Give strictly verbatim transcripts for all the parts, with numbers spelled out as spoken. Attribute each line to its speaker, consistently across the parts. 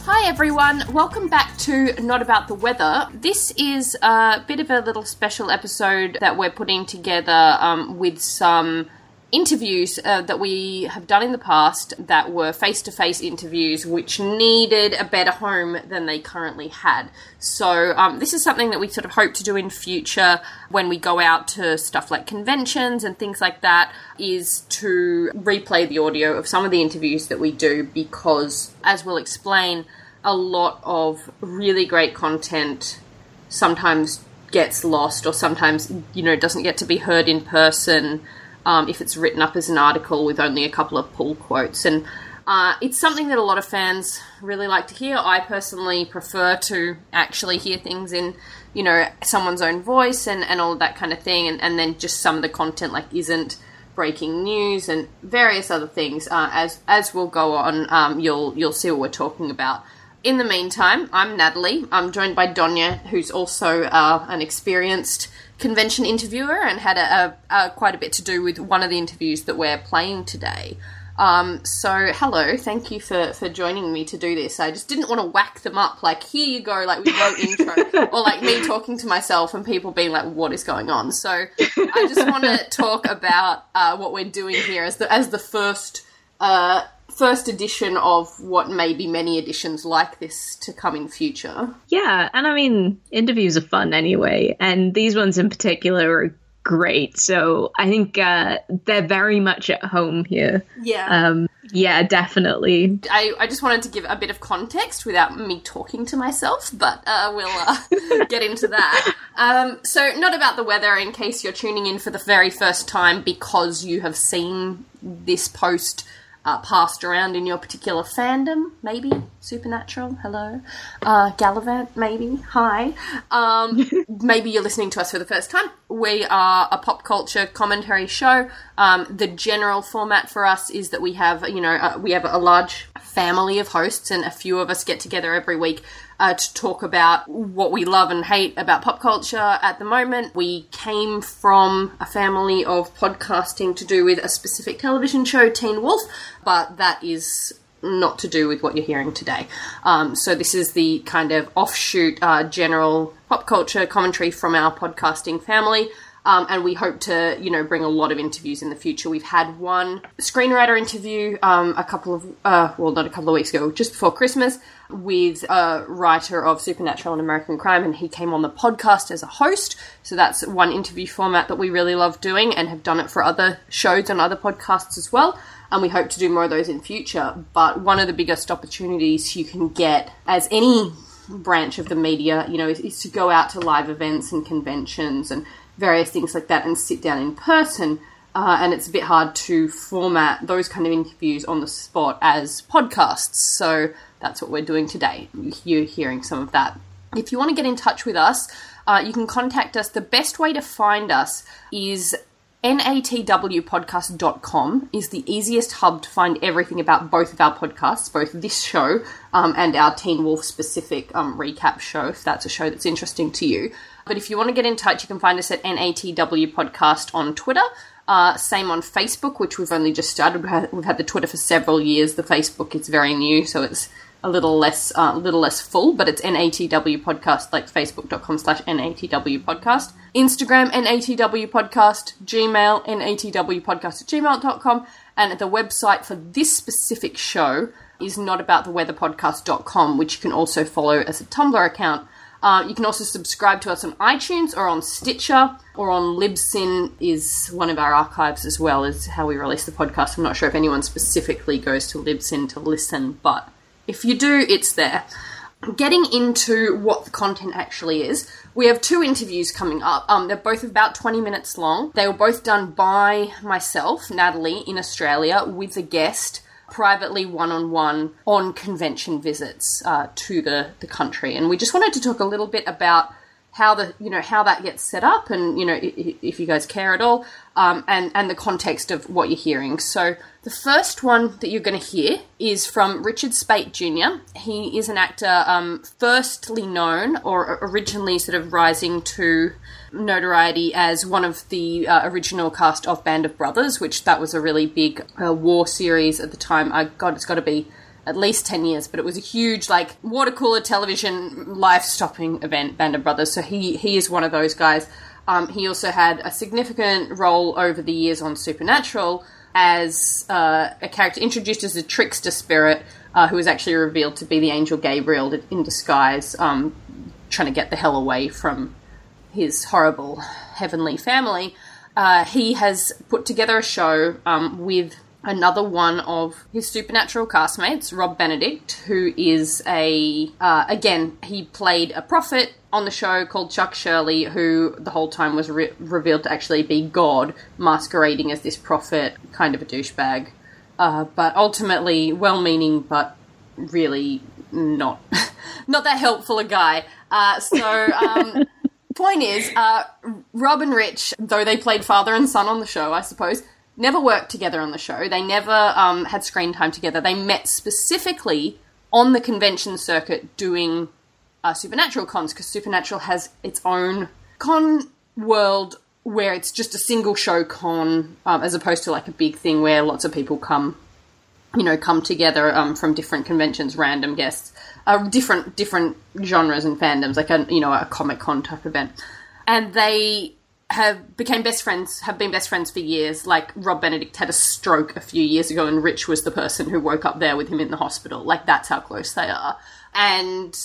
Speaker 1: Hi everyone, welcome back to Not About the Weather. This is a bit of a little special episode that we're putting together um, with some interviews uh, that we have done in the past that were face-to-face interviews which needed a better home than they currently had. So um, this is something that we sort of hope to do in future when we go out to stuff like conventions and things like that, is to replay the audio of some of the interviews that we do, because, as we'll explain, a lot of really great content sometimes gets lost, or sometimes, you know, doesn't get to be heard in person Um, if it's written up as an article with only a couple of pull quotes. And uh, it's something that a lot of fans really like to hear. I personally prefer to actually hear things in, you know, someone's own voice and, and all of that kind of thing. And, and then just some of the content like isn't breaking news and various other things. Uh, as as we'll go on, um, you'll you'll see what we're talking about. In the meantime, I'm Natalie. I'm joined by Donya, who's also uh, an experienced convention interviewer and had a, a, a quite a bit to do with one of the interviews that we're playing today. Um, so, hello, thank you for, for joining me to do this. I just didn't want to whack them up, like, here you go, like, with no intro, or like me talking to myself and people being like, what is going on? So, I just want to talk about uh, what we're doing here as the, as the first uh, first edition of what may be many editions like this to come in future.
Speaker 2: Yeah, and I mean, interviews are fun anyway, and these ones in particular are great, so I think uh, they're very much at home here.
Speaker 1: Yeah.
Speaker 2: Um, yeah, definitely.
Speaker 1: I, I just wanted to give a bit of context without me talking to myself, but uh, we'll uh, get into that. Um, so, not about the weather, in case you're tuning in for the very first time because you have seen this post Uh, passed around in your particular fandom, maybe Supernatural, hello, uh, Gallivant, maybe, hi. Um, maybe you're listening to us for the first time. We are a pop culture commentary show. Um, the general format for us is that we have, you know, uh, we have a large family of hosts, and a few of us get together every week Uh, to talk about what we love and hate about pop culture at the moment. We came from a family of podcasting to do with a specific television show, Teen Wolf, but that is not to do with what you're hearing today. Um, so this is the kind of offshoot uh, general pop culture commentary from our podcasting family. Um, and we hope to, you know, bring a lot of interviews in the future. We've had one screenwriter interview um, a couple of, uh, well, not a couple of weeks ago, just before Christmas, with a writer of Supernatural and American Crime, and he came on the podcast as a host. So that's one interview format that we really love doing and have done it for other shows and other podcasts as well. And we hope to do more of those in future. But one of the biggest opportunities you can get as any branch of the media, you know, is, is to go out to live events and conventions and various things like that and sit down in person. Uh, and it's a bit hard to format those kind of interviews on the spot as podcasts. So that's what we're doing today. You're hearing some of that. If you want to get in touch with us, uh, you can contact us. The best way to find us is natw podcast dot com is the easiest hub to find everything about both of our podcasts, both this show um, and our Teen Wolf specific um, recap show, if that's a show that's interesting to you. But if you want to get in touch, you can find us at N A T W Podcast on Twitter. Uh, same on Facebook, which we've only just started. We've had, we've had the Twitter for several years. The Facebook is very new, so it's a little less uh, little less full, but it's N A T W Podcast, like facebook.com slash NATW Podcast. Instagram, N A T W Podcast. Gmail, N A T W Podcast at gmail dot com. And the website for this specific show is not about the weather podcast dot com, which you can also follow as a Tumblr account. Uh, you can also subscribe to us on iTunes or on Stitcher or on Libsyn is one of our archives as well, is how we release the podcast. I'm not sure if anyone specifically goes to Libsyn to listen, but if you do, it's there. Getting into what the content actually is, we have two interviews coming up. Um, they're both about twenty minutes long. They were both done by myself, Natalie, in Australia, with a guest, privately one-on-one on convention visits uh, to the, the country. And we just wanted to talk a little bit about how the you know how that gets set up, and you know if, if you guys care at all, um, and and the context of what you're hearing. So the first one that you're going to hear is from Richard Speight Junior He is an actor, um, firstly known or originally sort of rising to notoriety as one of the uh, original cast of Band of Brothers, which that was a really big uh, war series at the time. I God, it's got to be at least ten years, but it was a huge, like, water cooler television life-stopping event, Band of Brothers. So he, he is one of those guys. Um, he also had a significant role over the years on Supernatural as uh, a character introduced as a trickster spirit uh, who was actually revealed to be the angel Gabriel in disguise, um, trying to get the hell away from his horrible heavenly family. Uh, he has put together a show um, with another one of his Supernatural castmates, Rob Benedict, who is a, uh, again, he played a prophet on the show called Chuck Shirley, who the whole time was re- revealed to actually be God, masquerading as this prophet, kind of a douchebag. Uh, but ultimately well-meaning, but really not, not that helpful a guy. Uh, so, um, point is, uh, Rob and Rich, though they played father and son on the show, I suppose, never worked together on the show. They never um, had screen time together. They met specifically on the convention circuit doing uh, Supernatural cons, because Supernatural has its own con world where it's just a single show con, um, as opposed to like a big thing where lots of people come, you know, come together um, from different conventions, random guests, uh, different different genres and fandoms, like a, you know, a Comic-Con type event. And they have became best friends, have been best friends for years. Like, Rob Benedict had a stroke a few years ago and Rich was the person who woke up there with him in the hospital. Like, that's how close they are. And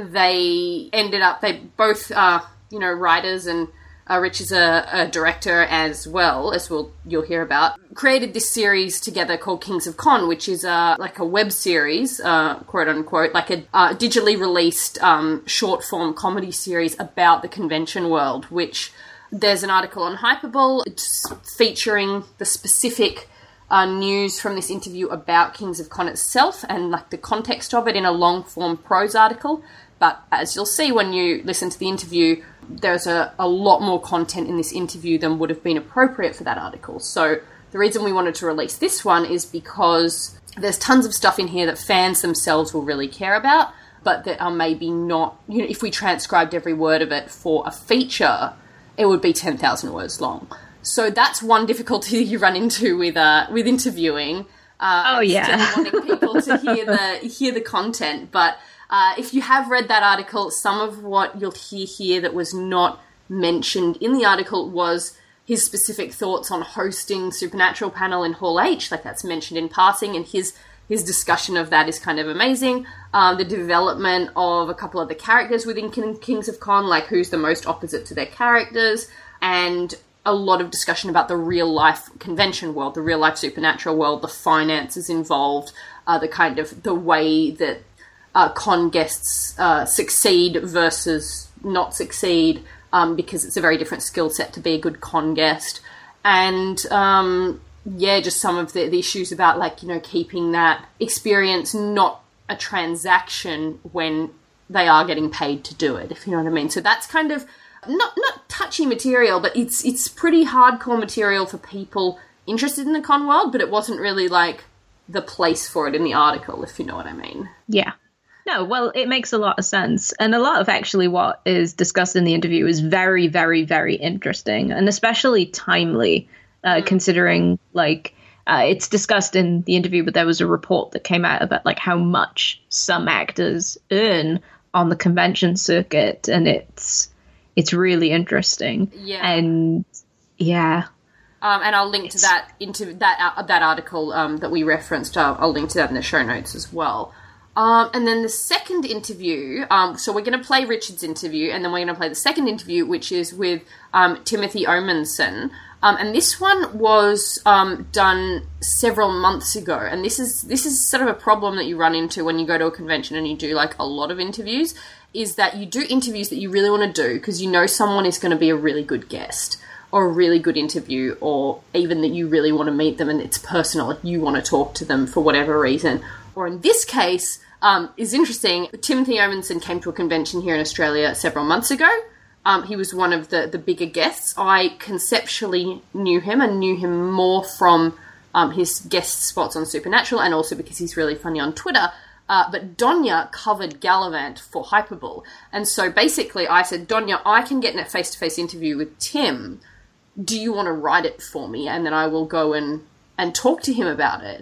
Speaker 1: they ended up, they both are, you know, writers, and uh, Rich is a, a director as well, as we'll, you'll hear about, created this series together called Kings of Con, which is uh, like a web series, uh, quote unquote, like a uh, digitally released um, short form comedy series about the convention world, which there's an article on Hypable. It's featuring the specific uh, news from this interview about Kings of Con itself and like the context of it in a long-form prose article. But as you'll see when you listen to the interview, there's a, a lot more content in this interview than would have been appropriate for that article. So the reason we wanted to release this one is because there's tons of stuff in here that fans themselves will really care about, but that are maybe not, you know, if we transcribed every word of it for a feature, it would be ten thousand words long. So that's one difficulty you run into with uh, with interviewing. Uh,
Speaker 2: oh, yeah.
Speaker 1: Wanting people to hear the hear the content. But uh, if you have read that article, some of what you'll hear here that was not mentioned in the article was his specific thoughts on hosting Supernatural panel in Hall H. Like, that's mentioned in passing, and his his discussion of that is kind of amazing. Um, the development of a couple of the characters within King, Kings of Con, like who's the most opposite to their characters, and a lot of discussion about the real-life convention world, the real-life Supernatural world, the finances involved, uh, the kind of, the way that uh, con guests uh, succeed versus not succeed, um, because it's a very different skill set to be a good con guest. And, um... yeah, just some of the, the issues about, like, you know, keeping that experience not a transaction when they are getting paid to do it, if you know what I mean. So that's kind of not not touchy material, but it's it's pretty hardcore material for people interested in the con world, but it wasn't really, like, the place for it in the article, if you know what I mean.
Speaker 2: Yeah. No, well, it makes a lot of sense. And a lot of actually what is discussed in the interview is very, very, very interesting, and especially timely. Uh, considering, like, uh, it's discussed in the interview, but there was a report that came out about, like, how much some actors earn on the convention circuit, and it's it's really interesting.
Speaker 1: Yeah.
Speaker 2: And, yeah.
Speaker 1: Um, and I'll link it's... to that, into that uh, that article um, that we referenced. Uh, I'll link to that in the show notes as well. Um, and then the second interview, um, so we're going to play Richard's interview, and then we're going to play the second interview, which is with um, Timothy Omenson. Um, and this one was um, done several months ago, and this is this is sort of a problem that you run into when you go to a convention and you do, like, a lot of interviews, is that you do interviews that you really want to do because you know someone is going to be a really good guest or a really good interview, or even that you really want to meet them and it's personal, if you want to talk to them for whatever reason. Or in this case, um, is interesting, Timothy Omenson came to a convention here in Australia several months ago. Um, he was one of the, the bigger guests. I conceptually knew him and knew him more from um, his guest spots on Supernatural, and also because he's really funny on Twitter. Uh, but Donya covered Gallivant for Hypable. And so basically I said, Donya, I can get in a face-to-face interview with Tim. Do you want to write it for me? And then I will go and, and talk to him about it.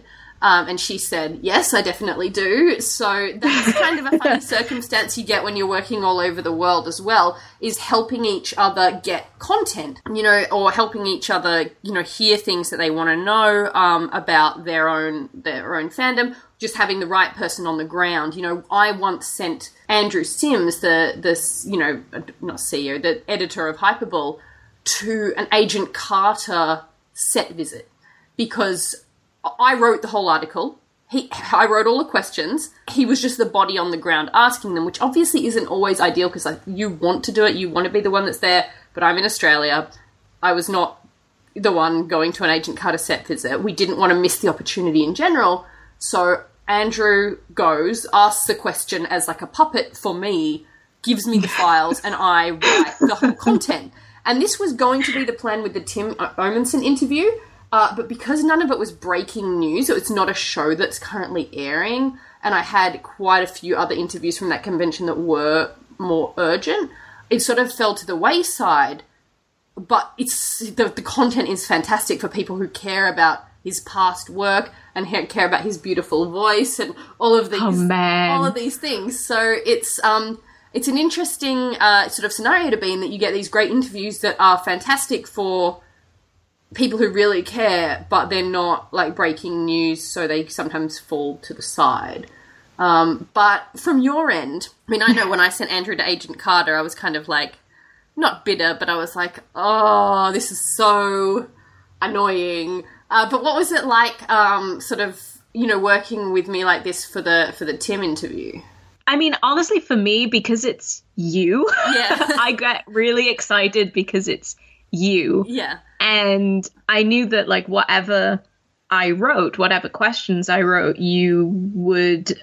Speaker 1: Um, and she said, yes, I definitely do. So that's kind of a funny circumstance you get when you're working all over the world as well, is helping each other get content, you know, or helping each other, you know, hear things that they want to know um, about their own their own fandom, just having the right person on the ground. You know, I once sent Andrew Sims, the, this, you know, not C E O, the editor of Hyperball, to an Agent Carter set visit because I wrote the whole article. He, I wrote all the questions. He was just the body on the ground asking them, which obviously isn't always ideal because like, you want to do it, you want to be the one that's there, but I'm in Australia. I was not the one going to an Agent Carter set visit. We didn't want to miss the opportunity in general. So Andrew goes, asks the question as like a puppet for me, gives me the files, and I write the whole content. And this was going to be the plan with the Tim Omundson interview, uh, but because none of it was breaking news, it's not a show that's currently airing, and I had quite a few other interviews from that convention that were more urgent, it sort of fell to the wayside. But it's the, the content is fantastic for people who care about his past work and care about his beautiful voice and all of these,
Speaker 2: oh, man.
Speaker 1: all of these things. So it's um. It's an interesting uh, sort of scenario to be in, that you get these great interviews that are fantastic for people who really care, but they're not like breaking news, so they sometimes fall to the side. Um, but from your end, I mean, I know when I sent Andrew to Agent Carter, I was kind of like, not bitter, but I was like, oh, this is so annoying. Uh, but what was it like, um, sort of, you know, working with me like this for the for the Tim interview?
Speaker 2: I mean, honestly, for me, because it's you,
Speaker 1: yeah.
Speaker 2: I get really excited because it's you.
Speaker 1: Yeah.
Speaker 2: And I knew that, like, whatever I wrote, whatever questions I wrote, you would...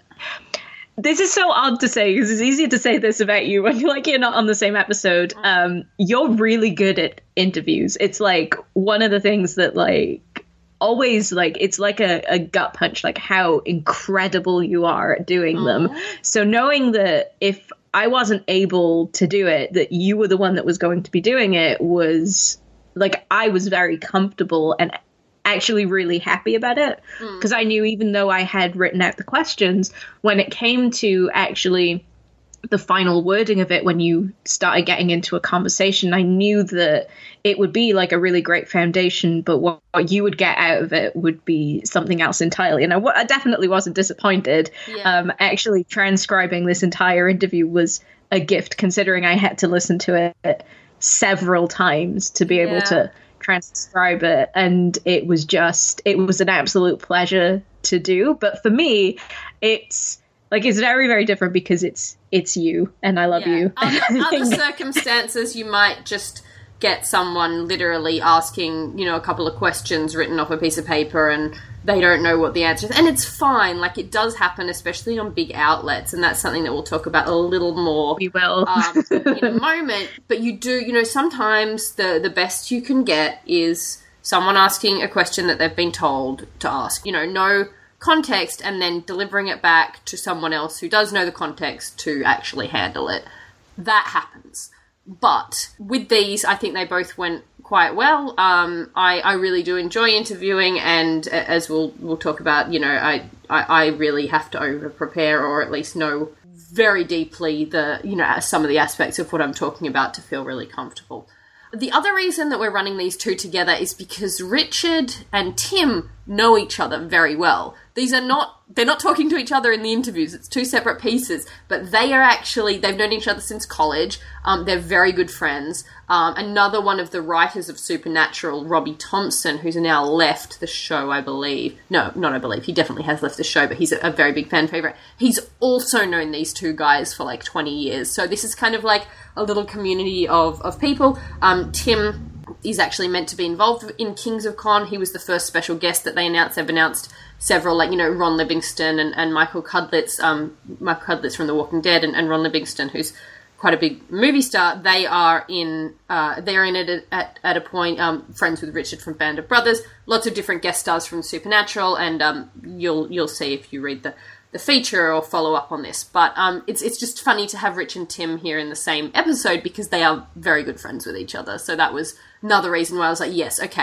Speaker 2: This is so odd to say, because it's easier to say this about you when you're, like, you're not on the same episode. Um, you're really good at interviews. It's, like, one of the things that, like... always like it's like a, a gut punch, like how incredible you are at doing Aww. them. So knowing that if I wasn't able to do it, that you were the one that was going to be doing it, was like, I was very comfortable and actually really happy about it, because mm. I knew, even though I had written out the questions, when it came to actually the final wording of it, when you started getting into a conversation, I knew that it would be like a really great foundation, but what, what you would get out of it would be something else entirely. And I, I definitely wasn't disappointed. Yeah. Um, actually transcribing this entire interview was a gift, considering I had to listen to it several times to be able yeah. to transcribe it. And it was just, it was an absolute pleasure to do. But for me, it's, like, it's very, very different because it's it's you, and I love yeah. you.
Speaker 1: Other, other circumstances, you might just get someone literally asking, you know, a couple of questions written off a piece of paper, and they don't know what the answer is. And it's fine. Like, it does happen, especially on big outlets, and that's something that we'll talk about a little more.
Speaker 2: We will.
Speaker 1: um, in a moment. But you do, you know, sometimes the, the best you can get is someone asking a question that they've been told to ask. You know, no context, and then delivering it back to someone else who does know the context to actually handle it. That happens. But with these, I think they both went quite well. Um, I, I really do enjoy interviewing, and as we'll we'll talk about, you know, I, I, I really have to over-prepare, or at least know very deeply the, you know, some of the aspects of what I'm talking about to feel really comfortable. The other reason that we're running these two together is because Richard and Tim know each other very well. These are not, they're not talking to each other in the interviews. It's two separate pieces, but they are actually, they've known each other since college. Um, they're very good friends. Um, another one of the writers of Supernatural, Robbie Thompson, who's now left the show, I believe. No, not I believe. He definitely has left the show, but he's a, a very big fan favorite. He's also known these two guys for like twenty years. So this is kind of like a little community of, of people. Um, Tim is actually meant to be involved in Kings of Con. He was the first special guest that they announced. They've announced several, like, you know, Ron Livingston and, and Michael Cudlitz, um, Michael Cudlitz from The Walking Dead, and, and Ron Livingston, who's quite a big movie star. They are in, uh, they're in it at, at a point, um, friends with Richard from Band of Brothers, lots of different guest stars from Supernatural, and, um, you'll, you'll see if you read the, the feature or follow up on this. But, um, it's, it's just funny to have Rich and Tim here in the same episode because they are very good friends with each other. So that was another reason why I was like, yes, okay,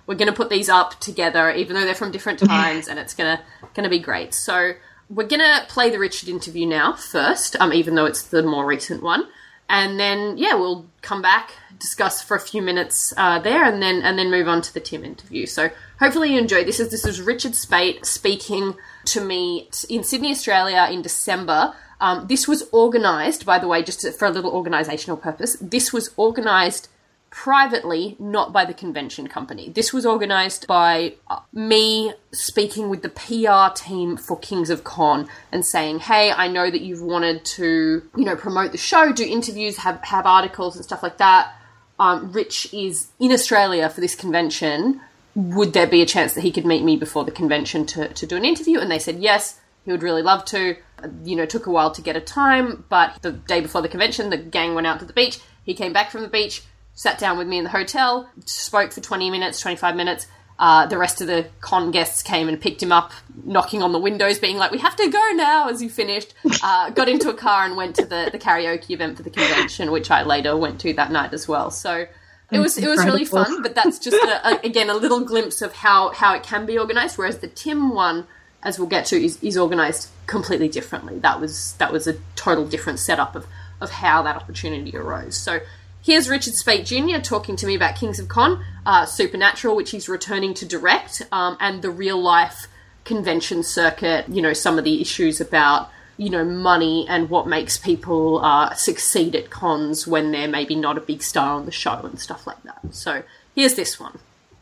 Speaker 1: we're going to put these up together, even though they're from different times, and it's going to going to be great. So we're going to play the Richard interview now first, um, even though it's the more recent one. And then, yeah, we'll come back, discuss for a few minutes uh, there, and then and then move on to the Tim interview. So hopefully you enjoy this. This is, this is Richard Speight speaking to me in Sydney, Australia in December. Um, this was organised, by the way, just for a little organisational purpose. This was organised privately, not by the convention company. This was organised by me speaking with the P R team for Kings of Con and saying, hey, I know that you've wanted to, you know, promote the show, do interviews, have, have articles and stuff like that. Um, Rich is in Australia for this convention. Would there be a chance that he could meet me before the convention to, to do an interview? And they said yes, he would really love to. You know, it took a while to get a time, but the day before the convention, the gang went out to the beach. He came back from the beach, sat down with me in the hotel, spoke for twenty minutes, twenty-five minutes. Uh, the rest of the con guests came and picked him up, knocking on the windows, being like, we have to go now as he finished. Uh, got into a car and went to the, the karaoke event for the convention, which I later went to that night as well. So it was it was really fun, but that's just, a, a, again, a little glimpse of how, how it can be organised, whereas the Tim one, as we'll get to, is, is organised completely differently. That was that was a total different setup of, of how that opportunity arose. So here's Richard Speight Junior talking to me about Kings of Con, uh, Supernatural, which he's returning to direct, um, and the real-life convention circuit, you know, some of the issues about, you know, money and what makes people uh, succeed at cons when they're maybe not a big star on the show and stuff like that. So here's this one.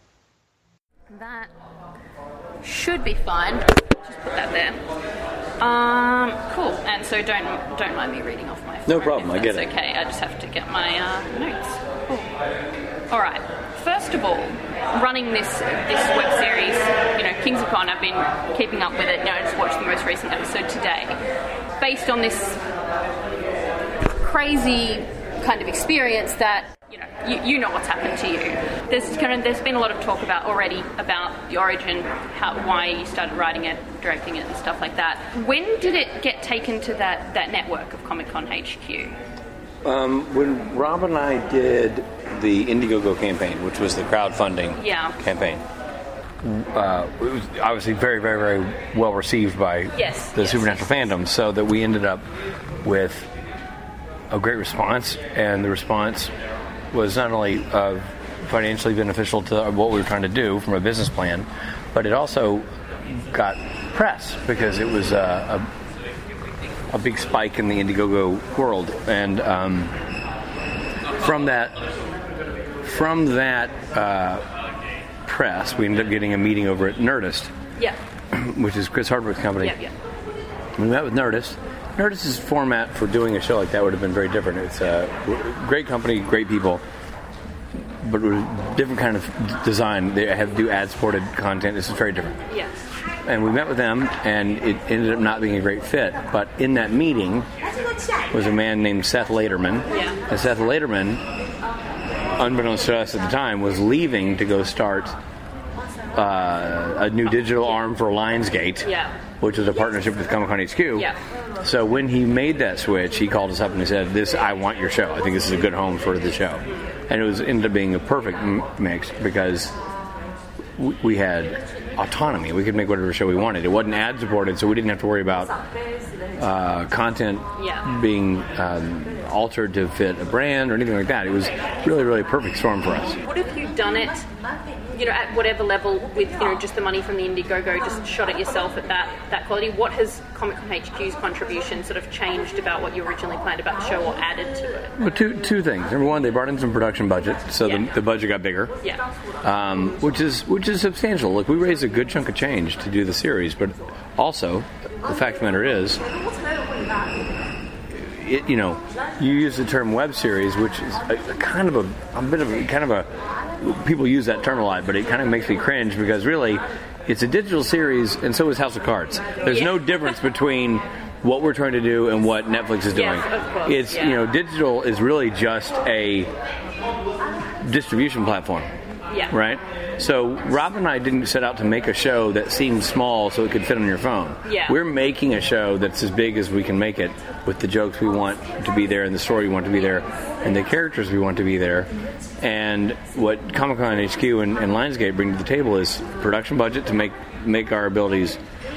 Speaker 1: That should be fine. Just put that there. Um, cool. And so don't don't mind me reading off my phone.
Speaker 3: No problem, I get it.
Speaker 1: Okay, I just have to get my uh, notes. Cool. All right. First of all, running this this web series, you know, Kings of Con, I've been keeping up with it. You know, I just watched the most recent episode today, based on this crazy kind of experience that, you know, you, you know what's happened to you. There's kind of, there's been a lot of talk about already about the origin, how, why you started writing it, directing it, and stuff like that. When did it get taken to that, that network of Comic Con H Q?
Speaker 3: Um, when Rob and I did the Indiegogo campaign, which was the crowdfunding
Speaker 1: yeah.
Speaker 3: campaign, uh, it was obviously very, very, very well received by
Speaker 1: yes,
Speaker 3: the
Speaker 1: yes.
Speaker 3: Supernatural fandom, so that we ended up with a great response, and the response was not only uh, financially beneficial to what we were trying to do from a business plan, but it also got press because it was uh, a, a big spike in the Indiegogo world, and um, from that from that uh, press, we ended up getting a meeting over at Nerdist,
Speaker 1: yeah,
Speaker 3: which is Chris Hardwick's company.
Speaker 1: Yeah, yeah.
Speaker 3: We met with Nerdist. Nerdist's format for doing a show like that would have been very different. It's a great company, great people, but it was a different kind of design. They have to do ad-supported content. This is very different.
Speaker 1: Yes.
Speaker 3: And we met with them, and it ended up not being a great fit. But in that meeting was a man named Seth Lederman.
Speaker 1: Yeah.
Speaker 3: And Seth Lederman, unbeknownst to us at the time, was leaving to go start uh, a new digital arm for Lionsgate,
Speaker 1: yeah.
Speaker 3: which was a partnership with Comic Con H Q.
Speaker 1: Yeah.
Speaker 3: So when he made that switch, he called us up and he said, "This, I want your show. I think this is a good home for the show." And it was ended up being a perfect m- mix because we, we had autonomy. We could make whatever show we wanted. It wasn't ad supported, so we didn't have to worry about uh, content
Speaker 1: yeah.
Speaker 3: being um, altered to fit a brand or anything like that. It was really, really a perfect storm for us.
Speaker 1: What if you'd done it, you know, at whatever level with, you know, just the money from the Indiegogo, just shot it yourself at that, that quality? What has Comic Con H Q's contribution sort of changed about what you originally planned about the show or added to it?
Speaker 3: Well, two two things. Number one, they brought in some production budget, so
Speaker 1: yeah.
Speaker 3: the, the budget got bigger.
Speaker 1: Yeah.
Speaker 3: Um, which is which is substantial. Look, we raised a good chunk of change to do the series, but also the fact of the matter is, it, you know, you use the term web series, which is a, a kind of a, a bit of a, kind of a people use that term a lot, but it kind of makes me cringe because really, it's a digital series, and so is House of Cards. There's
Speaker 1: yeah.
Speaker 3: no difference between what we're trying to do and what Netflix is doing.
Speaker 1: Yes, of course,
Speaker 3: it's
Speaker 1: yeah.
Speaker 3: you know, digital is really just a distribution platform.
Speaker 2: Yeah.
Speaker 3: Right? So Rob and I didn't set out to make a show that seemed small so it could fit on your phone.
Speaker 2: Yeah.
Speaker 3: We're making a show that's as big as we can make it with the jokes we want to be there and the story we want to be there and the characters we want to be there. And what Comic-Con H Q and, and Lionsgate bring to the table is production budget to make make our abilities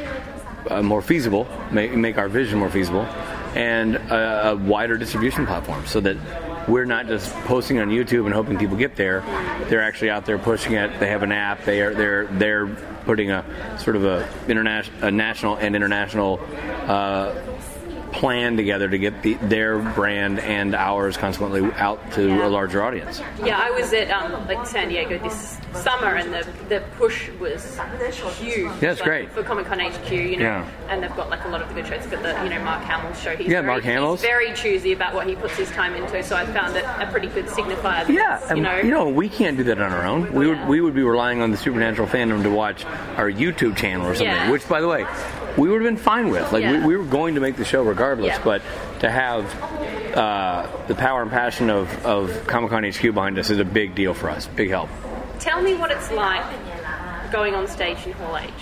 Speaker 3: uh, more feasible, make, make our vision more feasible, and a, a wider distribution platform so that we're not just posting on YouTube and hoping people get there. They're actually out there pushing it. They have an app. They are they're they're putting a sort of a international, a national and international uh, plan together to get the, their brand and ours consequently out to
Speaker 2: yeah.
Speaker 3: a larger audience.
Speaker 2: Yeah, I was at um, like San Diego this summer, and the the push was huge.
Speaker 3: Yeah, it's
Speaker 2: like,
Speaker 3: great
Speaker 2: for Comic-Con H Q, you know,
Speaker 3: yeah.
Speaker 2: and they've got like a lot of the good shows. But the you know Mark Hamill's show, he's
Speaker 3: yeah,
Speaker 2: very,
Speaker 3: Mark Hamill's
Speaker 2: he's very choosy about what he puts his time into. So I found it a pretty good signifier. That
Speaker 3: Yeah,
Speaker 2: you know,
Speaker 3: you know, we can't do that on our own. We
Speaker 2: yeah.
Speaker 3: would we would be relying on the Supernatural fandom to watch our YouTube channel or something.
Speaker 2: Yeah.
Speaker 3: Which, by the way, we would have been fine with. Like
Speaker 2: yeah.
Speaker 3: we, we were going to make the show regardless,
Speaker 2: yeah.
Speaker 3: but to have uh, the power and passion of, of Comic-Con H Q behind us is a big deal for us. Big help.
Speaker 2: Tell me what it's like going on stage in Hall H.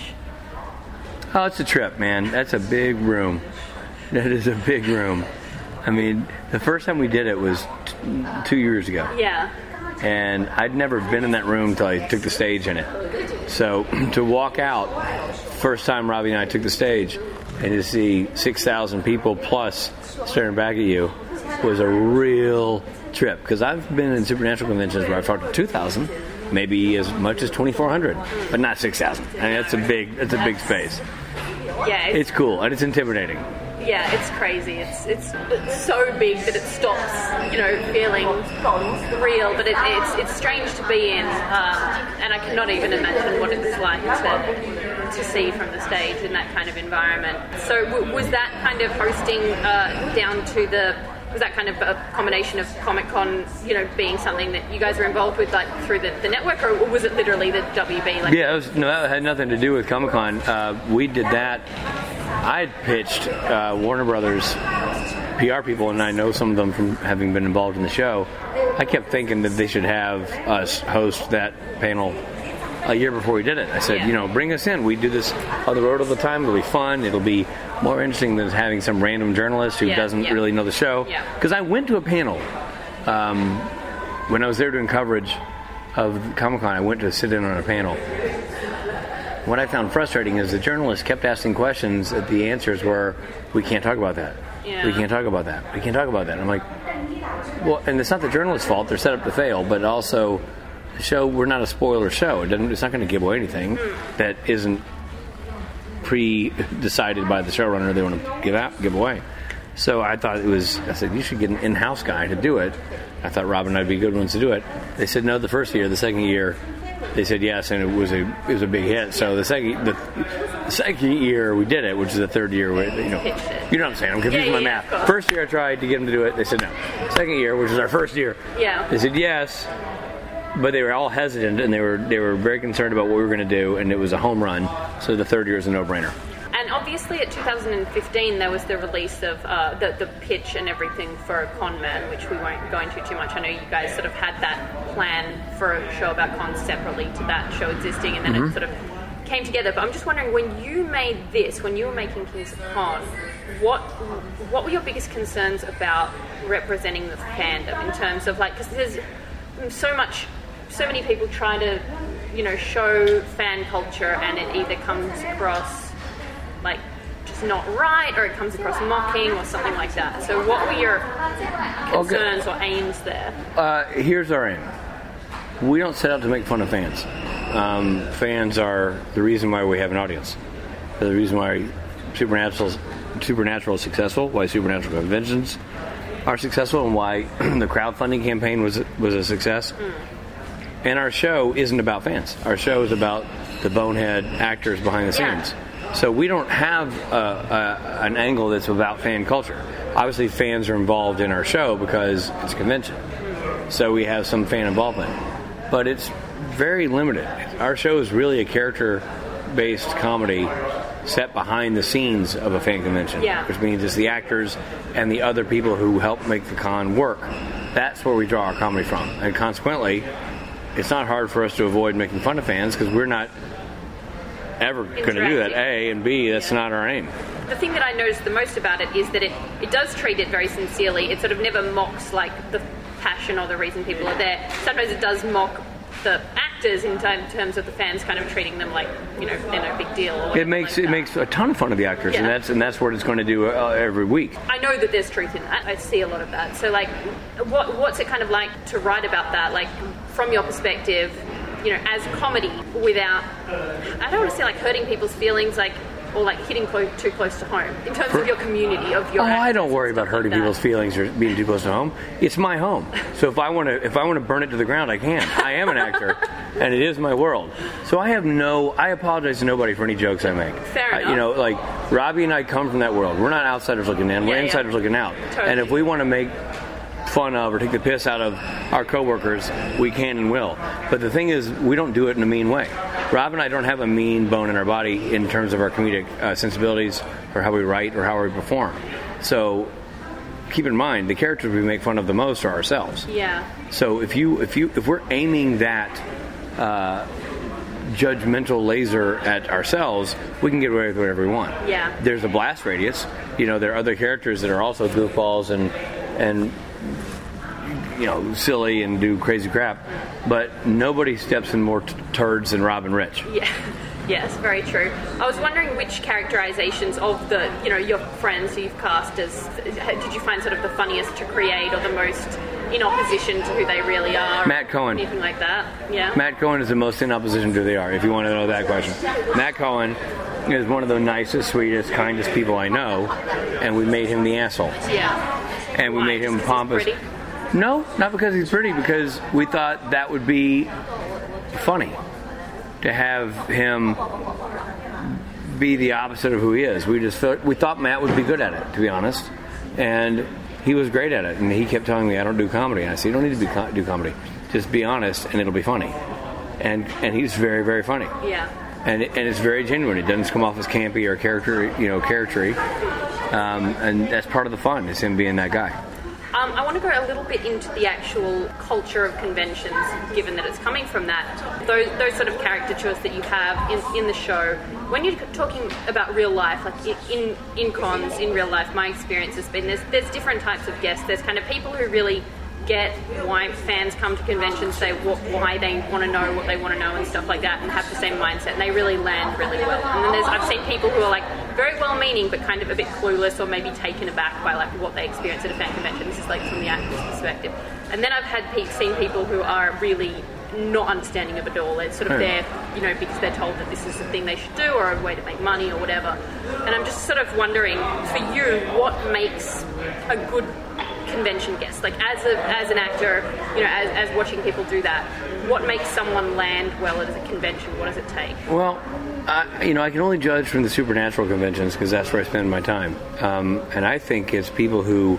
Speaker 3: Oh, it's a trip, man. That's a big room. That is a big room. I mean, the first time we did it was t- two years ago.
Speaker 2: Yeah.
Speaker 3: And I'd never been in that room until I took the stage in it. So to walk out, first time Robbie and I took the stage, and to see six thousand people plus staring back at you was a real trip. Because I've been in Supernatural conventions where I've talked to two thousand, maybe as much as twenty-four hundred, but not six thousand. I mean, that's a big, that's a big space.
Speaker 2: Yeah. It's,
Speaker 3: it's cool, and it's intimidating.
Speaker 2: Yeah, it's crazy. It's, it's it's so big that it stops, you know, feeling real. But it, it's it's strange to be in, um, and I cannot even imagine what it's like to to see from the stage in that kind of environment. So w- was that kind of hosting uh, down to the? Was that kind of a combination of Comic-Con, you know, being something that you guys were involved with, like through the, the network, or was it literally the W B? Like,
Speaker 3: yeah, it was, no, that had nothing to do with Comic-Con. Uh, we did that. I had pitched uh, Warner Brothers P R people, and I know some of them from having been involved in the show. I kept thinking that they should have us host that panel a year before we did it. I said,
Speaker 2: yeah.
Speaker 3: you know, bring us in. We do this on the road all the time. It'll be fun. It'll be more interesting than having some random journalist who
Speaker 2: yeah,
Speaker 3: doesn't
Speaker 2: yeah.
Speaker 3: really know the show. Because
Speaker 2: yeah.
Speaker 3: I went to a panel um, when I was there doing coverage of Comic-Con. I went to sit in on a panel. What I found frustrating is the journalists kept asking questions that the answers were, we can't talk about that.
Speaker 2: Yeah.
Speaker 3: We can't talk about that. We can't talk about that. And I'm like, well, and it's not the journalist's fault. They're set up to fail, but also the show, we're not a spoiler show. It doesn't, it's not going to give away anything mm. that isn't pre-decided by the showrunner they want to give out, give away. So I thought it was, I said, you should get an in-house guy to do it. I thought Rob and I'd be good ones to do it. They said no the first year. The second year, they said yes, and it was a it was a big hit. So the second the, the second year we did it, which is the third year, we, you know, you know what I'm saying? I'm confusing
Speaker 2: yeah,
Speaker 3: my
Speaker 2: yeah,
Speaker 3: math. First year I tried to get them to do it. They said no. Second year, which was our first year,
Speaker 2: yeah,
Speaker 3: they said yes, but they were all hesitant and they were they were very concerned about what we were going to do, and it was a home run. So the third year is a no-brainer.
Speaker 2: And obviously at two thousand fifteen there was the release of uh, the, the pitch and everything for Con Man, which we won't go into too much. I know you guys sort of had that plan for a show about cons separately to that show existing, and then
Speaker 3: mm-hmm.
Speaker 2: it sort of came together. But I'm just wondering, when you made this, when you were making Kings of Con, what what were your biggest concerns about representing the fandom in terms of, like, because there's so much, so many people try to, you know, show fan culture, and it either comes across like just not right, or it comes across mocking or something like that. So what were your concerns okay. or aims there?
Speaker 3: Uh, here's our aim. We don't set out to make fun of fans. Um, fans are the reason why we have an audience. They're the reason why Supernatural, Supernatural is successful, why Supernatural conventions are successful, and why the crowdfunding campaign was was a success. Mm. And our show isn't about fans. Our show is about the bonehead actors behind the scenes.
Speaker 2: Yeah.
Speaker 3: So we don't have a, a, an angle that's about fan culture. Obviously, fans are involved in our show because it's a convention. So we have some fan involvement. But it's very limited. Our show is really a character-based comedy set behind the scenes of a fan convention.
Speaker 2: Yeah.
Speaker 3: Which means it's the actors and the other people who help make the con work. That's where we draw our comedy from. And consequently, it's not hard for us to avoid making fun of fans because we're not ever going to do that. A, and B, that's yeah. not our aim.
Speaker 4: The thing that I noticed the most about it is that it, it does treat it very sincerely. It sort of never mocks like the passion or the reason people are there. Sometimes it does mock the actors in terms of the fans kind of treating them like, you know, they're no big deal. Or
Speaker 3: it makes
Speaker 4: like
Speaker 3: it makes a ton of fun of the actors,
Speaker 4: yeah.
Speaker 3: and that's and that's what it's going to do uh, every week.
Speaker 4: I know that there's truth in that. I see a lot of that. So, like, what what's it kind of like to write about that? Like, from your perspective, you know, as comedy, without, I don't want to say like hurting people's feelings, like, or like hitting close, too close to home in terms of your community, of your.
Speaker 3: Oh, I don't worry about hurting like people's feelings or being too close to home. It's my home, so if I want to, if I want to burn it to the ground, I can. I am an actor, and it is my world. So I have no. I apologize to nobody for any jokes I make.
Speaker 4: Fair enough.
Speaker 3: Uh, you know, like Robbie and I come from that world. We're not outsiders looking in. We're yeah, insiders yeah. looking out.
Speaker 4: Totally.
Speaker 3: And if we want to make fun of or take the piss out of our coworkers, we can and will. But the thing is, we don't do it in a mean way. Rob and I don't have a mean bone in our body in terms of our comedic uh, sensibilities or how we write or how we perform. So keep in mind, the characters we make fun of the most are ourselves.
Speaker 4: Yeah.
Speaker 3: So if you if you if we're aiming that uh, judgmental laser at ourselves, we can get away with whatever we want.
Speaker 4: Yeah.
Speaker 3: There's a blast radius. You know, there are other characters that are also goofballs and and you know, silly and do crazy crap, but nobody steps in more t- turds than Rob and Rich.
Speaker 4: Yeah, yes, very true. I was wondering which characterizations of the, you know, your friends who you've cast as, did you find sort of the funniest to create or the most in opposition to who they really are?
Speaker 3: Matt Cohen.
Speaker 4: Anything like that, yeah.
Speaker 3: Matt Cohen is the most in opposition to who they are, if you want to know that question. Matt Cohen is one of the nicest, sweetest, kindest people I know, and we made him the asshole.
Speaker 4: Yeah.
Speaker 3: And we
Speaker 4: Why?
Speaker 3: made him
Speaker 4: Just
Speaker 3: pompous.
Speaker 4: Pretty?
Speaker 3: No, not because he's pretty, because we thought that would be funny to have him be the opposite of who he is. We just thought, we thought Matt would be good at it, to be honest, and he was great at it. And he kept telling me, "I don't do comedy." And I said, "You don't need to be co- do comedy. Just be honest, and it'll be funny." And and he's very, very funny.
Speaker 4: Yeah.
Speaker 3: And it, and it's very genuine. It doesn't come off as campy or character, you know, charactery. Um, and that's part of the fun, is him being that guy.
Speaker 4: Um, I want to go a little bit into the actual culture of conventions, given that it's coming from that. Those, those sort of caricatures that you have in, in the show. When you're talking about real life, like in in cons, in real life, my experience has been there's, there's different types of guests. There's kind of people who really get why fans come to conventions, say what, why they want to know what they want to know and stuff like that, and have the same mindset, and they really land really well. And then there's I've seen people who are like very well-meaning but kind of a bit clueless or maybe taken aback by like what they experience at a fan convention. This is like from the actor's perspective. And then I've had pe- seen people who are really not understanding of it all. They're sort of there, you know, because they're told that this is the thing they should do or a way to make money or whatever. And I'm just sort of wondering, for you, what makes a good convention guest? Like as a as an actor, you know, as, as watching people do that, what makes someone land well at a convention? What does it take?
Speaker 3: Well, I, you know, I can only judge from the supernatural conventions because that's where I spend my time. Um, and I think it's people who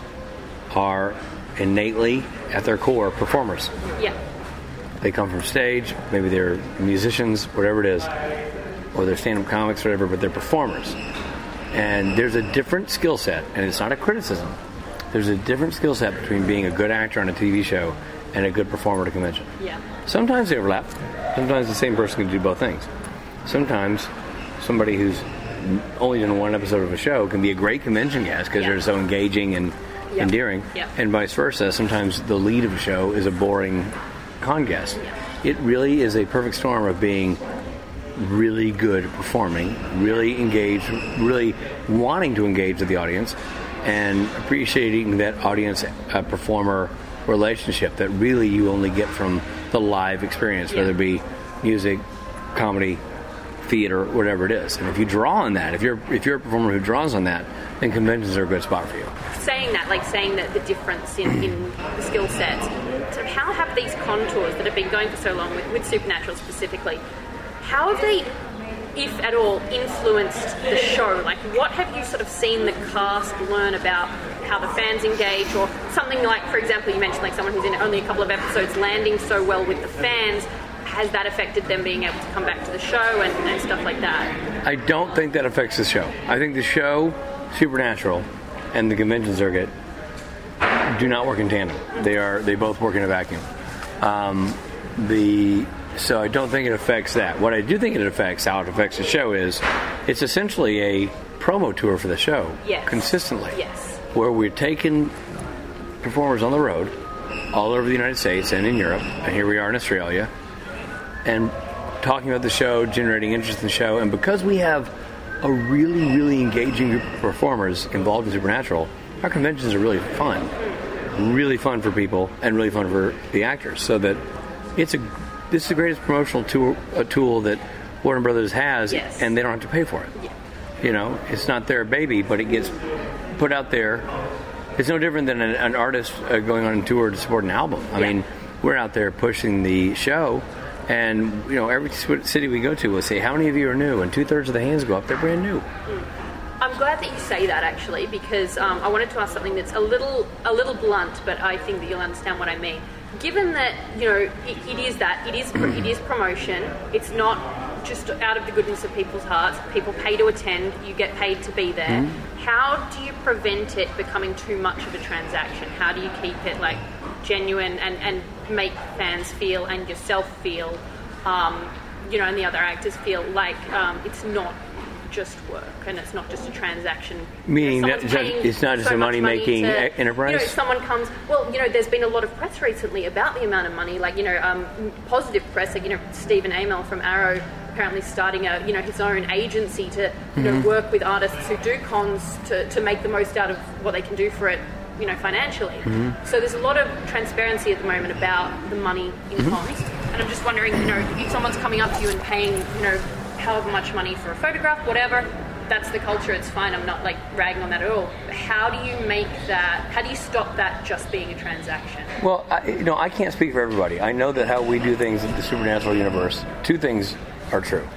Speaker 3: are innately, at their core, performers.
Speaker 4: Yeah.
Speaker 3: They come from stage, maybe they're musicians, whatever it is, or they're stand-up comics, whatever, but they're performers. And there's a different skill set, and it's not a criticism. There's a different skill set between being a good actor on a T V show and a good performer at a convention.
Speaker 4: Yeah.
Speaker 3: Sometimes they overlap. Sometimes the same person can do both things. Sometimes somebody who's only done one episode of a show can be a great convention guest because
Speaker 4: yeah.
Speaker 3: they're so engaging and
Speaker 4: yeah.
Speaker 3: endearing,
Speaker 4: yeah.
Speaker 3: and vice versa. Sometimes the lead of a show is a boring con guest.
Speaker 4: Yeah.
Speaker 3: It really is a perfect storm of being really good at performing, really engaged, really wanting to engage with the audience, and appreciating that audience uh, performer relationship that really you only get from the live experience,
Speaker 4: yeah.
Speaker 3: whether it be music, comedy, theater, whatever it is. And if you draw on that, if you're if you're a performer who draws on that, then conventions are a good spot for you.
Speaker 4: Saying that, like saying that the difference in, in the skill sets, so how have these contours that have been going for so long with, with Supernatural specifically, how have they, if at all, influenced the show? Like, what have you sort of seen the cast learn about how the fans engage, or something like, for example, you mentioned like someone who's in only a couple of episodes landing so well with the fans. Has that affected them being able to come back to the show and, and stuff like that?
Speaker 3: I don't think that affects the show. I think the show, Supernatural, and the convention circuit do not work in tandem. They are they both work in a vacuum. Um, the so I don't think it affects that. What I do think it affects, how it affects the show, is it's essentially a promo tour for the show.
Speaker 4: Yes.
Speaker 3: Consistently.
Speaker 4: Yes.
Speaker 3: Where we're taking performers on the road all over the United States and in Europe, and here we are in Australia, and talking about the show, generating interest in the show, and because we have a really, really engaging group of performers involved in Supernatural, our conventions are really fun. Really fun for people and really fun for the actors. So that it's a this is the greatest promotional tool, a tool that Warner Brothers has,
Speaker 4: yes.
Speaker 3: and they don't have to pay for it.
Speaker 4: Yeah.
Speaker 3: You know, it's not their baby, but it gets put out there. It's no different than an, an artist uh, going on tour to support an album. I
Speaker 4: yeah.
Speaker 3: mean, we're out there pushing the show, and you know, every city we go to, we'll say, how many of you are new? And two-thirds of the hands go up, they're brand new.
Speaker 4: Mm. I'm glad that you say that, actually, because um, I wanted to ask something that's a little a little blunt, but I think that you'll understand what I mean. Given that, you know, it, it is that, it is it is promotion, it's not just out of the goodness of people's hearts. People pay to attend, you get paid to be there. Mm-hmm. How do you prevent it becoming too much of a transaction? How do you keep it, like, genuine and, and make fans feel and yourself feel, um, you know, and the other actors feel like um, it's not just work and it's not just a transaction.
Speaker 3: Meaning
Speaker 4: you know,
Speaker 3: that it's not just so a money-making money enterprise?
Speaker 4: You know, someone comes, well, you know, there's been a lot of press recently about the amount of money, like, you know, um, positive press, like, you know, Stephen Amell from Arrow apparently starting a, you know, his own agency to, you know, mm-hmm. work with artists who do cons to, to make the most out of what they can do for it, you know, financially. Mm-hmm. So there's a lot of transparency at the moment about the money in mm-hmm. cons. And I'm just wondering, you know, if someone's coming up to you and paying, you know, however much money for a photograph, whatever, that's the culture, it's fine, I'm not, like, ragging on that at all. But how do you make that, how do you stop that just being a transaction?
Speaker 3: Well, I, you know, I can't speak for everybody. I know that how we do things in the Supernatural universe, two things are true.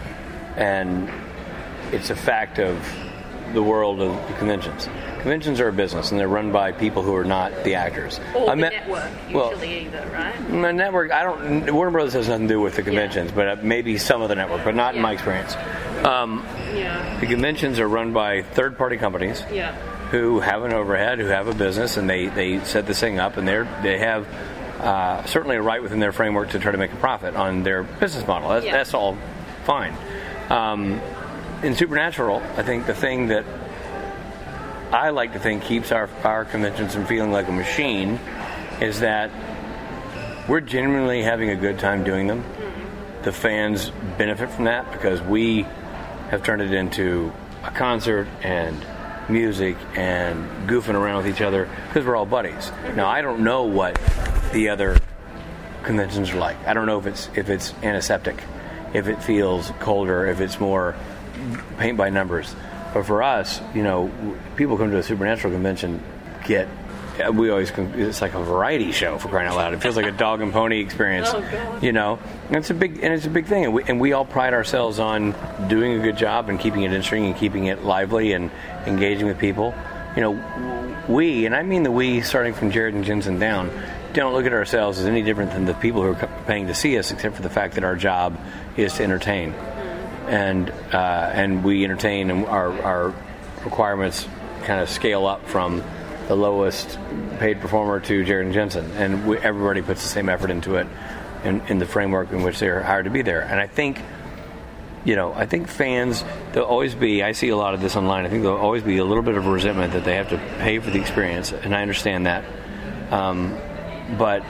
Speaker 3: And it's a fact of the world of the conventions. Conventions are a business, and they're run by people who are not the actors.
Speaker 4: Or
Speaker 3: I
Speaker 4: the
Speaker 3: met,
Speaker 4: network, usually,
Speaker 3: well,
Speaker 4: either, right?
Speaker 3: My network, I don't. Warner Brothers has nothing to do with the conventions,
Speaker 4: yeah.
Speaker 3: but uh, maybe some of the network, but not
Speaker 4: yeah.
Speaker 3: in my experience. Um,
Speaker 4: yeah.
Speaker 3: The conventions are run by third-party companies
Speaker 4: yeah.
Speaker 3: who have an overhead, who have a business, and they, they set this thing up, and they're they have uh, certainly a right within their framework to try to make a profit on their business model. That's,
Speaker 4: yeah.
Speaker 3: that's all fine. Um, in Supernatural, I think the thing that I like to think keeps our, our conventions from feeling like a machine is that we're genuinely having a good time doing them. Mm-hmm. The fans benefit from that because we have turned it into a concert and music and goofing around with each other because we're all buddies. Mm-hmm. Now, I don't know what the other conventions are like. I don't know if it's if it's antiseptic, if it feels colder, if it's more paint by numbers. But for us, you know, people come to a Supernatural convention, get, we always, it's like a variety show for crying out loud. It feels like a dog and pony experience,
Speaker 4: oh, God.
Speaker 3: You know. And it's a big, and it's a big thing. And we, and we all pride ourselves on doing a good job and keeping it interesting and keeping it lively and engaging with people. You know, we, and I mean the we, starting from Jared and Jensen down, don't look at ourselves as any different than the people who are paying to see us, except for the fact that our job is to entertain. And uh, and we entertain, and our, our requirements kind of scale up from the lowest paid performer to Jared and Jensen, and we, everybody puts the same effort into it in, in the framework in which they're hired to be there. And I think, you know, I think fans, there'll always be, I see a lot of this online, I think there'll always be a little bit of resentment that they have to pay for the experience, and I understand that. Um, but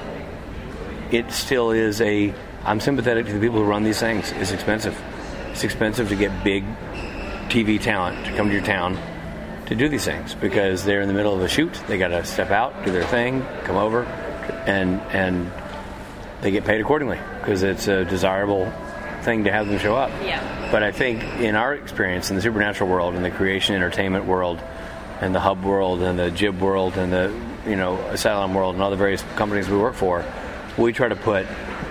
Speaker 3: it still is a, I'm sympathetic to the people who run these things. It's expensive. It's expensive to get big T V talent to come to your town to do these things because they're in the middle of a shoot. They got to step out, do their thing, come over, and and they get paid accordingly because it's a desirable thing to have them show up.
Speaker 4: Yeah.
Speaker 3: But I think in our experience in the Supernatural world, in the creation entertainment world, and the hub world, and the Jib world, and the you know Asylum world, and all the various companies we work for, we try to put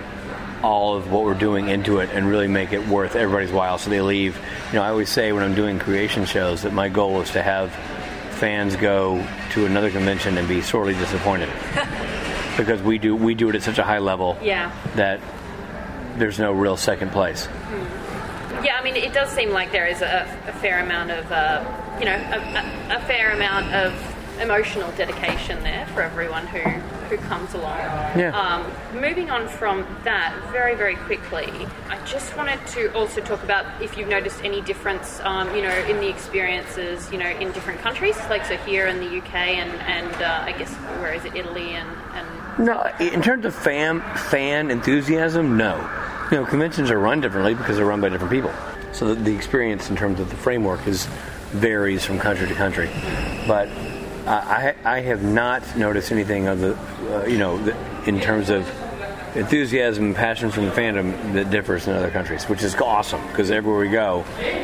Speaker 3: all of what we're doing into it and really make it worth everybody's while so they leave. You know, I always say when I'm doing creation shows that my goal is to have fans go to another convention and be sorely disappointed because we do we do it at such a high level
Speaker 4: yeah.
Speaker 3: that there's no real second place.
Speaker 4: Hmm. Yeah, I mean, it does seem like there is a, a fair amount of, uh, you know, a, a, a fair amount of emotional dedication there for everyone who, who comes along.
Speaker 3: Yeah.
Speaker 4: Um, moving on from that, very, very quickly, I just wanted to also talk about if you've noticed any difference, um, you know, in the experiences, you know, in different countries, like so here in the U K and, and uh, I guess, where is it, Italy and... and
Speaker 3: No, in terms of fan, fan enthusiasm, no. You know, conventions are run differently because they're run by different people. So the experience in terms of the framework is varies from country to country. But uh, I, I have not noticed anything of the, uh, you know, the, in terms of enthusiasm and passion from the fandom that differs in other countries, which is awesome because everywhere we go,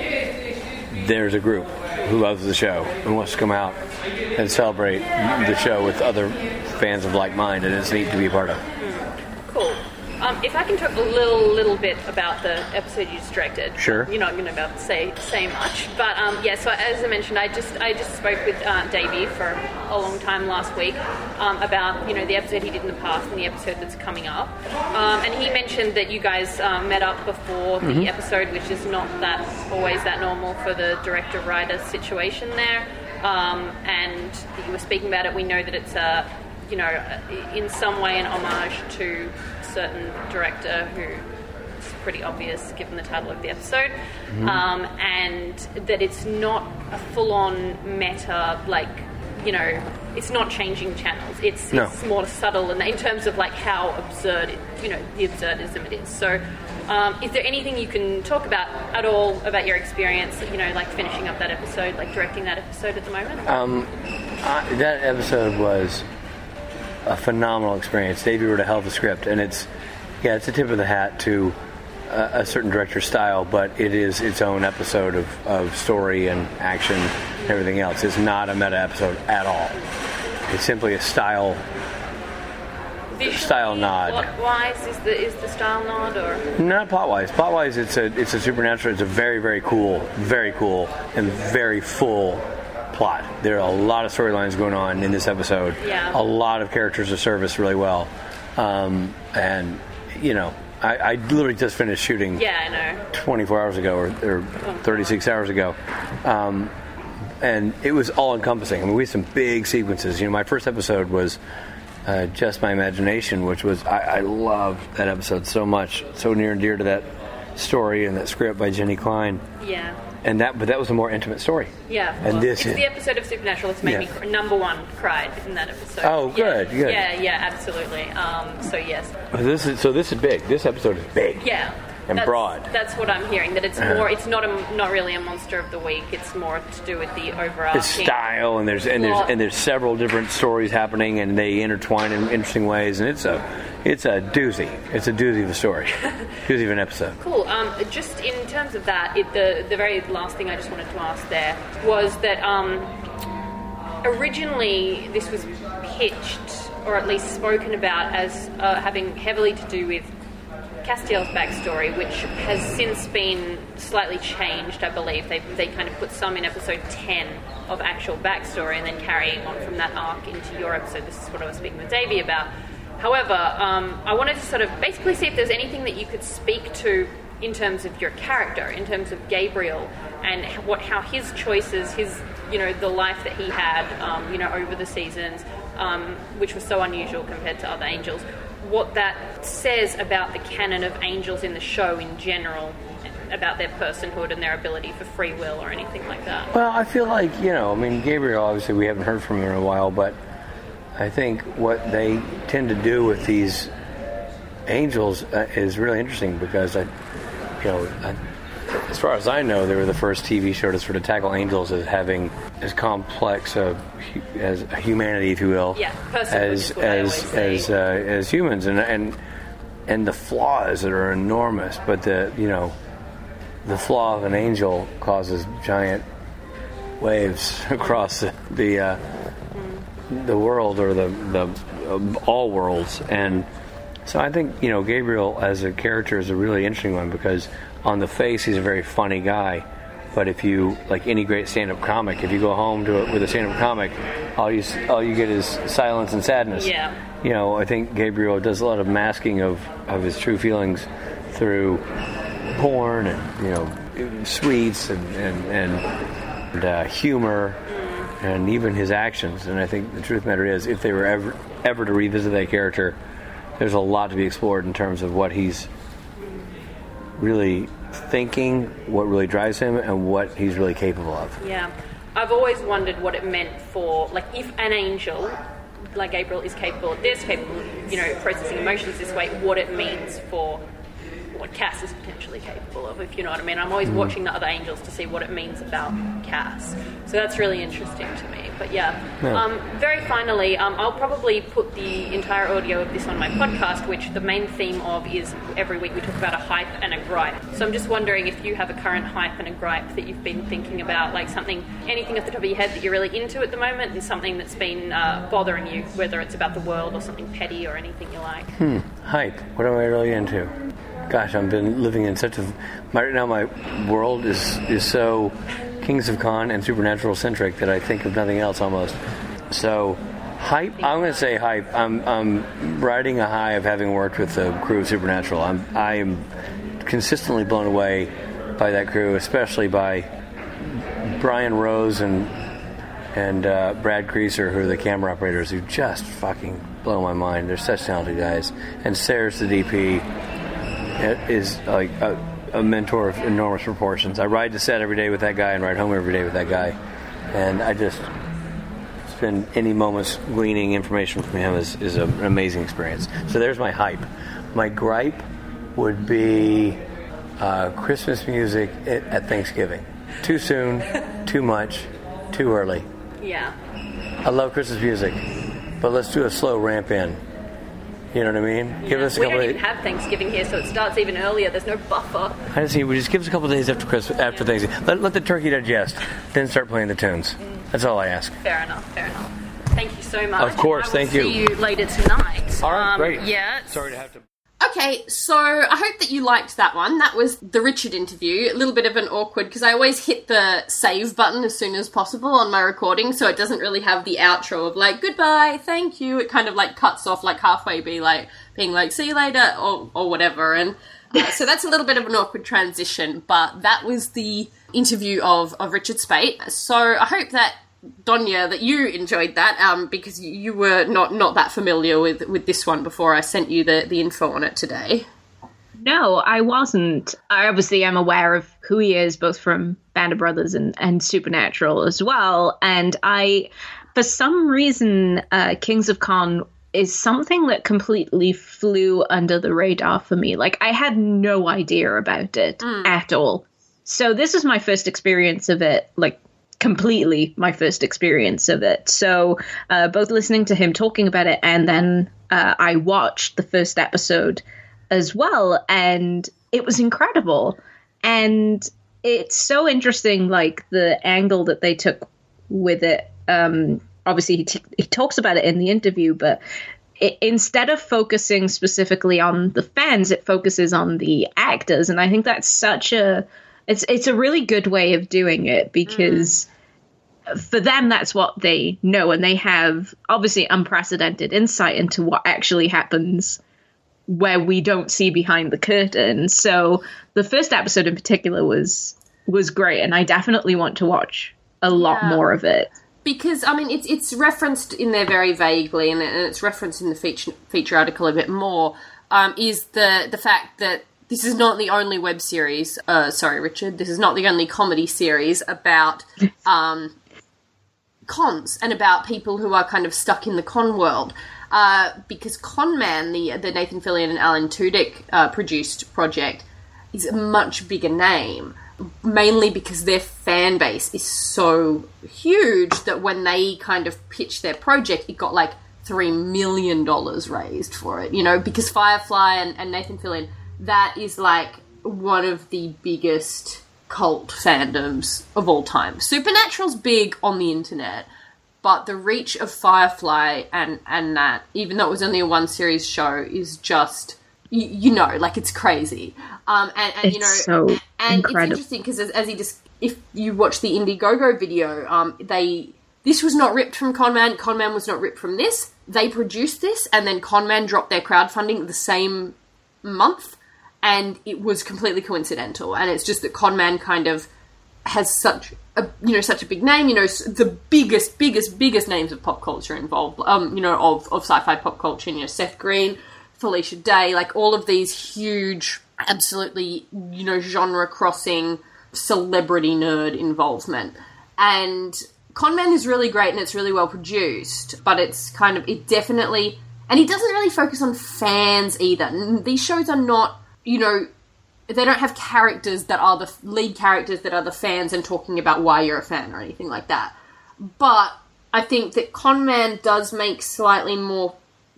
Speaker 3: there's a group who loves the show and wants to come out and celebrate the show with other fans of like mind, and it's neat to be a part of.
Speaker 4: Mm, cool. Um, if I can talk a little little bit about the episode you just directed.
Speaker 3: Sure.
Speaker 4: You're not going to say say much, but um, yeah. So as I mentioned, I just I just spoke with uh, Davey for a long time last week um, about you know the episode he did in the past and the episode that's coming up, um, and he mentioned that you guys um, met up before the mm-hmm. episode, which is not that always that normal for the director writer situation there, um, and you were speaking about it. We know that it's a you know in some way an homage to certain director who is pretty obvious given the title of the episode, mm-hmm. um, and that it's not a full-on meta, like, you know, it's not changing channels. It's,
Speaker 3: no.
Speaker 4: it's more subtle in, in terms of like how absurd, it, you know, the absurdism it is. So um, is there anything you can talk about at all about your experience, you know, like finishing up that episode, like directing that episode at the moment?
Speaker 3: Um, uh, that episode was a phenomenal experience. Davey wrote a hell of a script, and it's yeah, it's a tip of the hat to uh, a certain director's style, but it is its own episode of, of story and action and everything else. It's not a meta episode at all. It's simply a style
Speaker 4: Visually,
Speaker 3: style nod.
Speaker 4: Plot-wise, is the is the style nod or
Speaker 3: not plot-wise? Plot-wise, it's a it's a supernatural. It's a very very cool, very cool, and very full plot. There are a lot of storylines going on in this episode.
Speaker 4: Yeah.
Speaker 3: A lot of characters are serviced really well. Um, and, you know, I, I literally just finished shooting
Speaker 4: yeah, I know.
Speaker 3: twenty-four hours ago or, or thirty-six hours ago. Um, and it was all-encompassing. I mean, we had some big sequences. You know, my first episode was uh, Just My Imagination, which was, I, I loved that episode so much. So near and dear to that story and that script by Jenny Klein.
Speaker 4: Yeah.
Speaker 3: And that, but that was a more intimate story.
Speaker 4: Yeah,
Speaker 3: and
Speaker 4: well,
Speaker 3: this
Speaker 4: it's
Speaker 3: is,
Speaker 4: the episode of Supernatural that's made
Speaker 3: yeah.
Speaker 4: me cr- number one cried in that episode.
Speaker 3: Oh, good,
Speaker 4: yeah.
Speaker 3: good.
Speaker 4: Yeah, yeah, absolutely. Um, so yes.
Speaker 3: This is so. This is big. This episode is big.
Speaker 4: Yeah.
Speaker 3: And
Speaker 4: that's,
Speaker 3: broad.
Speaker 4: That's what I'm hearing. That it's more. It's not a not really a monster of the week. It's more to do with the overarching
Speaker 3: It's style, and there's and there's and there's several different stories happening, and they intertwine in interesting ways, and it's a it's a doozy. It's a doozy of a story, doozy of an episode.
Speaker 4: Cool. Um, just in terms of that, it, the the very last thing I just wanted to ask there was that um, originally this was pitched, or at least spoken about, as uh, having heavily to do with Castiel's backstory, which has since been slightly changed, I believe. They they kind of put some in episode ten of actual backstory, and then carrying on from that arc into your episode. This is what I was speaking with Davey about. However, um, I wanted to sort of basically see if there's anything that you could speak to in terms of your character, in terms of Gabriel, and what how his choices, his you know the life that he had, um, you know over the seasons, um, which was so unusual compared to other angels. What that says about the canon of angels in the show in general, about their personhood and their ability for free will or anything like that.
Speaker 3: Well, I feel like, you know, I mean, Gabriel, obviously we haven't heard from him in a while, but I think what they tend to do with these angels uh, is really interesting because, I, you know, I, as far as I know, they were the first T V show to sort of tackle angels as having as complex a, as a humanity, if you will,
Speaker 4: yeah,
Speaker 3: as as as uh, as humans, and and and the flaws that are enormous. But the you know the flaw of an angel causes giant waves across the the, uh, mm. the world or the the uh, all worlds, and so I think you know Gabriel as a character is a really interesting one because. On the face, he's a very funny guy, but if you like any great stand-up comic, if you go home to it with a stand-up comic, all you all you get is silence and sadness.
Speaker 4: Yeah.
Speaker 3: You know, I think Gabriel does a lot of masking of, of his true feelings through porn and you know sweets and and, and, and uh, humor, mm. and even his actions. And I think the truth of the matter is, if they were ever ever to revisit that character, there's a lot to be explored in terms of what he's really thinking, what really drives him, and what he's really capable of.
Speaker 4: Yeah. I've always wondered what it meant for, like, if an angel, like Gabriel, is capable of this, capable of, you know, processing emotions this way, what it means for what Cass is potentially capable of, if you know what I mean. I'm always mm. watching the other angels to see what it means about Cass. So that's really interesting to me. But yeah, yeah. Um, very finally, um, I'll probably put the entire audio of this on my podcast, which the main theme of is every week we talk about a hype and a gripe. So I'm just wondering if you have a current hype and a gripe that you've been thinking about, like something, anything off the top of your head that you're really into at the moment, and something that's been uh, bothering you, whether it's about the world or something petty or anything you like.
Speaker 3: Hmm. Hype. What am I really into? Gosh, I've been living in such a... My, right now my world is, is so Kings of Con and Supernatural centric that I think of nothing else almost. So, hype, I'm going to say hype. I'm, I'm riding a high of having worked with the crew of Supernatural. I'm, I am consistently blown away by that crew, especially by Brian Rose and and uh, Brad Creaser, who are the camera operators, who just fucking blow my mind. They're such talented guys. And Sarah's the D P. Is like a, a mentor of enormous proportions. I ride to set every day with that guy and ride home every day with that guy, and I just spend any moments gleaning information from him is, is an amazing experience. So there's my hype. My gripe would be uh, Christmas music at, at Thanksgiving. Too soon, too much, too early.
Speaker 4: Yeah.
Speaker 3: I love Christmas music, but let's do a slow ramp in. You know what I mean?
Speaker 4: Yeah.
Speaker 3: Give us a
Speaker 4: we
Speaker 3: couple
Speaker 4: don't
Speaker 3: of
Speaker 4: even have Thanksgiving here, so it starts even earlier. There's no buffer.
Speaker 3: I just see. We just give us a couple of days after Christmas, after
Speaker 4: yeah.
Speaker 3: Thanksgiving. Let, let the turkey digest, then start playing the tunes. Mm. That's all I ask.
Speaker 4: Fair enough. Fair enough. Thank you so much.
Speaker 3: Of course.
Speaker 4: I will
Speaker 3: thank
Speaker 4: see
Speaker 3: you.
Speaker 4: See you later tonight.
Speaker 3: All right.
Speaker 4: Um,
Speaker 3: great.
Speaker 4: Yeah.
Speaker 3: Sorry to have to.
Speaker 1: Okay, so I hope that you liked that one. That was the Richard interview. A little bit of an awkward, because I always hit the save button as soon as possible on my recording, so it doesn't really have the outro of like, goodbye, thank you. It kind of like cuts off like halfway, be like, being like, see you later, or, or whatever. And uh, so that's a little bit of an awkward transition, but that was the interview of, of Richard Speight. So I hope that, Donya, that you enjoyed that, um, because you were not, not that familiar with, with this one before I sent you the, the info on it today.
Speaker 2: No, I wasn't. I obviously am aware of who he is, both from Band of Brothers and, and Supernatural as well. And I, for some reason, uh, Kings of Con is something that completely flew under the radar for me. Like, I had no idea about it mm. at all. So this is my first experience of it, like, completely my first experience of it. So uh, both listening to him talking about it, and then uh, I watched the first episode as well, and it was incredible. And it's so interesting, like the angle that they took with it. Um, obviously, he, t- he talks about it in the interview, but it, instead of focusing specifically on the fans, it focuses on the actors. And I think that's such a It's it's a really good way of doing it, because mm. for them, that's what they know. And they have obviously unprecedented insight into what actually happens where we don't see behind the curtain. So the first episode in particular was was great. And I definitely want to watch a lot yeah. more of it.
Speaker 1: Because, I mean, it's it's referenced in there very vaguely, and it's referenced in the feature, feature article a bit more, um, is the, the fact that this is not the only web series, uh, sorry, Richard, this is not the only comedy series about um, cons and about people who are kind of stuck in the con world. Uh, because Con Man, the, the Nathan Fillion and Alan Tudyk uh, produced project, is a much bigger name, mainly because their fan base is so huge that when they kind of pitched their project, it got like three million dollars raised for it, you know, because Firefly and, and Nathan Fillion, that is like one of the biggest cult fandoms of all time. Supernatural's big on the internet, but the reach of Firefly and, and that, even though it was only a one series show, is just, you, you know, like it's crazy. Um, and, and you know,
Speaker 2: so
Speaker 1: and
Speaker 2: incredible.
Speaker 1: It's interesting because as, as he just, if you watch the Indiegogo video, um, they, this was not ripped from Conman. Conman was not ripped from this. They produced this, and then Conman dropped their crowdfunding the same month. And it was completely coincidental. And it's just that Conman kind of has such a, you know, such a big name, you know, the biggest, biggest, biggest names of pop culture involved, um, you know, of, of sci-fi pop culture, you know, Seth Green, Felicia Day, like all of these huge, absolutely, you know, genre-crossing celebrity nerd involvement. And Con Man is really great and it's really well produced, but it's kind of, it definitely, and it doesn't really focus on fans either. These shows are not, you know, they don't have characters that are the lead characters that are the fans and talking about why you're a fan or anything like that. But I think that Con Man does make slightly more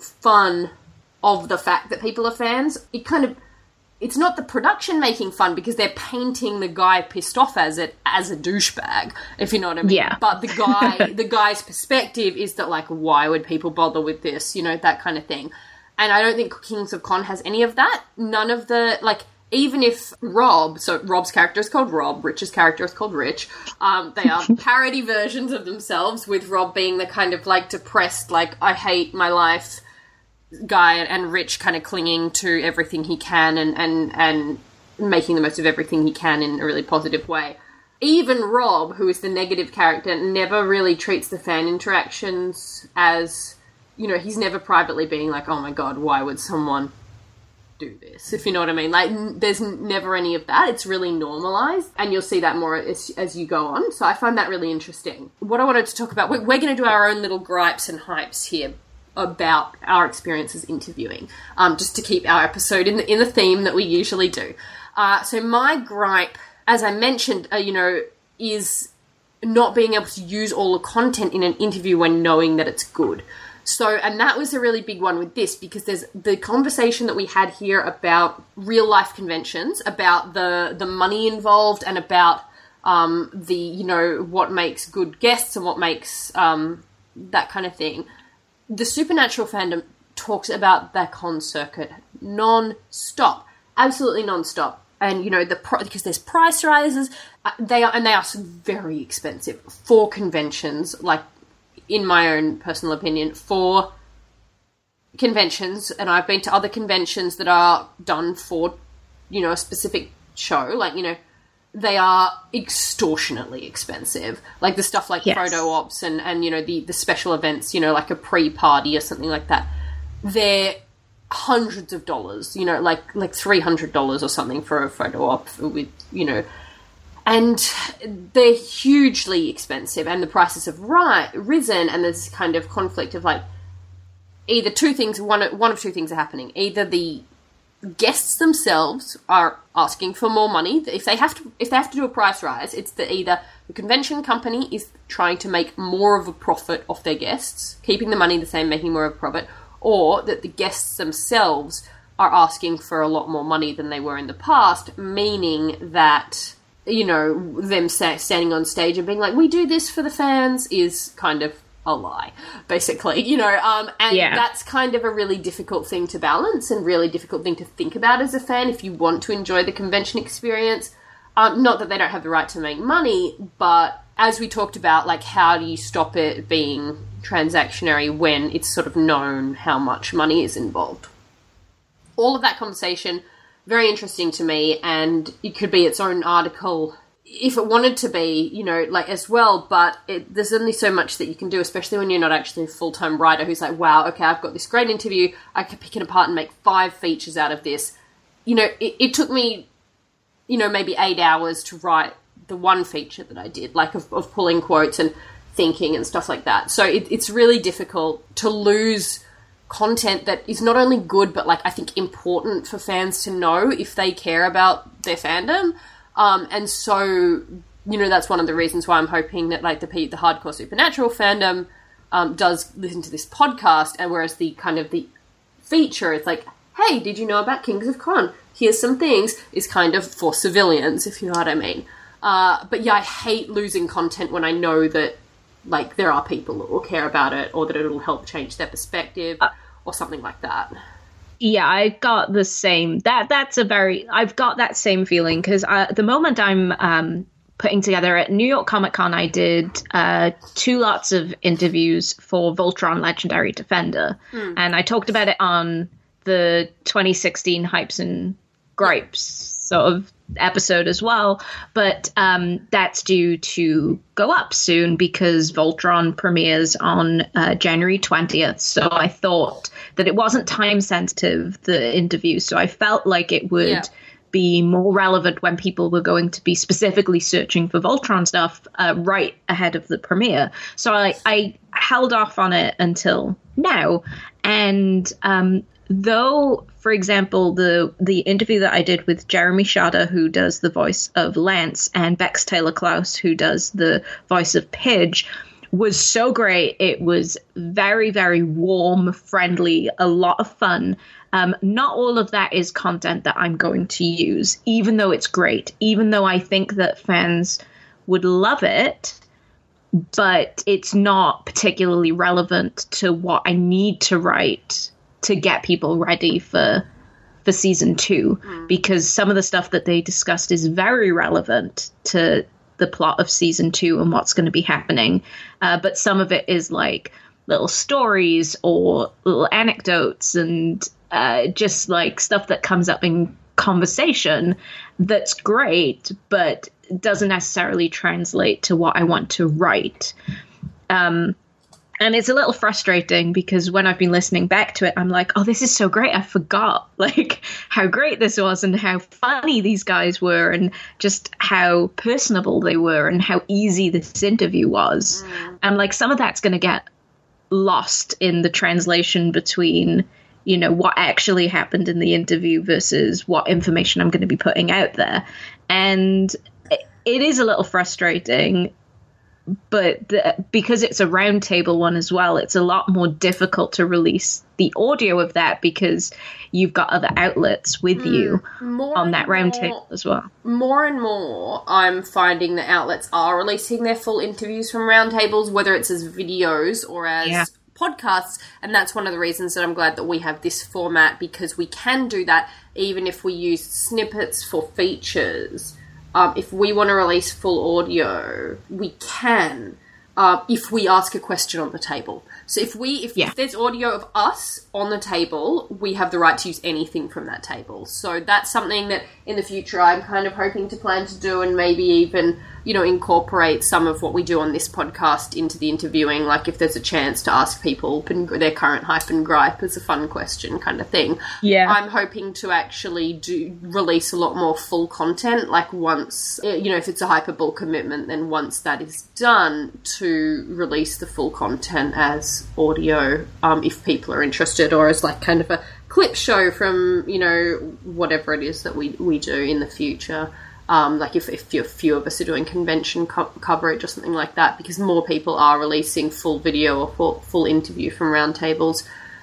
Speaker 1: fun of the fact that people are fans. It kind of, it's not the production making fun because they're painting the guy pissed off as it as a douchebag, if you know what I mean.
Speaker 2: Yeah.
Speaker 1: But the guy, the guy's perspective is that, like, why would people bother with this? You know, that kind of thing. And I don't think Kings of Con has any of that. None of the, like, even if Rob, so Rob's character is called Rob, Rich's character is called Rich, um, they are parody versions of themselves, with Rob being the kind of, like, depressed, like, I hate my life guy, and Rich kind of clinging to everything he can and, and, and making the most of everything he can in a really positive way. Even Rob, who is the negative character, never really treats the fan interactions as, you know, he's never privately being like, oh my god, why would someone do this, if you know what I mean. Like, n- there's n- never any of that. It's really normalized, and you'll see that more as, as you go on. So I find that really interesting. What I wanted to talk about, we're, we're going to do our own little gripes and hypes here about our experiences interviewing, um, just to keep our episode in the, in the theme that we usually do. Uh, so my gripe, as I mentioned, uh, you know, is not being able to use all the content in an interview when knowing that it's good. So, and that was a really big one with this, because there's the conversation that we had here about real life conventions, about the, the money involved, and about um, the, you know, what makes good guests and what makes um, that kind of thing. The Supernatural fandom talks about their con circuit non-stop, absolutely non-stop. And, you know, the pro- because there's price rises, uh, they are, and they are very expensive for conventions, like, in my own personal opinion, for conventions, and I've been to other conventions that are done for, you know, a specific show, like, you know, they are extortionately expensive. Like the stuff like
Speaker 2: yes.
Speaker 1: photo ops and, and, you know, the, the special events, you know, like a pre-party or something like that. They're hundreds of dollars, you know, like, like three hundred dollars or something for a photo op with, you know, and they're hugely expensive, and the prices have ri- risen, and there's kind of conflict of, like, either two things, one, one of two things are happening. Either the guests themselves are asking for more money. If they have to, if they have to do a price rise, it's that either the convention company is trying to make more of a profit off their guests, keeping the money the same, making more of a profit, or that the guests themselves are asking for a lot more money than they were in the past, meaning that, you know, them standing on stage and being like, we do this for the fans, is kind of a lie, basically, you know, um, and
Speaker 2: yeah.
Speaker 1: that's kind of a really difficult thing to balance and really difficult thing to think about as a fan if you want to enjoy the convention experience. Um, not that they don't have the right to make money, but as we talked about, like, how do you stop it being transactionary when it's sort of known how much money is involved? All of that conversation, very interesting to me, and it could be its own article if it wanted to be, you know, like, as well, but it, there's only so much that you can do, especially when you're not actually a full-time writer who's like, wow, okay, I've got this great interview, I can pick it apart and make five features out of this. You know, it, it took me, you know, maybe eight hours to write the one feature that I did, like, of, of pulling quotes and thinking and stuff like that. So it, it's really difficult to lose content that is not only good, but, like, I think important for fans to know if they care about their fandom. Um, and so, you know, that's one of the reasons why I'm hoping that, like, the the hardcore Supernatural fandom um, does listen to this podcast, and whereas the kind of the feature, it's like, hey, did you know about Kings of Con? Here's some things, is kind of for civilians, if you know what I mean. Uh, but yeah, I hate losing content when I know that, like, there are people that will care about it, or that it'll help change their perspective, uh, or something like that.
Speaker 2: Yeah, I got the same. That that's a very. I've got that same feeling because at the moment I'm um, putting together at New York Comic Con, I did uh, two lots of interviews for Voltron Legendary Defender, mm. and I talked about it on the twenty sixteen Hypes and Gripes sort of episode as well, but um, that's due to go up soon because Voltron premieres on uh, January twentieth. So I thought that it wasn't time sensitive, the interview, so I felt like it would yeah. be more relevant when people were going to be specifically searching for Voltron stuff uh, right ahead of the premiere. So I, I held off on it until now. And um, though, for example, the the interview that I did with Jeremy Shada, who does the voice of Lance, and Bex Taylor Klaus, who does the voice of Pidge, was so great. It was very, very warm, friendly, a lot of fun. Um, not all of that is content that I'm going to use, even though it's great, even though I think that fans would love it, but it's not particularly relevant to what I need to write to get people ready for for season two, mm. because some of the stuff that they discussed is very relevant to the plot of season two and what's going to be happening. Uh, but some of it is like little stories or little anecdotes and uh, just like stuff that comes up in conversation that's great, but doesn't necessarily translate to what I want to write. Um, and it's a little frustrating because when I've been listening back to it, I'm like, oh, this is so great. I forgot like how great this was and how funny these guys were and just how personable they were and how easy this interview was. Mm. And like some of that's going to get lost in the translation between, you know, what actually happened in the interview versus what information I'm going to be putting out there. And it, it is a little frustrating. But the, because it's a roundtable one as well, it's a lot more difficult to release the audio of that because you've got other outlets with mm, you on that roundtable as well.
Speaker 1: More and more, I'm finding that outlets are releasing their full interviews from roundtables, whether it's as videos or as yeah. podcasts, and that's one of the reasons that I'm glad that we have this format, because we can do that even if we use snippets for features. Um, if we want to release full audio, we can, uh, if we ask a question on the table. So if we, if, yeah. if there's audio of us on the table, we have the right to use anything from that table. So that's something that in the future I'm kind of hoping to plan to do, and maybe even, you know, incorporate some of what we do on this podcast into the interviewing. Like if there's a chance to ask people their current hype and gripe as a fun question kind of thing.
Speaker 2: Yeah.
Speaker 1: I'm hoping to actually do release a lot more full content. Like once, you know, if it's a hyperball commitment, then once that is done, to release the full content as audio, um, if people are interested, or as like kind of a clip show from, you know, whatever it is that we, we do in the future. Um, like if, if a few of us are doing convention co- coverage or something like that, because more people are releasing full video or full, full interview from roundtables.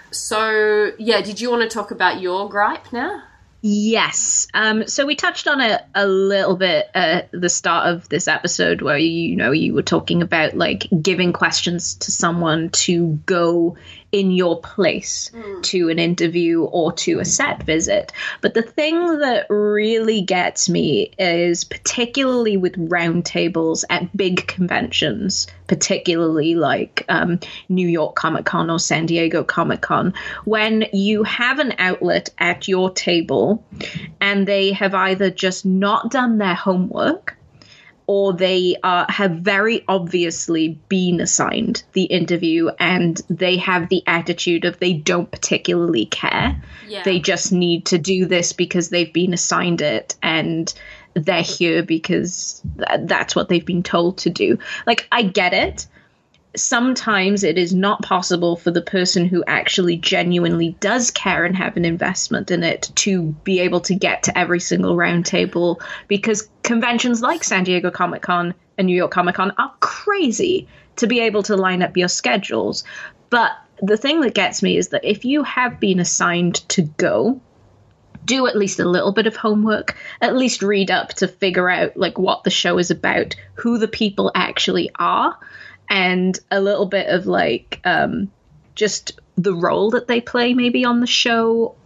Speaker 1: So, yeah, did you want to talk about your gripe now?
Speaker 2: Yes. Um, so we touched on it a little bit at the start of this episode where, you know, you were talking about like giving questions to someone to go in your place mm. to an interview or to a set visit. But the thing that really gets me is particularly with roundtables at big conventions, particularly like um, New York Comic Con or San Diego Comic Con, when you have an outlet at your table and they have either just not done their homework, or they uh, have very obviously been assigned the interview and they have the attitude of they don't particularly care. Yeah. They just need to do this because they've been assigned it and they're here because th- that's what they've been told to do. Like, I get it. Sometimes it is not possible for the person who actually genuinely does care and have an investment in it to be able to get to every single round table, because conventions like San Diego Comic-Con and New York Comic-Con are crazy to be able to line up your schedules. But the thing that gets me is that if you have been assigned to go, do at least a little bit of homework, at least read up to figure out like what the show is about, who the people actually are, and a little bit of like um, just the role that they play maybe on the show,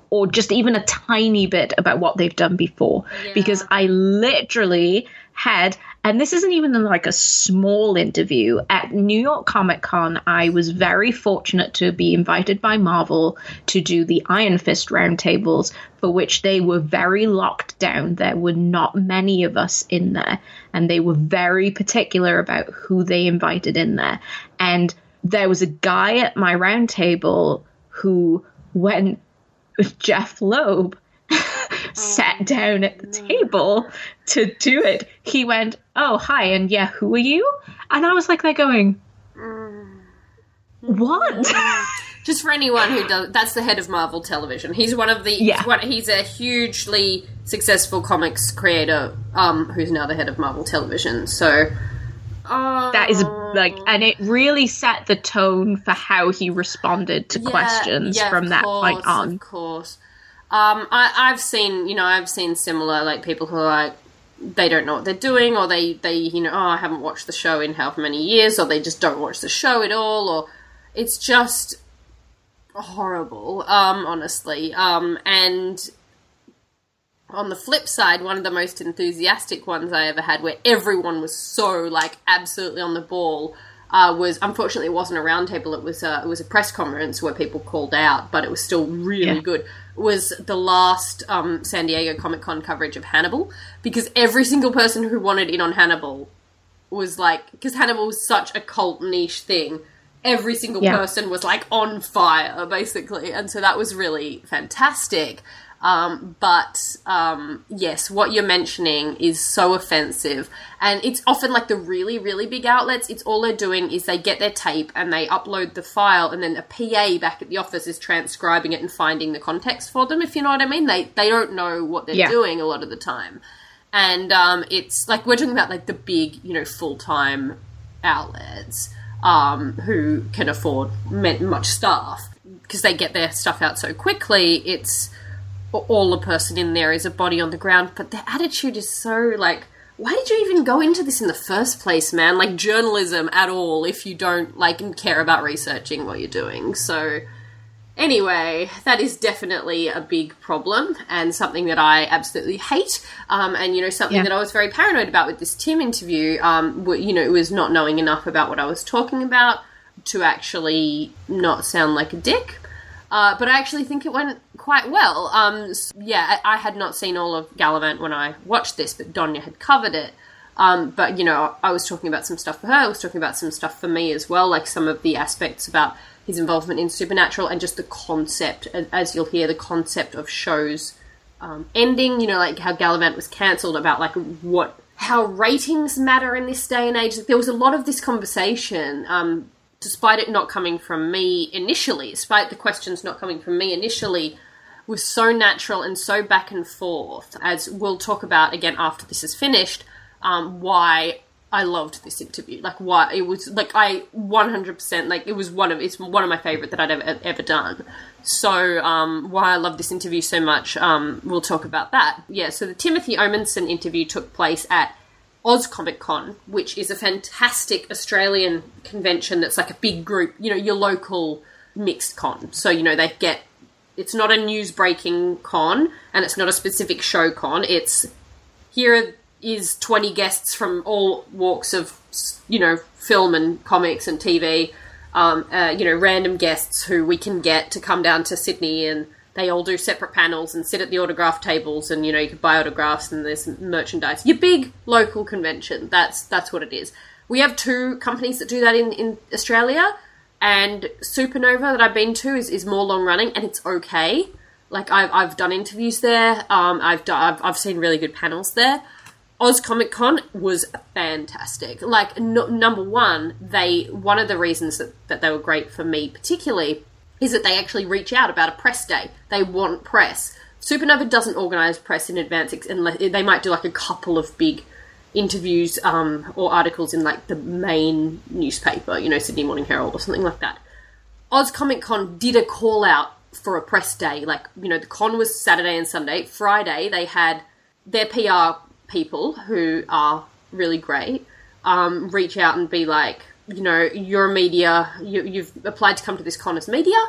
Speaker 2: or just even a tiny bit about what they've done before. Yeah. Because I literally had, and this isn't even like a small interview, at New York Comic Con, I was very fortunate to be invited by Marvel to do the Iron Fist roundtables, for which they were very locked down. There were not many of us in there, and they were very particular about who they invited in there. And there was a guy at my roundtable who, when Jeff Loeb sat down at the table to do it, he went, "Oh, hi, and yeah, who are you?" And I was like, they're going, what?
Speaker 1: Just for anyone who does, that's the head of Marvel Television. He's one of the,
Speaker 2: yeah.
Speaker 1: he's, one, he's a hugely successful comics creator, um, who's now the head of Marvel Television. So, uh,
Speaker 2: that is like, and it really set the tone for how he responded to
Speaker 1: yeah,
Speaker 2: questions
Speaker 1: yeah,
Speaker 2: from that
Speaker 1: course,
Speaker 2: point on.
Speaker 1: Of course. Um, I, I've seen, you know, I've seen similar, like, people who are like, they don't know what they're doing, or they, they, you know, oh, I haven't watched the show in however many years, or they just don't watch the show at all, or it's just horrible, um, honestly. Um, and on the flip side, one of the most enthusiastic ones I ever had, where everyone was so, like, absolutely on the ball, Uh, was, unfortunately, it wasn't a roundtable. It was a, it was a press conference where people called out, but it was still really yeah. good. It was the last um, San Diego Comic-Con coverage of Hannibal, because every single person who wanted in on Hannibal was like, because Hannibal was such a cult niche thing, every single yeah. person was like on fire, basically, and so that was really fantastic. Um, but, um, yes, what you're mentioning is so offensive, and it's often like the really, really big outlets, it's all they're doing is they get their tape and they upload the file, and then a P A back at the office is transcribing it and finding the context for them, if you know what I mean. They, they don't know what they're yeah. doing a lot of the time. And, um, it's like, we're talking about like the big, you know, full-time outlets, um, who can afford much staff, because they get their stuff out so quickly. It's, all a person in there is a body on the ground, but their attitude is so, like, why did you even go into this in the first place, man? Like, journalism at all, if you don't, like, care about researching what you're doing. So, anyway, that is definitely a big problem, and something that I absolutely hate, um, and, you know, something yeah. that I was very paranoid about with this Tim interview, um, you know, it was not knowing enough about what I was talking about to actually not sound like a dick. Uh, but I actually think it went quite well. Um, yeah, I, I had not seen all of Gallivant when I watched this, but Donya had covered it. Um, but, you know, I was talking about some stuff for her. I was talking about some stuff for me as well, like some of the aspects about his involvement in Supernatural and just the concept, as you'll hear, the concept of shows um, ending, you know, like how Gallivant was cancelled, about, like, what, how ratings matter in this day and age. There was a lot of this conversation, um, despite it not coming from me initially, despite the questions not coming from me initially, was so natural and so back and forth, as we'll talk about again after this is finished, um, why I loved this interview. Like, why it was, like, I one hundred percent, like, it was one of, it's one of my favourite that I'd ever, ever done. So, um, why I love this interview so much, um, we'll talk about that. Yeah, so the Timothy Omenson interview took place at Oz Comic Con, which is a fantastic Australian convention that's like a big group, you know, your local mixed con. So, you know, they get, it's not a news-breaking con, and it's not a specific show con. It's, here is twenty guests from all walks of, you know, film and comics and T V, um, uh, you know, random guests who we can get to come down to Sydney, and they all do separate panels and sit at the autograph tables, and, you know, you can buy autographs and there's merchandise. Your big local convention, that's that's what it is. We have two companies that do that in, in Australia, and Supernova that I've been to is, is more long-running, and it's okay. Like, I've, I've done interviews there, um, I've, done, I've, I've seen really good panels there. Oz Comic Con was fantastic. Like, no, number one, they, one of the reasons that, that they were great for me particularly is that they actually reach out about a press day. They want press. Supernova doesn't organise press in advance, unless they might do like a couple of big interviews um, or articles in like the main newspaper, you know, Sydney Morning Herald or something like that. Oz Comic Con did a call out for a press day. Like, you know, the con was Saturday and Sunday. Friday, they had their P R people, who are really great, um, reach out and be like, you know, you're a media, you, you've applied to come to this con as media,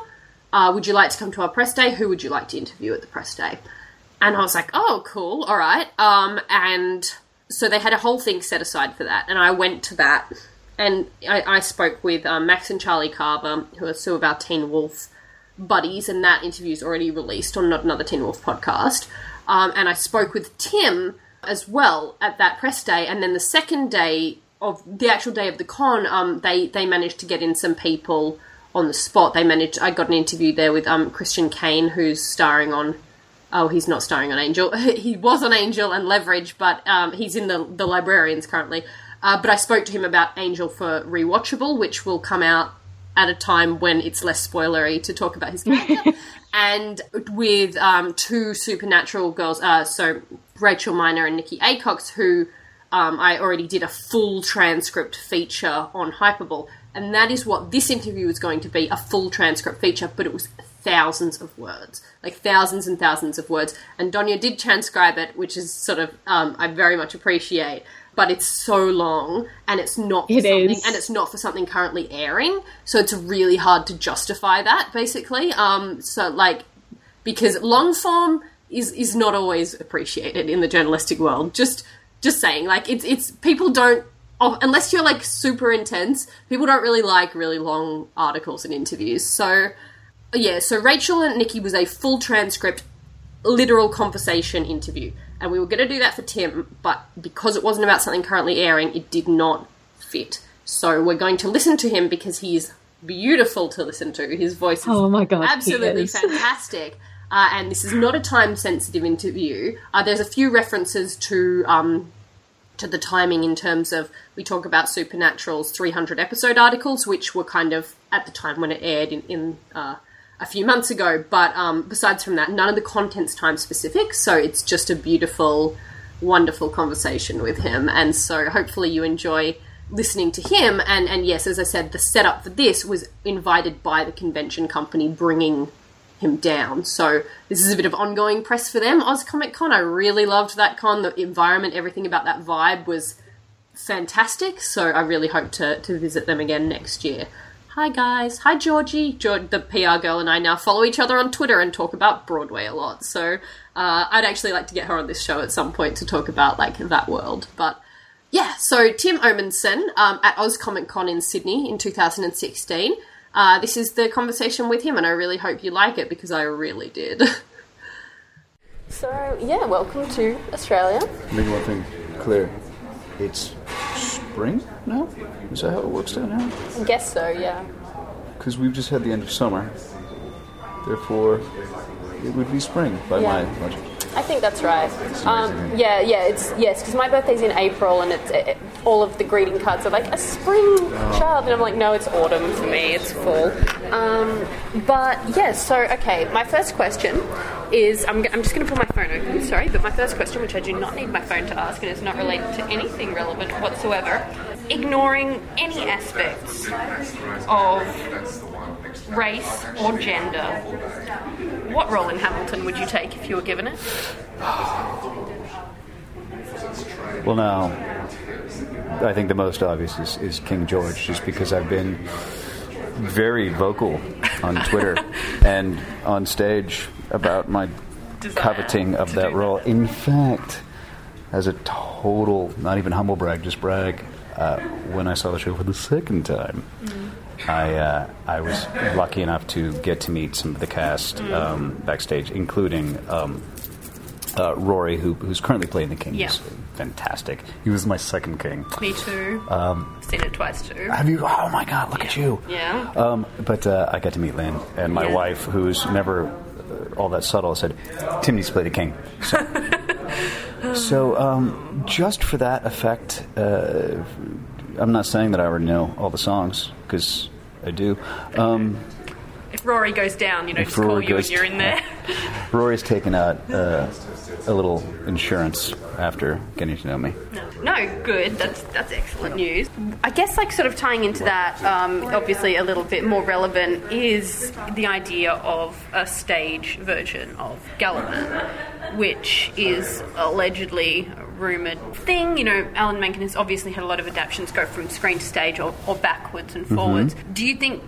Speaker 1: uh, would you like to come to our press day? Who would you like to interview at the press day? And I was like, oh, cool, all right. Um, and so they had a whole thing set aside for that, and I went to that, and I, I spoke with um, Max and Charlie Carver, who are two of our Teen Wolf buddies, and that interview's already released on Not Another Teen Wolf podcast. Um, and I spoke with Tim as well at that press day, and then the second day of the actual day of the con, um, they they managed to get in some people on the spot. They managed. I got an interview there with um Christian Kane, who's starring on. Oh, he's not starring on Angel. He was on Angel and Leverage, but um, he's in the the Librarians currently. Uh, but I spoke to him about Angel for Rewatchable, which will come out at a time when it's less spoilery to talk about his character. And with um, two Supernatural girls, uh, so Rachel Miner and Nikki Acox, who um, I already did a full transcript feature on Hypable. And that is what this interview is going to be, a full transcript feature, but it was thousands of words, like thousands and thousands of words. And Donya did transcribe it, which is sort of, um, I very much appreciate, but it's so long, and it's not for
Speaker 2: it
Speaker 1: something,
Speaker 2: is.
Speaker 1: and it's not for something currently airing, so it's really hard to justify that, basically. Um, so, like, because long form is, is not always appreciated in the journalistic world. Just, just saying, like, it's, it's, people don't, unless you're, like, super intense, people don't really like really long articles and interviews. So, yeah, so Rachel and Nikki was a full transcript, literal conversation interview. And we were going to do that for Tim, but because it wasn't about something currently airing, it did not fit. So we're going to listen to him because he's beautiful to listen to. His voice is
Speaker 2: oh my God,
Speaker 1: absolutely fantastic. Uh, and this is not a time-sensitive interview. Uh, there's a few references to um, to the timing in terms of, we talk about Supernatural's three hundred episode articles, which were kind of at the time when it aired in, in uh, a few months ago. But um, besides from that, none of the content's time-specific, so it's just a beautiful, wonderful conversation with him. And so hopefully you enjoy listening to him. And, and yes, as I said, the setup for this was invited by the convention company bringing him down. So this is a bit of ongoing press for them. Oz Comic Con, I really loved that con. The environment, everything about that vibe was fantastic. So I really hope to, to visit them again next year. Hi guys. Hi Georgie. George, the P R girl, and I now follow each other on Twitter and talk about Broadway a lot. So uh, I'd actually like to get her on this show at some point to talk about like that world. But yeah, so Tim Omundson um, at Oz Comic Con in Sydney in two thousand sixteen. Uh, this is the conversation with him, and I really hope you like it because I really did. So yeah, welcome to Australia.
Speaker 5: Make one thing clear. It's spring now? Is that how it works down now?
Speaker 1: I guess so, yeah.
Speaker 5: Because we've just had the end of summer. Therefore, it would be spring by
Speaker 1: Yeah.
Speaker 5: my logic.
Speaker 1: I think that's right.
Speaker 5: It's
Speaker 1: Um,
Speaker 5: amazing.
Speaker 1: yeah, yeah, it's yes, because my birthday's in April, and it's it, all of the greeting cards are like a spring child, and I'm like, no, it's autumn for me, it's fall. Um, but yeah, so okay, my first question is, I'm, I'm just going to pull my phone open, sorry, but my first question, which I do not need my phone to ask, and is not related to anything relevant whatsoever, ignoring any aspects of race or gender, what role in Hamilton would you take if you were given it?
Speaker 5: Well, now, I think the most obvious is, is King George, just because I've been very vocal on Twitter and on stage about my
Speaker 1: Desire
Speaker 5: coveting of
Speaker 1: to
Speaker 5: that
Speaker 1: do
Speaker 5: role. In fact, as a total, not even humble brag, just brag, uh, when I saw the show for the second time, mm. I uh, I was lucky enough to get to meet some of the cast mm. um, backstage, including um, uh, Rory, who, who's currently playing the King.
Speaker 1: Yeah.
Speaker 5: He's fantastic. He was my second King.
Speaker 1: Me too.
Speaker 5: Um,
Speaker 1: Seen it twice too.
Speaker 5: have you? Oh my God! Look
Speaker 1: yeah.
Speaker 5: at you.
Speaker 1: Yeah.
Speaker 5: Um, but uh, I got to meet Lynn, and my
Speaker 1: Yeah.
Speaker 5: wife, who's never uh, all that subtle, said, "Tim needs to play the King." So, so um, just for that effect, uh, I'm not saying that I already know all the songs, because I do. Um,
Speaker 1: if Rory goes down, you know, just
Speaker 5: Rory
Speaker 1: call you
Speaker 5: goes
Speaker 1: and you're in there.
Speaker 5: Rory's taken out uh, a little insurance after getting to know me.
Speaker 1: No, no, good. That's that's excellent news. I guess, like, sort of tying into that, um, obviously a little bit more relevant is the idea of a stage version of Galavan, which is allegedly a rumoured thing. You know, Alan Menken has obviously had a lot of adaptations go from screen to stage or, or backwards and forwards. Mm-hmm. Do you think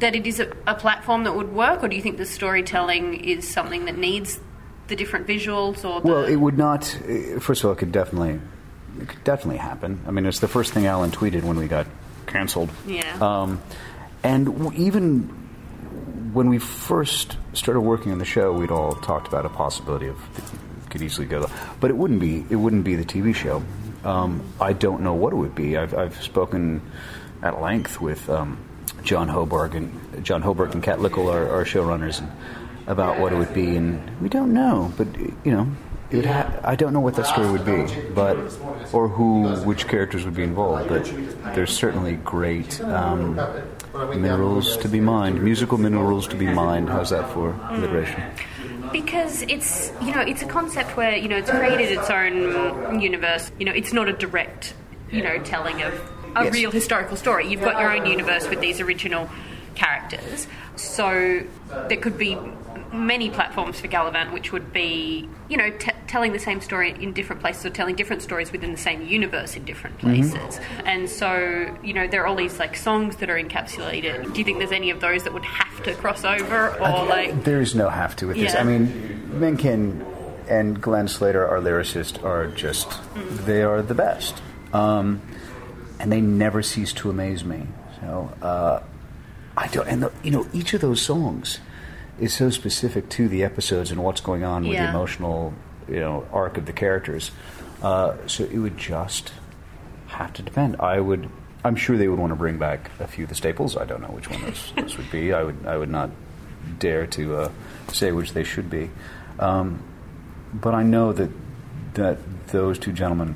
Speaker 4: that it is a, a platform that would work, or do you think the storytelling is something that needs the different visuals? Or the...
Speaker 5: Well, it would not. First of all, it could definitely, it could definitely happen. I mean, it's the first thing Alan tweeted when we got canceled.
Speaker 4: Yeah.
Speaker 5: Um, and w- even when we first started working on the show, we'd all talked about a possibility of it could easily go, but it wouldn't be. It wouldn't be the T V show. Um, I don't know what it would be. I've, I've spoken at length with um, John Hoberg and John Hoberg and Kat Lickle, our, our showrunners, and about what it would be, and we don't know. But you know, it would ha- I don't know what that story would be, but or who, which characters would be involved. But there's certainly great um, minerals to be mined, musical minerals to be mined. How's that for alliteration?
Speaker 4: Because it's, you know, it's a concept where, you know, it's created its own universe. You know, it's not a direct, you know, telling of a
Speaker 5: Yes.
Speaker 4: real historical story. You've got your own universe with these original characters. So there could be many platforms for Gallivant which would be, you know, t- telling the same story in different places, or telling different stories within the same universe in different places. Mm-hmm. And so, you know, there are all these like songs that are encapsulated. Do you think there's any of those that would have to cross over, or
Speaker 5: I,
Speaker 4: like?
Speaker 5: There's no have to with this.
Speaker 4: Yeah.
Speaker 5: I mean, Menken and Glenn Slater, our lyricist, are just mm. they are the best, um, and they never cease to amaze me. So uh, I don't, and the, you know, each of those songs is so specific to the episodes and what's going on with
Speaker 4: yeah.
Speaker 5: the emotional, you know, arc of the characters. Uh, so it would just have to depend. I would, I'm sure they would want to bring back a few of the staples. I don't know which one those, those would be. I would, I would not dare to uh, say which they should be. Um, but I know that that those two gentlemen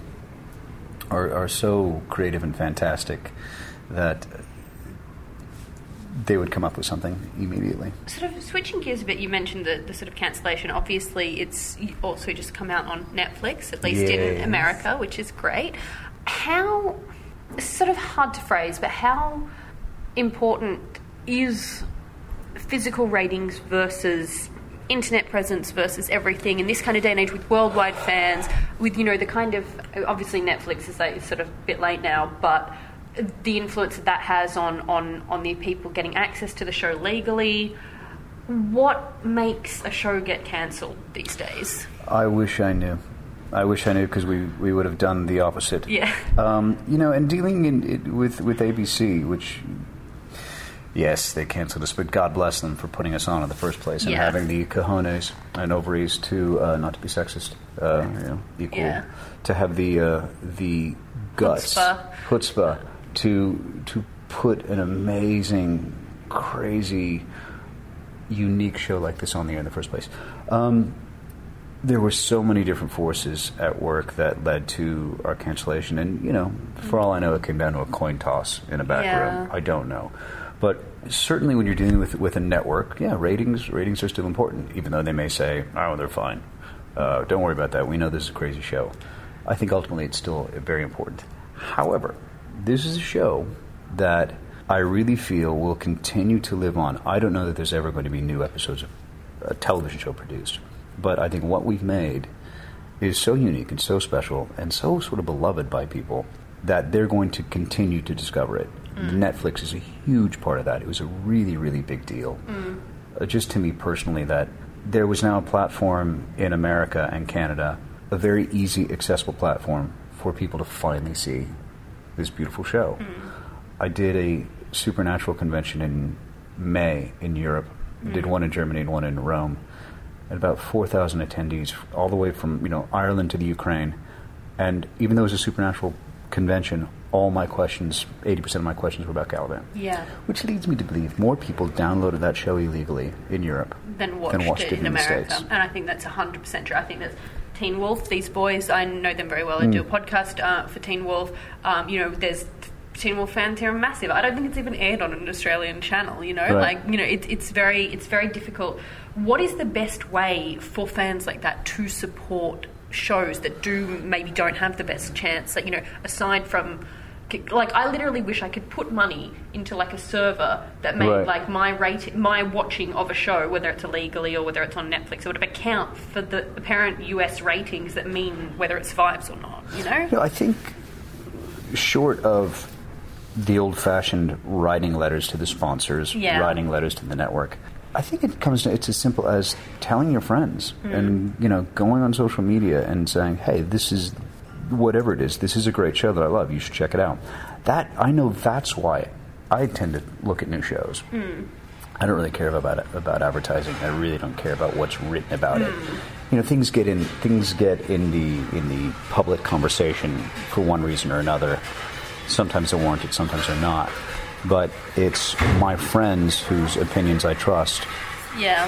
Speaker 5: are are so creative and fantastic that they would come up with something immediately.
Speaker 4: Sort of switching gears a bit, you mentioned the, the sort of cancellation. Obviously, it's also just come out on Netflix, at least
Speaker 5: yes.
Speaker 4: in America, which is great. How, it's sort of hard to phrase, but how important is physical ratings versus internet presence versus everything in this kind of day and age with worldwide fans, with, you know, the kind of, obviously Netflix is like sort of a bit late now, but the influence that that has on, on, on the people getting access to the show legally. What makes a show get cancelled these days?
Speaker 5: I wish I knew. I wish I knew, because we, we would have done the opposite.
Speaker 4: Yeah.
Speaker 5: Um, you know, and dealing in it with, with A B C, which, yes, they canceled us, but God bless them for putting us on in the first place and
Speaker 4: yeah.
Speaker 5: having the cojones and ovaries to, uh, not to be sexist, uh, you know, equal,
Speaker 4: yeah.
Speaker 5: to have the uh, the guts,
Speaker 4: chutzpah.
Speaker 5: chutzpah, to to put an amazing, crazy, unique show like this on the air in the first place. Um, there were so many different forces at work that led to our cancellation, and you know, for all I know, it came down to a coin toss in a back
Speaker 4: yeah.
Speaker 5: room. I don't know, but certainly when you're dealing with with a network, yeah, ratings ratings are still important, even though they may say, "Oh, they're fine. Uh, don't worry about that. We know this is a crazy show." I think ultimately it's still very important. However, this is a show that I really feel will continue to live on. I don't know that there's ever going to be new episodes of a television show produced, but I think what we've made is so unique and so special and so sort of beloved by people that they're going to continue to discover it. Mm. Netflix is a huge part of that. It was a really, really big deal. Mm. Uh, just to me personally, that there was now a platform in America and Canada, a very easy, accessible platform for people to finally see this beautiful show. Mm. I did a Supernatural convention in May in Europe. Mm. Did one in Germany and one in Rome. And about four thousand attendees, all the way from, you know, Ireland to the Ukraine. And even though it was a Supernatural convention, all my questions, eighty percent of my questions were about Gallivant.
Speaker 4: Yeah.
Speaker 5: Which leads me to believe more people downloaded that show illegally in Europe
Speaker 4: than watched,
Speaker 5: than watched
Speaker 4: it,
Speaker 5: it
Speaker 4: in,
Speaker 5: in
Speaker 4: America.
Speaker 5: the States.
Speaker 4: And I think that's one hundred percent true. I think that's Teen Wolf, these boys, I know them very well. I
Speaker 5: Mm.
Speaker 4: do a podcast uh, for Teen Wolf. Um, you know, there's Teen Wolf fans here are massive. I don't think it's even aired on an Australian channel, you know?
Speaker 5: Right.
Speaker 4: Like, you know, it, it's very it's very difficult. What is the best way for fans like that to support shows that do maybe don't have the best chance? Like, you know, aside from... Like, I literally wish I could put money into, like, a server that made,
Speaker 5: Right.
Speaker 4: like, my rate, my watching of a show, whether it's illegally or whether it's on Netflix or whatever, account for the apparent U S ratings that mean whether it survives or not, you know?
Speaker 5: You know, I think short of the old-fashioned writing letters to the sponsors,
Speaker 4: Yeah.
Speaker 5: writing letters to the network. I think it comes to, it's as simple as telling your friends
Speaker 4: Mm.
Speaker 5: and, you know, going on social media and saying, hey, this is, whatever it is, this is a great show that I love. You should check it out. That, I know that's why I tend to look at new shows.
Speaker 4: Mm.
Speaker 5: I don't really care about it, about advertising. I really don't care about what's written about it. You know, things get in things get in the in the public conversation for one reason or another. Sometimes they're warranted, sometimes they're not. But it's my friends whose opinions I trust,
Speaker 4: Yeah.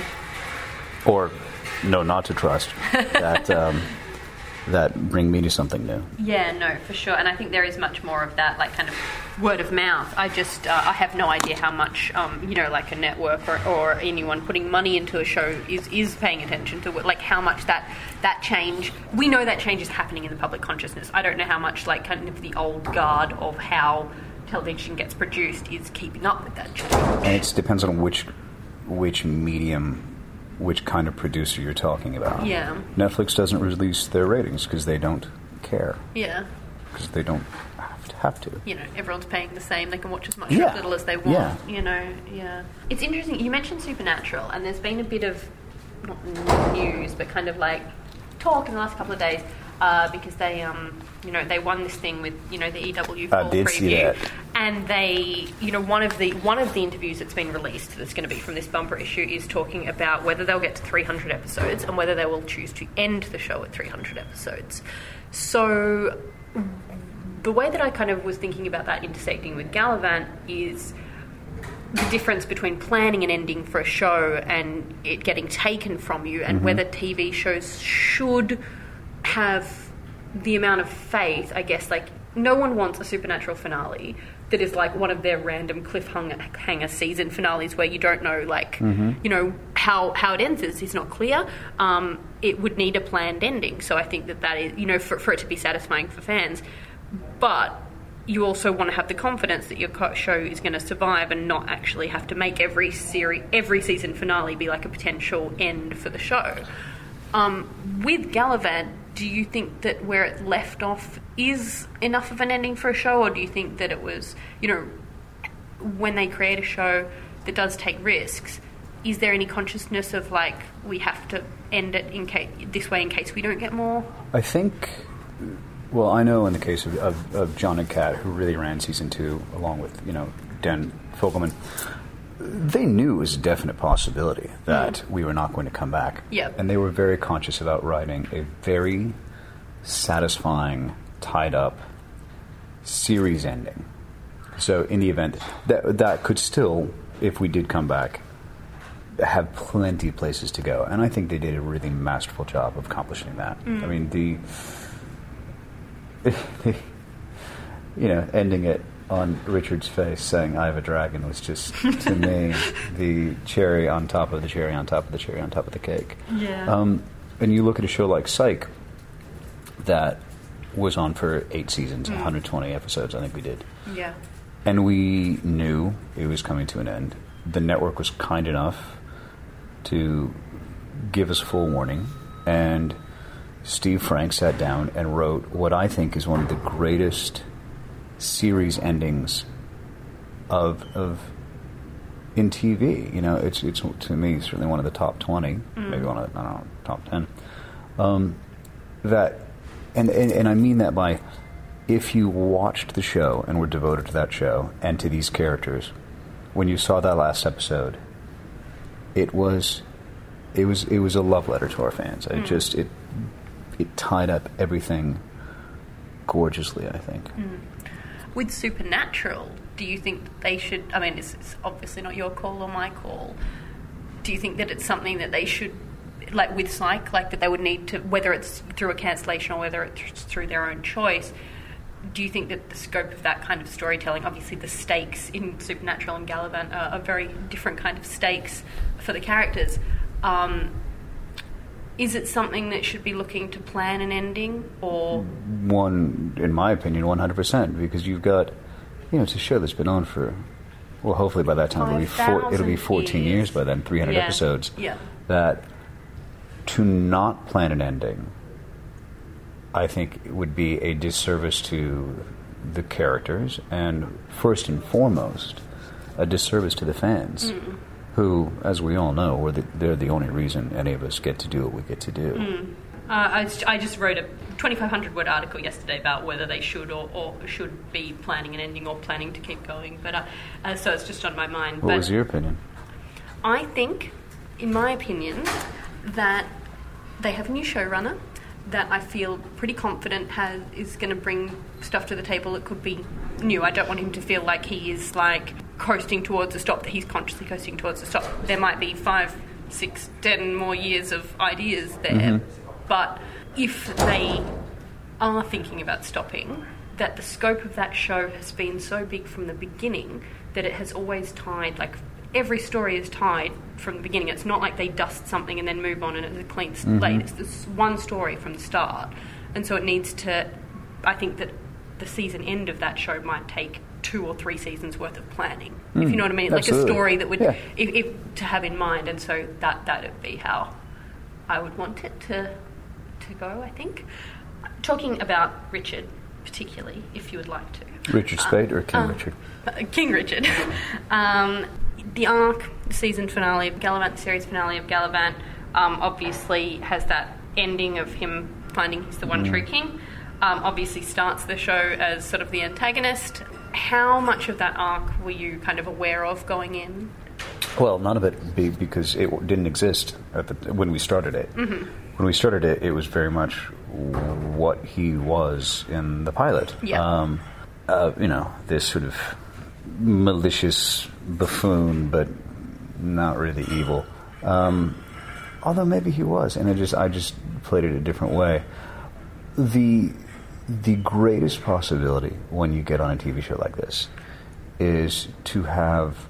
Speaker 5: or no, not to trust, that um, that bring me to something new.
Speaker 4: Yeah, no, for sure. And I think there is much more of that, like, kind of word of mouth. I just, uh, I have no idea how much, um, you know, like a network or, or anyone putting money into a show is, is paying attention to, like, how much that, that change, we know that change is happening in the public consciousness. I don't know how much, like, kind of the old guard of how television gets produced is keeping up with that change.
Speaker 5: And it depends on which which medium, which kind of producer you're talking about.
Speaker 4: Yeah.
Speaker 5: Netflix doesn't release their ratings because they don't care.
Speaker 4: Yeah.
Speaker 5: Because they don't have to, have to.
Speaker 4: You know, everyone's paying the same. They can watch as much
Speaker 5: Yeah.
Speaker 4: or as little as they want.
Speaker 5: Yeah.
Speaker 4: You know, yeah. It's interesting. You mentioned Supernatural, and there's been a bit of, not news, but kind of like talk in the last couple of days uh, because they, um, you know, they won this thing with, you know, the E W
Speaker 5: I
Speaker 4: fall
Speaker 5: did
Speaker 4: preview,
Speaker 5: see that.
Speaker 4: and they, you know, one of the one of the interviews that's been released that's going to be from this bumper issue is talking about whether they'll get to three hundred episodes and whether they will choose to end the show at three hundred episodes. So the way that I kind of was thinking about that intersecting with Gallivant is the difference between planning an ending for a show and it getting taken from you, and
Speaker 5: Mm-hmm.
Speaker 4: whether T V shows should have the amount of faith, I guess. Like, no one wants a Supernatural finale that is like one of their random cliffhanger season finales where you don't know, like,
Speaker 5: Mm-hmm.
Speaker 4: you know, how how it ends is, is not clear. Um, it would need a planned ending. So I think that that is, you know, for, for it to be satisfying for fans. But you also want to have the confidence that your co- show is going to survive and not actually have to make every series, every season finale be like a potential end for the show. Um, with Gallivant, do you think that where it left off is enough of an ending for a show, or do you think that it was, you know, when they create a show that does take risks, is there any consciousness of like, we have to end it in case this way in case we don't get more?
Speaker 5: I think, well, I know in the case of, of, of John and Kat, who really ran season two, along with, you know, Dan Fogelman, they knew it was a definite possibility that
Speaker 4: Mm.
Speaker 5: we were not going to come back.
Speaker 4: Yep.
Speaker 5: And they were very conscious about writing a very satisfying, tied-up series ending. So in the event, that that could still, if we did come back, have plenty of places to go. And I think they did a really masterful job of accomplishing that.
Speaker 4: Mm.
Speaker 5: I mean, the... you know, ending it on Richard's face saying, I have a dragon, was just, to me, the cherry on top of the cherry on top of the cherry on top of the cake.
Speaker 4: Yeah.
Speaker 5: Um, and you look at a show like Psych that was on for eight seasons,
Speaker 4: Mm.
Speaker 5: one hundred twenty episodes, I think we did.
Speaker 4: Yeah.
Speaker 5: And we knew it was coming to an end. The network was kind enough to give us full warning, and Steve Frank sat down and wrote what I think is one of the greatest series endings of of in T V. You know, it's it's to me certainly one of the top twenty,
Speaker 4: Mm.
Speaker 5: maybe one of the, I don't know, top ten. Um, that and, and and I mean that by, if you watched the show and were devoted to that show and to these characters, when you saw that last episode, it was it was it was a love letter to our fans. It
Speaker 4: Mm.
Speaker 5: just it it tied up everything gorgeously, I think.
Speaker 4: Mm. With Supernatural, do you think that they should, I mean, it's, it's obviously not your call or my call, do you think that it's something that they should, like with Psych, like that they would need to, whether it's through a cancellation or whether it's through their own choice, do you think that the scope of that kind of storytelling, obviously the stakes in Supernatural and Gallivant are a very different kind of stakes for the characters, um, is it something that should be looking to plan an ending, or...
Speaker 5: One, in my opinion, one hundred percent, because you've got, you know, it's a show that's been on for, well, hopefully by that time it'll be four, it'll be fourteen years. years by then, three hundred
Speaker 4: Yeah.
Speaker 5: episodes.
Speaker 4: Yeah.
Speaker 5: That to not plan an ending, I think, would be a disservice to the characters, and first and foremost, a disservice to the fans, mm. who, as we all know, were the, they're the only reason any of us get to do what we get to do.
Speaker 4: Mm. Uh, I, I just wrote a twenty-five hundred word article yesterday about whether they should or, or should be planning an ending or planning to keep going. But uh, uh, so it's just on my mind.
Speaker 5: What
Speaker 4: but
Speaker 5: was your opinion?
Speaker 4: I think, in my opinion, that they have a new showrunner that I feel pretty confident has is going to bring stuff to the table that could be new. I don't want him to feel like he is like coasting towards a stop, that he's consciously coasting towards a stop. There might be five, six, ten more years of ideas there. Mm-hmm. But if they are thinking about stopping, that the scope of that show has been so big from the beginning that it has always tied, like, every story is tied from the beginning. It's not like they dust something and then move on and it's a clean slate. Mm-hmm. It's this one story from the start. And so it needs to... I think that the season end of that show might take two or three seasons worth of planning, mm, if you know what I mean. Absolutely. Like a story that would... Yeah. If, if to have in mind. And so that that would be how I would want it to... to go, I think. Talking about Richard, particularly, if you would like to.
Speaker 5: Richard Spade um, or King
Speaker 4: uh,
Speaker 5: Richard?
Speaker 4: Uh, King Richard. um, the arc, the season finale of Gallivant, the series finale of Gallivant, um, obviously has that ending of him finding he's the one mm. true king. Um, obviously starts the show as sort of the antagonist. How much of that arc were you kind of aware of going in?
Speaker 5: Well, none of it be because it didn't exist at the, when we started it.
Speaker 4: Mm-hmm.
Speaker 5: When we started it, it was very much what he was in the pilot.
Speaker 4: Yeah.
Speaker 5: Um, uh, you know, this sort of malicious buffoon, but not really evil. Um, although maybe he was, and I just I just played it a different way. The the greatest possibility when you get on a T V show like this is to have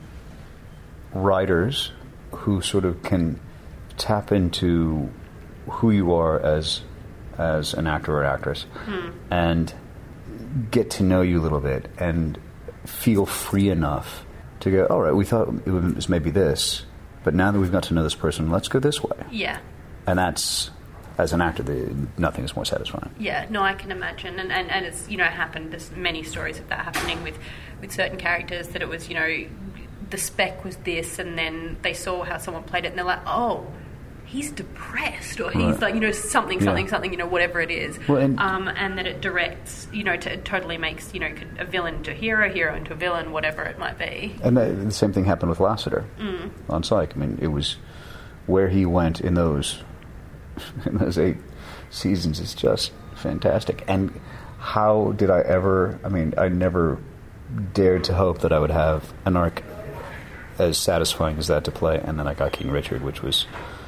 Speaker 5: writers who sort of can tap into who you are as as an actor or actress, hmm. and get to know you a little bit and feel free enough to go, all right, we thought it was maybe this, but now that we've got to know this person, let's go this way.
Speaker 4: Yeah.
Speaker 5: And that's, as an actor, the, nothing is more satisfying.
Speaker 4: Yeah, no, I can imagine. And, and, and it's, you know, happened, there's many stories of that happening with, with certain characters, that it was, you know, the spec was this, and then they saw how someone played it, and they're like, oh, he's depressed, or he's right. like, you know, something, something, yeah. something, you know, whatever it is. Well, and, um, and that it directs, you know, to, it totally makes, you know, a villain into a hero, hero into a villain, whatever it might be.
Speaker 5: And the, the same thing happened with Lassiter mm. on Psych. I mean, it was where he went in those in those eight seasons is just fantastic. And how did I ever, I mean, I never dared to hope that I would have an arc as satisfying as that to play, and then I got King Richard, which was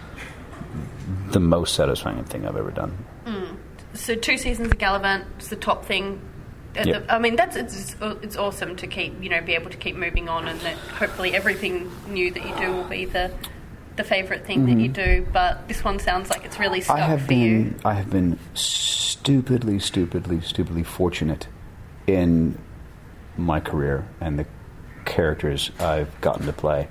Speaker 5: the most satisfying thing I've ever done.
Speaker 4: Mm. So two seasons of Gallivant is the top thing.
Speaker 5: Yep.
Speaker 4: The, I mean, that's it's it's awesome to keep, you know, be able to keep moving on, and that hopefully everything new that you do will be the the favourite thing mm-hmm. that you do. But this one sounds like it's really stuck
Speaker 5: I have
Speaker 4: for
Speaker 5: been,
Speaker 4: you.
Speaker 5: I have been stupidly, stupidly, stupidly fortunate in my career and the characters I've gotten to play.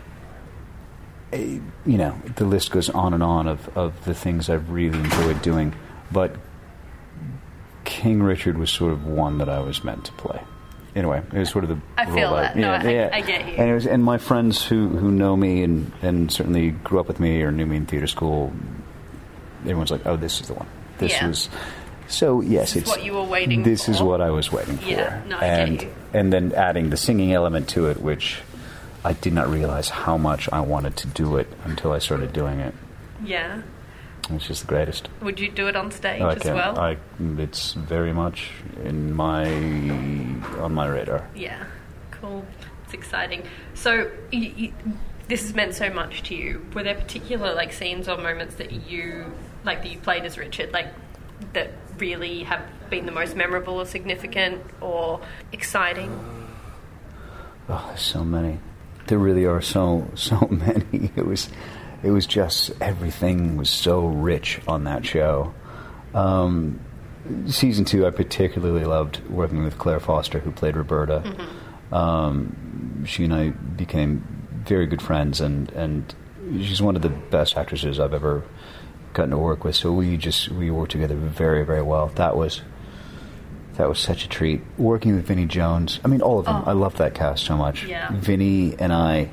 Speaker 5: You know, the list goes on and on of, of the things I've really enjoyed doing, but King Richard was sort of one that I was meant to play. Anyway, it was sort of the
Speaker 4: I feel that. No,
Speaker 5: yeah,
Speaker 4: I,
Speaker 5: yeah.
Speaker 4: I get you.
Speaker 5: And it was, and my friends who, who know me and, and certainly grew up with me or knew me in theater school, everyone's like, "Oh, this is the one. This
Speaker 4: yeah.
Speaker 5: was." So yes,
Speaker 4: this
Speaker 5: it's
Speaker 4: is what you were waiting.
Speaker 5: This
Speaker 4: for.
Speaker 5: is what I was waiting
Speaker 4: yeah,
Speaker 5: for.
Speaker 4: No, I
Speaker 5: and
Speaker 4: get you.
Speaker 5: and then adding the singing element to it, which I did not realize how much I wanted to do it until I started doing it.
Speaker 4: Yeah.
Speaker 5: It's just the greatest.
Speaker 4: Would you do it on stage
Speaker 5: oh, I
Speaker 4: as
Speaker 5: can.
Speaker 4: well?
Speaker 5: I, it's very much in my on my radar.
Speaker 4: Yeah, cool. It's exciting. So you, you, this has meant so much to you. Were there particular like scenes or moments that you like that you played as Richard, like that really have been the most memorable or significant or exciting?
Speaker 5: Oh, there's so many. There really are so so many. It was. It was just, everything was so rich on that show. Um, season two, I particularly loved working with Claire Foster, who played Roberta. Mm-hmm. Um, she and I became very good friends, and, and she's one of the best actresses I've ever gotten to work with. So we just, we worked together very, very well. That was, that was such a treat. Working with Vinnie Jones, I mean, all of them.
Speaker 4: Oh.
Speaker 5: I love that cast so much.
Speaker 4: Yeah.
Speaker 5: Vinnie and I,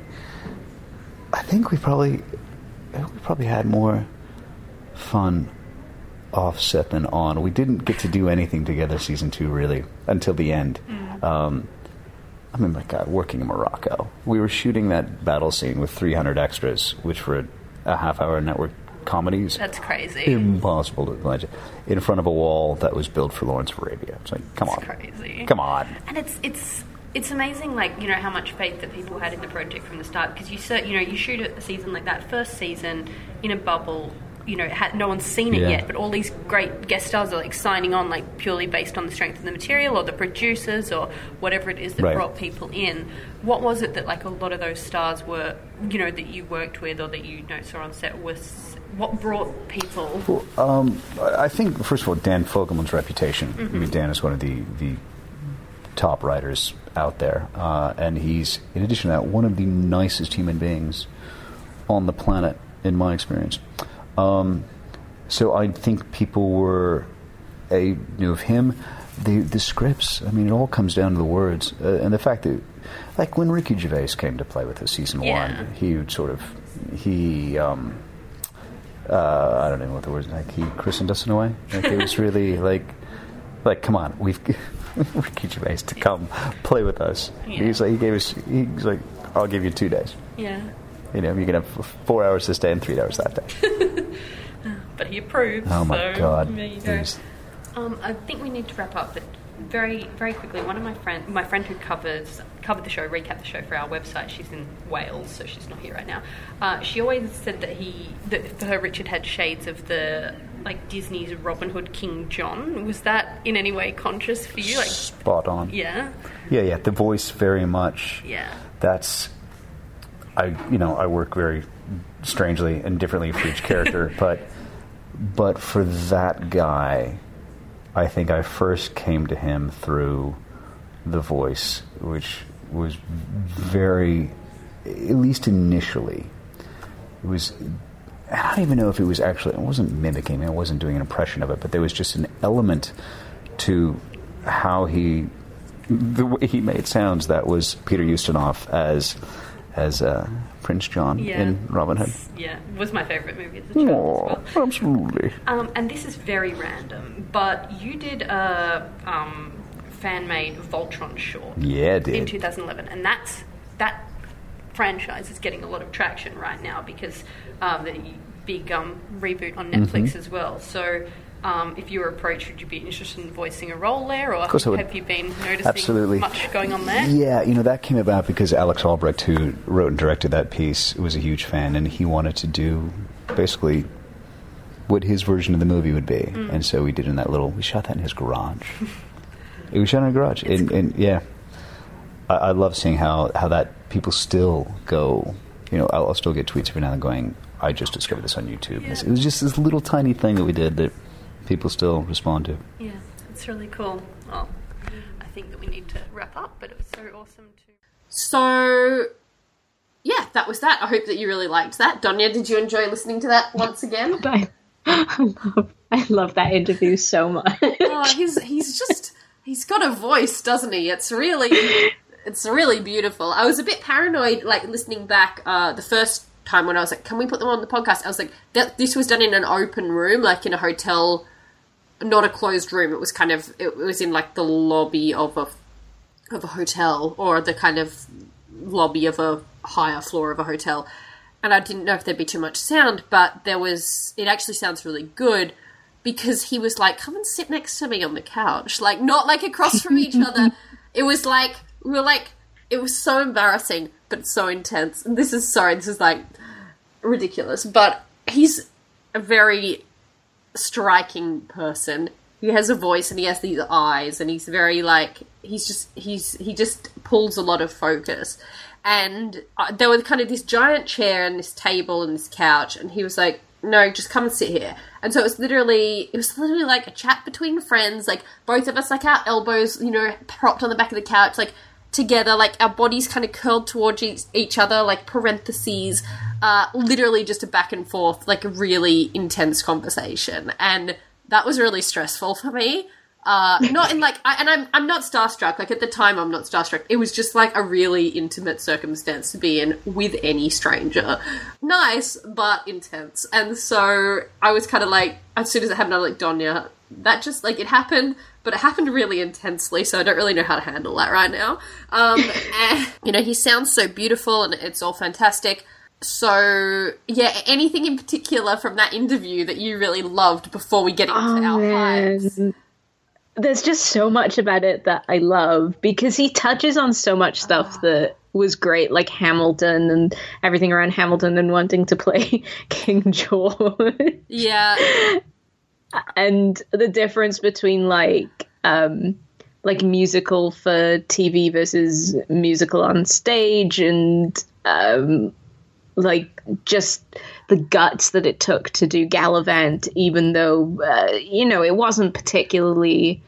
Speaker 5: I think we probably, I think we probably had more fun offset than on. We didn't get to do anything together season two, really, until the end. Mm. Um, I mean, my God, working in Morocco. We were shooting that battle scene with three hundred extras, which were a half-hour network comedies.
Speaker 4: That's crazy.
Speaker 5: Impossible to imagine. In front of a wall that was built for Lawrence of Arabia. It's like, come
Speaker 4: That's
Speaker 5: on.
Speaker 4: crazy.
Speaker 5: Come on.
Speaker 4: And it's it's it's amazing, like, you know, how much faith that people had in the project from the start. Because you ser- you know, you shoot a season like that, first season in a bubble. You know, had, no one's seen it
Speaker 5: Yeah.
Speaker 4: yet, but all these great guest stars are like signing on, like purely based on the strength of the material or the producers or whatever it is that
Speaker 5: Right.
Speaker 4: brought people in. What was it that like a lot of those stars were, you know, that you worked with or that you, you know, saw on set? Was what brought people?
Speaker 5: Well, um, I think, first of all, Dan Fogelman's reputation. Mm-hmm. I mean, Dan is one of the, the top writers out there. Uh, and he's, in addition to that, one of the nicest human beings on the planet, in my experience. Um, so I think people were, a knew of him. The the scripts, I mean, it all comes down to the words. Uh, and the fact that, like, when Ricky Gervais came to play with us season
Speaker 4: Yeah.
Speaker 5: one, he would sort of, he, um, uh, I don't know what the word is, like, he christened us in a way. Like, it was really, like, like, come on, we've, Ricky Gervais to come play with us.
Speaker 4: Yeah.
Speaker 5: He's like, he gave us, he's like, I'll give you two days.
Speaker 4: Yeah.
Speaker 5: You know, you can have four hours this day and three hours that day.
Speaker 4: But he approved.
Speaker 5: Oh my
Speaker 4: so
Speaker 5: God!
Speaker 4: There you
Speaker 5: It
Speaker 4: go.
Speaker 5: was-
Speaker 4: Um, I think we need to wrap up, but very, very quickly, one of my friend, my friend who covers covered the show, recapped the show for our website. She's in Wales, so she's not here right now. Uh, she always said that he, that for her, Richard had shades of the like Disney's Robin Hood King John. Was that in any way conscious for you? Like,
Speaker 5: Spot on.
Speaker 4: yeah,
Speaker 5: Yeah, yeah. The voice very much.
Speaker 4: yeah,
Speaker 5: That's, I you know I work very strangely and differently for each character, but but for that guy, I think I first came to him through the voice, which was very, at least initially, it was. I don't even know if it was actually. It wasn't mimicking. I wasn't doing an impression of it, but there was just an element to how he, the way he made sounds that was Peter Ustinov as as uh, Prince John
Speaker 4: yeah.
Speaker 5: in Robin Hood.
Speaker 4: Yeah, it was my favourite movie as a child
Speaker 5: Oh,
Speaker 4: as well.
Speaker 5: absolutely.
Speaker 4: Um, and this is very random, but you did a um, fan-made Voltron short
Speaker 5: Yeah, it
Speaker 4: in
Speaker 5: did.
Speaker 4: two thousand eleven, and that's that franchise is getting a lot of traction right now because um, the big um, reboot on Netflix
Speaker 5: Mm-hmm.
Speaker 4: as well. So, um, if you were approached, would you be interested in voicing a role there, or
Speaker 5: course I would.
Speaker 4: have you been noticing
Speaker 5: Absolutely.
Speaker 4: much going on there?
Speaker 5: Yeah, you know, that came about because Alex Albrecht, who wrote and directed that piece, was a huge fan, and he wanted to do basically what his version of the movie would be.
Speaker 4: Mm.
Speaker 5: And so we did in that little, we shot that in his garage. It was shot in a garage. And, and yeah, I, I love seeing how, how that people still go, you know, I'll, I'll still get tweets every now and then going, I just discovered this on YouTube.
Speaker 4: Yeah.
Speaker 5: It was just this little tiny thing that we did that people still respond to.
Speaker 4: Yeah, it's really cool. Well, I think that we need to wrap up, but it was so awesome to...
Speaker 1: So, yeah, that was that. I hope that you really liked that. Donya, did you enjoy listening to that once again?
Speaker 2: I, I love, I love that interview so much.
Speaker 1: Oh, he's he's just he's got a voice, doesn't he? It's really it's really beautiful. I was a bit paranoid, like listening back uh, the first time when I was like, "Can we put them on the podcast?" I was like, that, "This was done in an open room, like in a hotel, not a closed room. It was kind of it was in like the lobby of a of a hotel or the kind of lobby of a higher floor of a hotel." And I didn't know if there'd be too much sound, but there was. It actually sounds really good. Because he was like, come and sit next to me on the couch. Like, not like across from each other. It was like, we were like, it was so embarrassing, but so intense. And this is, sorry, this is like ridiculous. But he's a very striking person. He has a voice and he has these eyes and he's very like, he's just, he's, he just pulls a lot of focus. And uh, there was kind of this giant chair and this table and this couch. And he was like, no, just come and sit here. And so it was literally, it was literally like a chat between friends, like both of us, like our elbows, you know, propped on the back of the couch, like together, like our bodies kind of curled towards each, each other, like parentheses, uh, literally just a back and forth, like a really intense conversation. And that was really stressful for me. Uh, not in like, I, and I'm I'm not starstruck. Like at the time, I'm not starstruck. It was just like a really intimate circumstance to be in with any stranger. Nice, but intense. And so I was kind of like, as soon as it happened, I was like, Donya, that just like it happened, but it happened really intensely. So I don't really know how to handle that right now. Um, and you know, he sounds so beautiful, and it's all fantastic. So, yeah, anything in particular from that interview that you really loved before we get into
Speaker 2: oh,
Speaker 1: our
Speaker 2: man.
Speaker 1: hypes?
Speaker 2: There's just so much about it that I love, because he touches on so much stuff oh. that was great, like Hamilton and everything around Hamilton and wanting to play King George.
Speaker 1: Yeah.
Speaker 2: And the difference between, like, um, like musical for T V versus musical on stage, and, um, like, just the guts that it took to do Gallivant, even though, uh, you know, it wasn't particularly...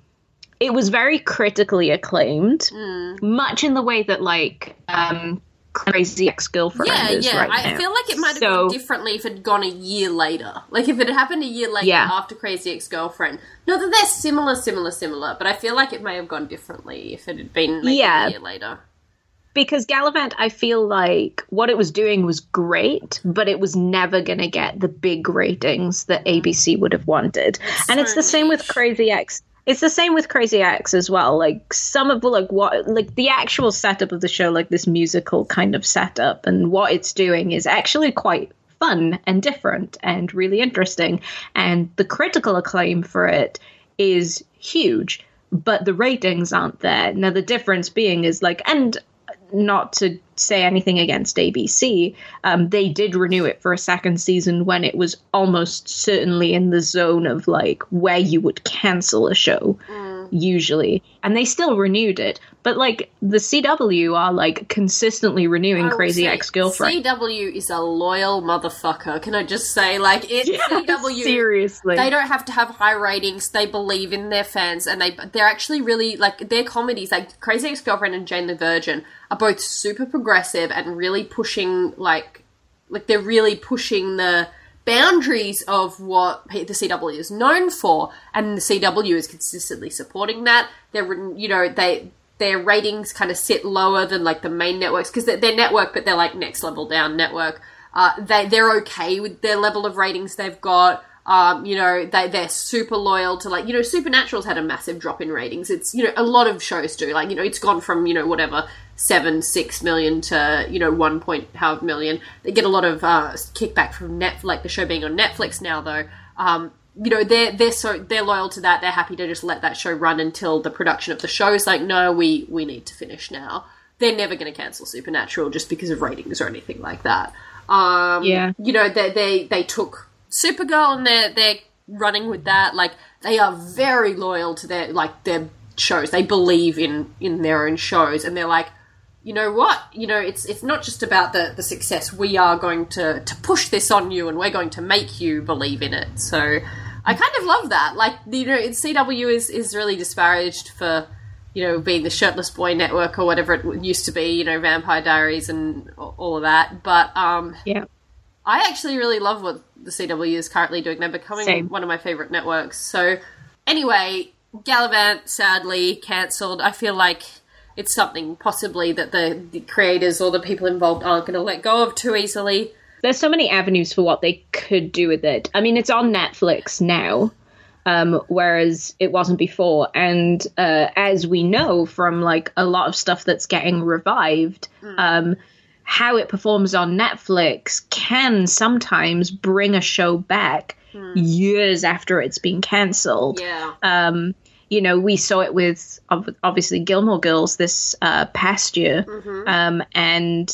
Speaker 2: It was very critically acclaimed, mm. much in the way that, like, um, Crazy Ex-Girlfriend
Speaker 1: yeah,
Speaker 2: is
Speaker 1: yeah.
Speaker 2: right
Speaker 1: I
Speaker 2: now.
Speaker 1: feel like it might have
Speaker 2: so,
Speaker 1: gone differently if it had gone a year later. Like, if it had happened a year later
Speaker 2: yeah.
Speaker 1: after Crazy Ex-Girlfriend. Not that they're similar, similar, similar, but I feel like it may have gone differently if it had been maybe
Speaker 2: yeah.
Speaker 1: a year later.
Speaker 2: Because Gallivant, I feel like what it was doing was great, but it was never going to get the big ratings that A B C would have wanted.
Speaker 1: It's
Speaker 2: and
Speaker 1: so
Speaker 2: it's the same
Speaker 1: niche.
Speaker 2: with Crazy Ex. It's the same with Crazy Ex as well. Like, some of the, like, what, like, the actual setup of the show, like, this musical kind of setup, and what it's doing is actually quite fun and different and really interesting. And the critical acclaim for it is huge, but the ratings aren't there. Now, the difference being is, like, and not to say anything against A B C, um, they did renew it for a second season when it was almost certainly in the zone of, like, where you would cancel a show, mm. usually. And they still renewed it. But, like, the C W are, like, consistently renewing
Speaker 1: I
Speaker 2: Crazy
Speaker 1: say,
Speaker 2: Ex-Girlfriend.
Speaker 1: C W is a loyal motherfucker, can I just say? Like, it's
Speaker 2: yeah,
Speaker 1: C W.
Speaker 2: Seriously.
Speaker 1: They don't have to have high ratings. They believe in their fans, and they, they're actually really, like, their comedies, like, Crazy Ex-Girlfriend and Jane the Virgin are both super progressive and really pushing, like, like, they're really pushing the boundaries of what the C W is known for, and the C W is consistently supporting that. They're, you know, they... their ratings kind of sit lower than, like, the main networks, because they're, they're network, but they're, like, next level down network. Uh, they, they're okay with their level of ratings they've got. Um, you know, they, they're super loyal to, like, you know, Supernatural's had a massive drop in ratings. It's, you know, a lot of shows do. Like, you know, it's gone from, you know, whatever, seven, six million to, you know, one point however million. They get a lot of uh, kickback from Net, like, the show being on Netflix now, though. Um, You know, they're they're so they're loyal to that. They're happy to just let that show run until the production of the show is like, no, we we need to finish now. They're never going to cancel Supernatural just because of ratings or anything like that. Um,
Speaker 2: yeah,
Speaker 1: you know, they they they took Supergirl and they're they're running with that. Like, they are very loyal to their like their shows. They believe in in their own shows, and they're like, you know what? You know, it's it's not just about the, the success. We are going to, to push this on you, and we're going to make you believe in it. So I kind of love that. Like, you know, C W is, is really disparaged for, you know, being the shirtless boy network or whatever it used to be, you know, Vampire Diaries and all of that. But um,
Speaker 2: yeah,
Speaker 1: I actually really love what the C W is currently doing. They're becoming
Speaker 2: Same.
Speaker 1: one of my favourite networks. So anyway, Gallivant, sadly, cancelled. I feel like it's something possibly that the, the creators or the people involved aren't going to let go of too easily.
Speaker 2: There's so many avenues for what they could do with it. I mean, it's on Netflix now, um, whereas it wasn't before. And uh, as we know from, like, a lot of stuff that's getting revived, mm. um, how it performs on Netflix can sometimes bring a show back mm. years after it's been cancelled.
Speaker 1: Yeah.
Speaker 2: Um, you know, we saw it with, obviously, Gilmore Girls this uh, past year. Mm-hmm. Um, and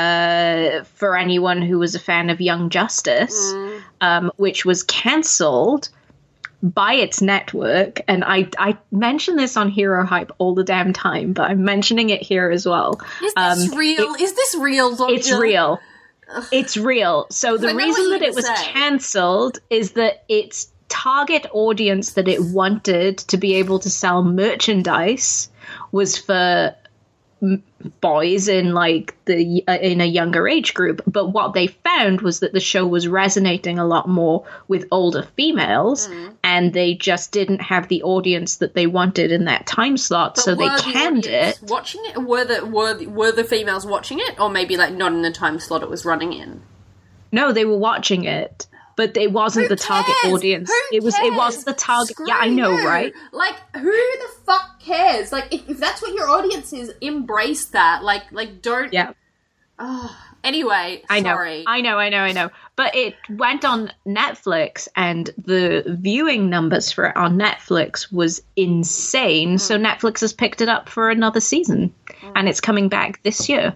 Speaker 2: uh, for anyone who was a fan of Young Justice, mm. um, which was cancelled by its network. And I, I mention this on Hero Hype all the damn time, but I'm mentioning it here as well.
Speaker 1: Is this
Speaker 2: um,
Speaker 1: real?
Speaker 2: it,
Speaker 1: Is this real, Doctor?
Speaker 2: It's real. It's real. So the reason that it was cancelled is that it's target audience that it wanted to be able to sell merchandise was for m- boys in like the uh, in a younger age group, but what they found was that the show was resonating a lot more with older females, mm. and they just didn't have the audience that they wanted in that time slot,
Speaker 1: But
Speaker 2: so they
Speaker 1: were the
Speaker 2: canned
Speaker 1: audience
Speaker 2: it.
Speaker 1: watching it? Were the were the, were the females watching it, or maybe like not in the time slot it was running in?
Speaker 2: No, they were watching it, but it wasn't
Speaker 1: Who
Speaker 2: the target
Speaker 1: cares?
Speaker 2: audience.
Speaker 1: Who
Speaker 2: it was it
Speaker 1: cares?
Speaker 2: wasn't the target.
Speaker 1: Screw
Speaker 2: yeah, I know,
Speaker 1: you.
Speaker 2: right?
Speaker 1: Like, who the fuck cares? Like, if, if that's what your audience is, embrace that. Like, like don't.
Speaker 2: Yeah.
Speaker 1: Oh. Anyway,
Speaker 2: I know,
Speaker 1: sorry.
Speaker 2: I know, I know, I know. But it went on Netflix, and the viewing numbers for it on Netflix was insane. Mm. So Netflix has picked it up for another season, mm. and it's coming back this year.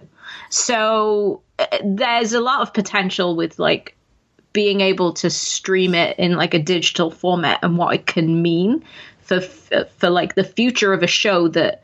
Speaker 2: So uh, there's a lot of potential with like being able to stream it in like a digital format and what it can mean for for, for like the future of a show that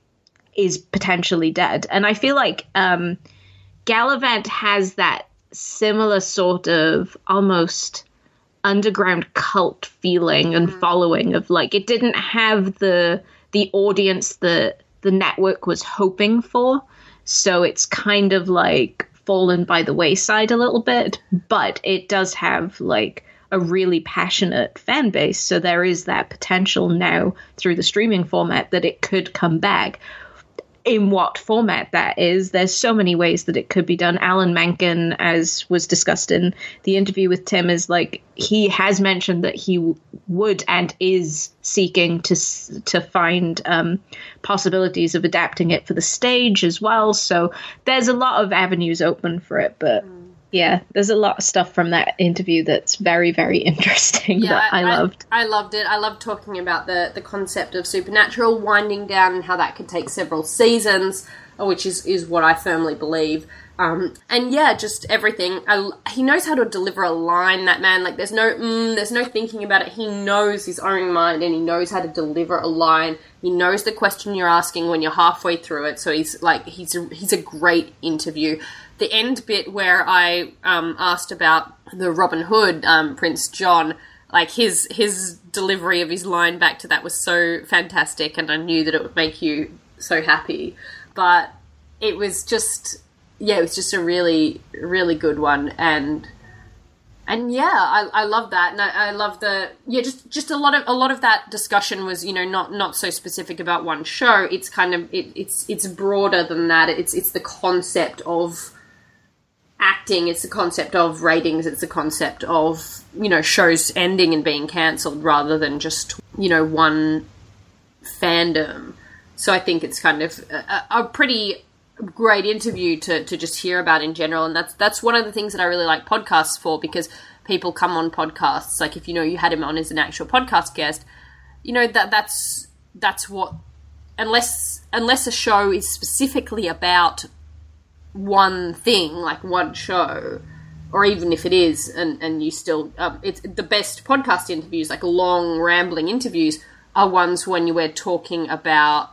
Speaker 2: is potentially dead. And I feel like um Gallivant has that similar sort of almost underground cult feeling and following of like it didn't have the the audience that the network was hoping for, so it's kind of like fallen by the wayside a little bit, but it does have like a really passionate fan base, so there is that potential now through the streaming format that it could come back. In what format that is, there's so many ways that it could be done. Alan Menken, as was discussed in the interview with Tim, is like he has mentioned that he w- would and is seeking to to find um, possibilities of adapting it for the stage as well. So there's a lot of avenues open for it, but mm. yeah, there's a lot of stuff from that interview that's very, very interesting
Speaker 1: yeah,
Speaker 2: that I, I loved.
Speaker 1: I, I loved it. I loved talking about the, the concept of Supernatural winding down and how that could take several seasons, which is, is what I firmly believe. Um, and yeah, just everything. I, he knows how to deliver a line, that man. Like, there's no, mm, there's no thinking about it. He knows his own mind, and he knows how to deliver a line. He knows the question you're asking when you're halfway through it. So he's like, he's a, he's a great interview. The end bit where I um, asked about the Robin Hood, um, Prince John, like his his delivery of his line back to that was so fantastic, and I knew that it would make you so happy. But it was just, yeah, it was just a really, really good one, and and yeah, I, I love that, and I, I love the yeah, just just a lot of a lot of that discussion was, you know, not not so specific about one show. It's kind of it, it's it's broader than that. It's it's the concept of acting, it's the concept of ratings, it's the concept of, you know, shows ending and being cancelled rather than just, you know, one fandom. So I think it's kind of a, a pretty great interview to, to just hear about in general, and that's that's one of the things that I really like podcasts for, because people come on podcasts, like if you know you had him on as an actual podcast guest, you know, that that's that's what, unless unless a show is specifically about one thing, like one show, or even if it is, and, and you still, um, it's the best podcast interviews, like long, rambling interviews, are ones when you were talking about,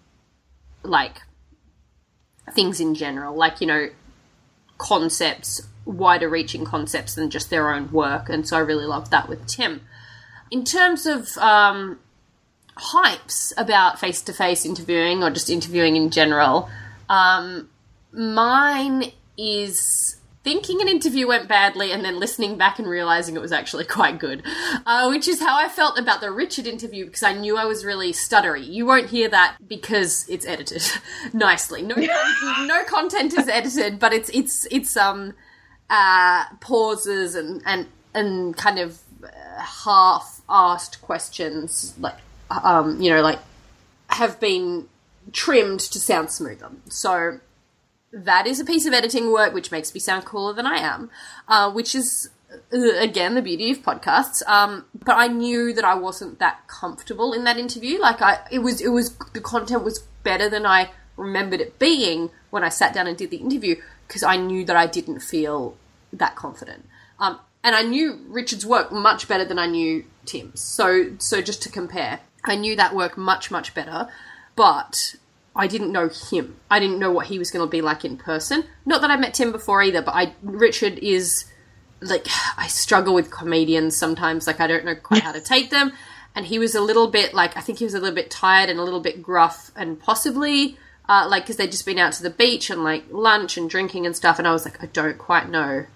Speaker 1: like, things in general, like, you know, concepts, wider reaching concepts than just their own work, and so I really loved that with Tim. In terms of um, hypes about face-to-face interviewing, or just interviewing in general, um, mine is thinking an interview went badly and then listening back and realising it was actually quite good, uh, which is how I felt about the Richard interview, because I knew I was really stuttery. You won't hear that because it's edited nicely. No, no content is edited, but it's it's it's um uh, pauses and and and kind of half-asked questions, like um you know, like have been trimmed to sound smoother. So that is a piece of editing work which makes me sound cooler than I am, uh, which is, uh, again, the beauty of podcasts. Um, but I knew that I wasn't that comfortable in that interview. Like, I, it was, it was, the content was better than I remembered it being when I sat down and did the interview, because I knew that I didn't feel that confident. Um, and I knew Richard's work much better than I knew Tim's. So, so just to compare, I knew that work much, much better, but I didn't know him. I didn't know what he was going to be like in person. Not that I met Tim before either, but I Richard is, like, I struggle with comedians sometimes. Like, I don't know quite how to take them. And he was a little bit, like, I think he was a little bit tired and a little bit gruff, and possibly, uh, like, because they'd just been out to the beach and, like, lunch and drinking and stuff. And I was like, I don't quite know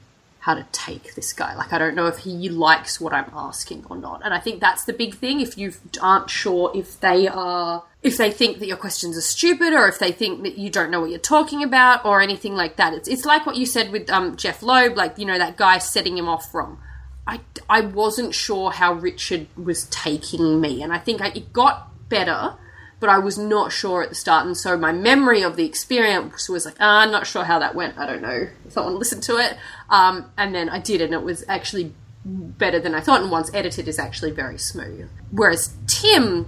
Speaker 1: how to take this guy. Like, I don't know if he likes what I'm asking or not. And I think that's the big thing. If you aren't sure if they are, if they think that your questions are stupid, or if they think that you don't know what you're talking about, or anything like that. It's it's like what you said with um, Jeff Loeb, like, you know, that guy setting him off wrong. I, I wasn't sure how Richard was taking me. And I think I, it got better, but I was not sure at the start. And so my memory of the experience was like, ah, I'm not sure how that went. I don't know if I want to listen to it. Um, and then I did, and it was actually better than I thought. And once edited, is actually very smooth. Whereas Tim,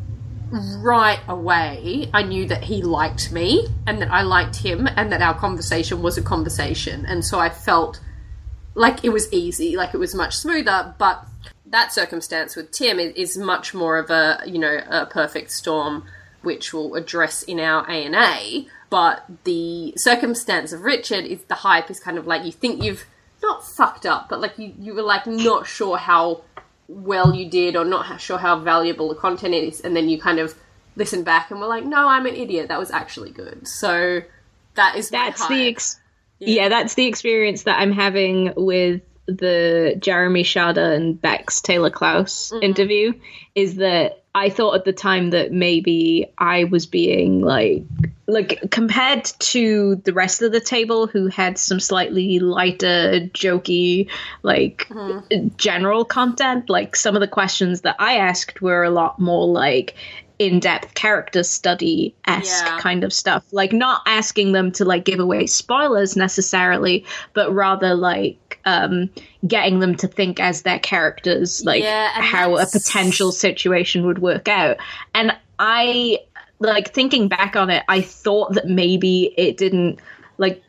Speaker 1: right away, I knew that he liked me and that I liked him and that our conversation was a conversation. And so I felt like it was easy, like it was much smoother. But that circumstance with Tim is, is much more of a, you know, a perfect storm, which we'll address in our A and A. But the circumstance of Richard is the hype is kind of like, you think you've not fucked up, but like you, you were like not sure how well you did, or not sure how valuable the content is, and then you kind of listen back and were like, no, I'm an idiot, that was actually good. So that is
Speaker 2: that's
Speaker 1: my
Speaker 2: the ex- yeah. yeah that's the experience that I'm having with the Jeremy Shada and Bex Taylor Klaus mm-hmm. interview, is that I thought at the time that maybe I was being like like compared to the rest of the table, who had some slightly lighter, jokey, like mm-hmm. general content. Like, some of the questions that I asked were a lot more like in-depth character study-esque yeah. kind of stuff. Like, not asking them to like give away spoilers necessarily, but rather like um, getting them to think as their characters, like yeah, how that's... a potential situation would work out. And I, like, thinking back on it, I thought that maybe it didn't, like,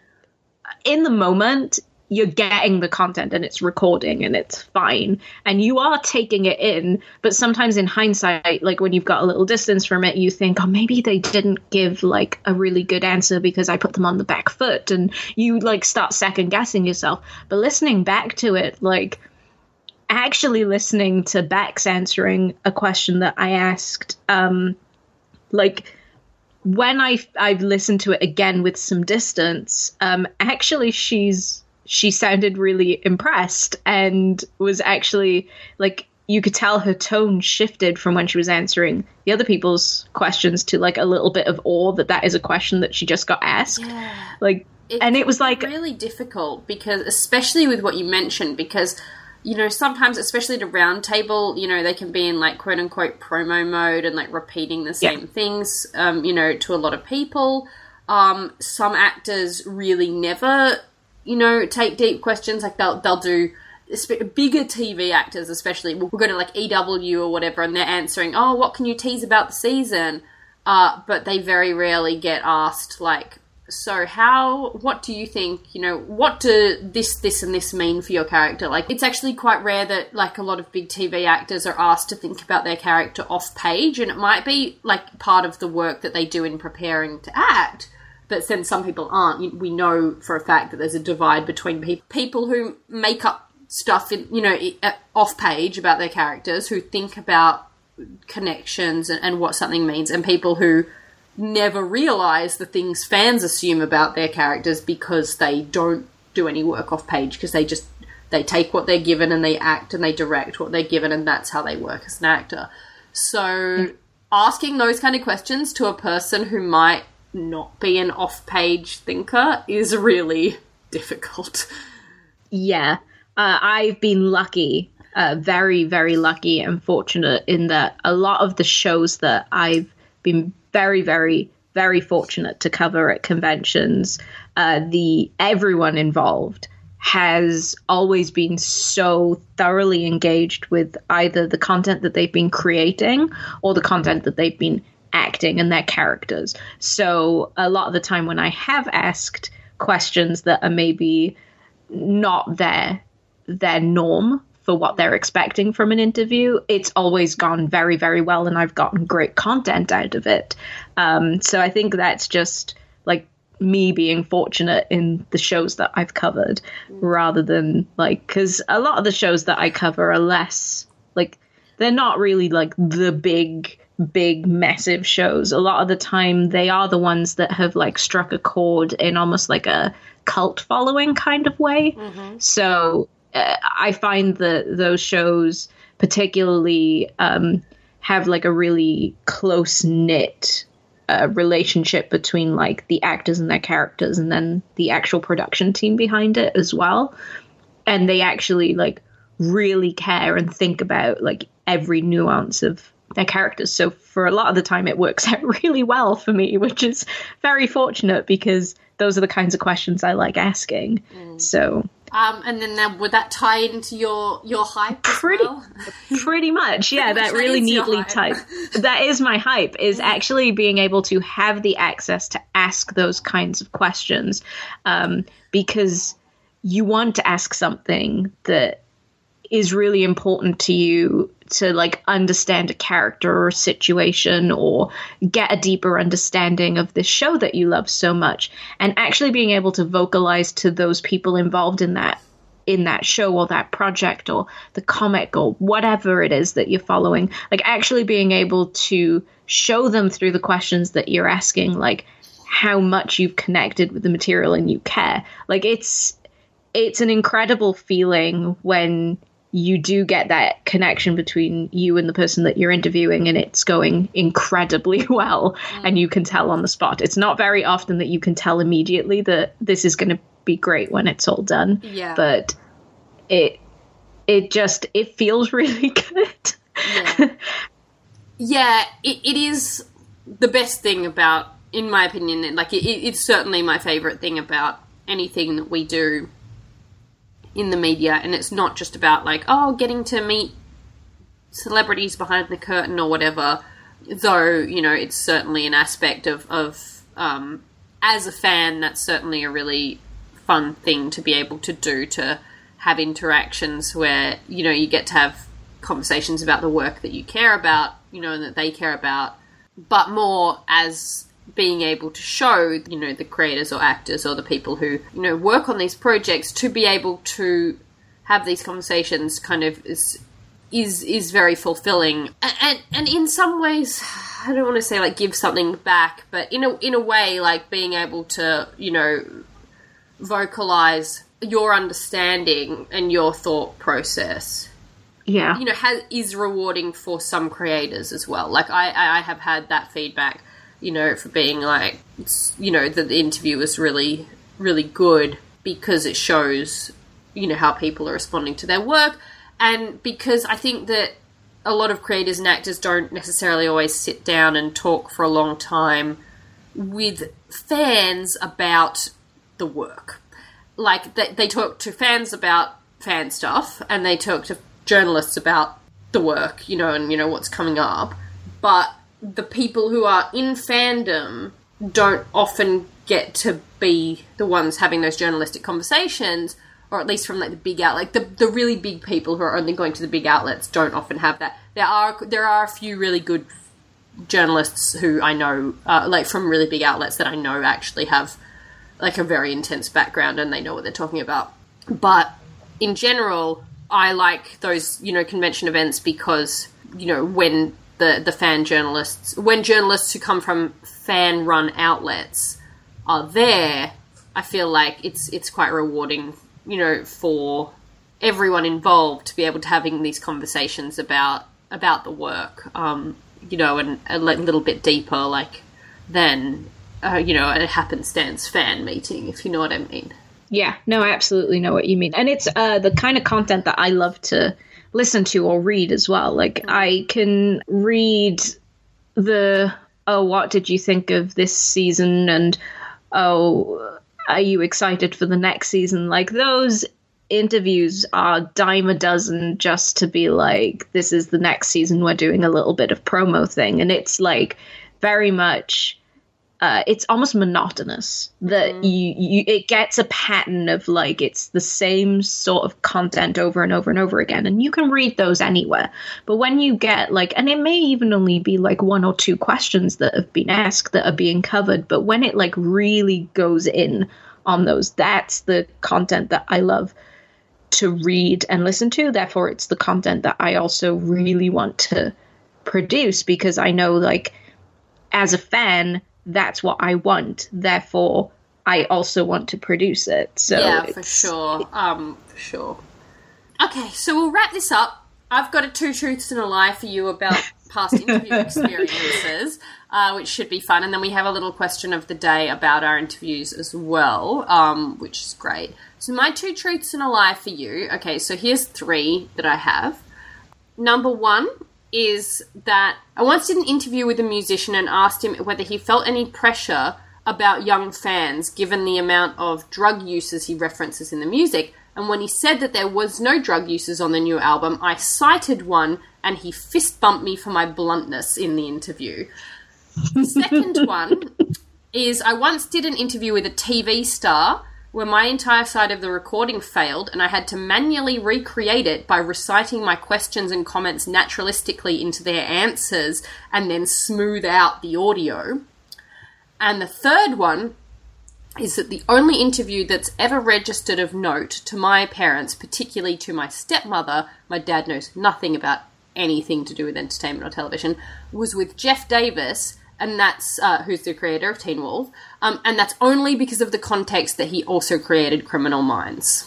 Speaker 2: in the moment, you're getting the content and it's recording and it's fine and you are taking it in, but sometimes in hindsight, like when you've got a little distance from it, you think, oh, maybe they didn't give like a really good answer because I put them on the back foot, and you like start second guessing yourself. But listening back to it, like actually listening to Bex answering a question that I asked, um, like when I I've listened to it again with some distance, um, actually she's she sounded really impressed and was actually like, you could tell her tone shifted from when she was answering the other people's questions to like a little bit of awe that that is a question that she just got asked. Yeah. Like, it's and it was like
Speaker 1: really difficult because, especially with what you mentioned, because, you know, sometimes, especially at a round table, you know, they can be in like quote unquote promo mode and like repeating the same yeah. things, um, you know, to a lot of people. Um, some actors really never, you know, take deep questions. Like they'll they'll do bigger T V actors, especially. We'll go to like E W or whatever, and they're answering, "Oh, what can you tease about the season?" Uh, but they very rarely get asked like, "So how? What do you think? You know, what do this, this, and this mean for your character?" Like, it's actually quite rare that like a lot of big T V actors are asked to think about their character off page, and it might be like part of the work that they do in preparing to act. But since some people aren't, we know for a fact that there's a divide between pe- people who make up stuff, in, you know, off page about their characters, who think about connections and, and what something means, and people who never realise the things fans assume about their characters because they don't do any work off page, because they just, they take what they're given and they act and they direct what they're given, and that's how they work as an actor. So mm. asking those kind of questions to a person who might not be an off-page thinker is really difficult.
Speaker 2: Yeah. Uh, I've been lucky, uh, very, very lucky and fortunate in that a lot of the shows that I've been very, very, very fortunate to cover at conventions, uh, the everyone involved has always been so thoroughly engaged with either the content that they've been creating or the content that they've been acting and their characters. So a lot of the time when I have asked questions that are maybe not their their norm for what they're expecting from an interview, it's always gone very, very well, and I've gotten great content out of it. Um, so I think that's just like me being fortunate in the shows that I've covered, rather than like, because a lot of the shows that I cover are less like, they're not really like the big big, massive shows, a lot of the time they are the ones that have like struck a chord in almost like a cult following kind of way. Mm-hmm. So uh, I find that those shows particularly um, have like a really close knit uh, relationship between like the actors and their characters, and then the actual production team behind it as well. And they actually like really care and think about like every nuance of their characters. So for a lot of the time it works out really well for me, which is very fortunate because those are the kinds of questions I like asking. Mm. So
Speaker 1: um and then that, would that tie into your your hype as
Speaker 2: pretty
Speaker 1: well?
Speaker 2: pretty much yeah pretty much that really neatly tied. That is my hype, is actually being able to have the access to ask those kinds of questions, um because you want to ask something that is really important to you to like understand a character or a situation or get a deeper understanding of this show that you love so much, and actually being able to vocalize to those people involved in that in that show or that project or the comic or whatever it is that you're following, like actually being able to show them through the questions that you're asking, like how much you've connected with the material and you care. Like it's it's an incredible feeling when you do get that connection between you and the person that you're interviewing, and it's going incredibly well, mm. and you can tell on the spot. It's not very often that you can tell immediately that this is going to be great when it's all done.
Speaker 1: Yeah.
Speaker 2: But it it just it feels really good.
Speaker 1: Yeah, yeah it, it is the best thing about, in my opinion, like it, it's certainly my favorite thing about anything that we do in the media. And it's not just about like, oh, getting to meet celebrities behind the curtain or whatever, though, you know, it's certainly an aspect of, of um, as a fan, that's certainly a really fun thing to be able to do, to have interactions where, you know, you get to have conversations about the work that you care about, you know, and that they care about, but more as being able to show, you know, the creators or actors or the people who, you know, work on these projects to be able to have these conversations kind of is is, is very fulfilling. And, and and in some ways, I don't want to say like give something back, but in a in a way, like being able to, you know, vocalize your understanding and your thought process,
Speaker 2: yeah,
Speaker 1: you know, has, is rewarding for some creators as well. Like I, I have had that feedback, you know, for being like, you know, that the interview was really, really good because it shows, you know, how people are responding to their work. And because I think that a lot of creators and actors don't necessarily always sit down and talk for a long time with fans about the work. Like, they, they talk to fans about fan stuff, and they talk to journalists about the work, you know, and, you know, what's coming up. But the people who are in fandom don't often get to be the ones having those journalistic conversations, or at least from like the big outlet. Like the the really big people who are only going to the big outlets don't often have that. There are there are a few really good journalists who I know, uh, like from really big outlets that I know actually have like a very intense background and they know what they're talking about. But in general, I like those, you know, convention events because, you know, when the the fan journalists, when journalists who come from fan run outlets are there, I feel like it's it's quite rewarding, you know, for everyone involved to be able to having these conversations about about the work, um, you know, and a little bit deeper, like than uh, you know, a happenstance fan meeting, if you know what I mean.
Speaker 2: Yeah, no, I absolutely know what you mean, and it's uh, the kind of content that I love to listen to or read as well. Like I can read the oh, what did you think of this season, and oh, are you excited for the next season? Like those interviews are dime a dozen just to be like, this is the next season, we're doing a little bit of promo thing. And it's like very much, uh, it's almost monotonous that mm. you, you, it gets a pattern of like, it's the same sort of content over and over and over again. And you can read those anywhere. But when you get like, and it may even only be like one or two questions that have been asked that are being covered. But when it like really goes in on those, that's the content that I love to read and listen to. Therefore, it's the content that I also really want to produce, because I know, like, as a fan, that's what I want. Therefore, I also want to produce it. So
Speaker 1: yeah, for sure. Um, for sure. Okay, so we'll wrap this up. I've got a two truths and a lie for you about past interview experiences, uh, which should be fun. And then we have a little question of the day about our interviews as well, um, which is great. So my two truths and a lie for you. Okay, so here's three that I have. Number one is that I once did an interview with a musician and asked him whether he felt any pressure about young fans given the amount of drug uses he references in the music. And when he said that there was no drug uses on the new album, I cited one and he fist bumped me for my bluntness in the interview. The second one is I once did an interview with a T V star where my entire side of the recording failed and I had to manually recreate it by reciting my questions and comments naturalistically into their answers and then smooth out the audio. And the third one is that the only interview that's ever registered of note to my parents, particularly to my stepmother, my dad knows nothing about anything to do with entertainment or television, was with Jeff Davis, and that's uh, who's the creator of Teen Wolf, um, and that's only because of the context that he also created Criminal Minds.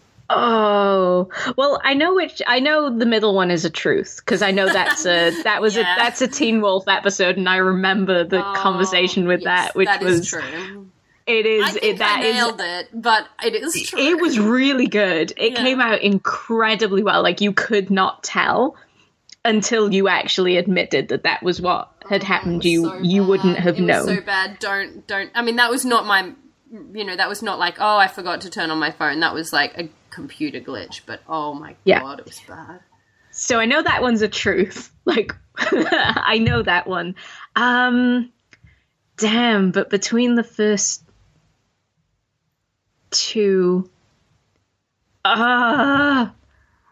Speaker 2: Oh, well, I know which. I know the middle one is a truth because I know that's a that was yeah. a that's a Teen Wolf episode, and I remember the oh, conversation with
Speaker 1: yes,
Speaker 2: that, which
Speaker 1: that
Speaker 2: was
Speaker 1: is true.
Speaker 2: It is.
Speaker 1: I think
Speaker 2: it, that
Speaker 1: I nailed
Speaker 2: is,
Speaker 1: it, but it is true.
Speaker 2: It was really good. It
Speaker 1: yeah.
Speaker 2: came out incredibly well. Like, you could not tell until you actually admitted that that was what had
Speaker 1: oh,
Speaker 2: happened. You
Speaker 1: so
Speaker 2: you wouldn't have
Speaker 1: it
Speaker 2: known.
Speaker 1: Was so bad. Don't don't. I mean, that was not my. You know, that was not like, oh, I forgot to turn on my phone. That was like a computer glitch. But oh my
Speaker 2: yeah.
Speaker 1: god, it was bad.
Speaker 2: So I know that one's a truth. Like, I know that one. Um, damn. But between the first two, ah. Uh,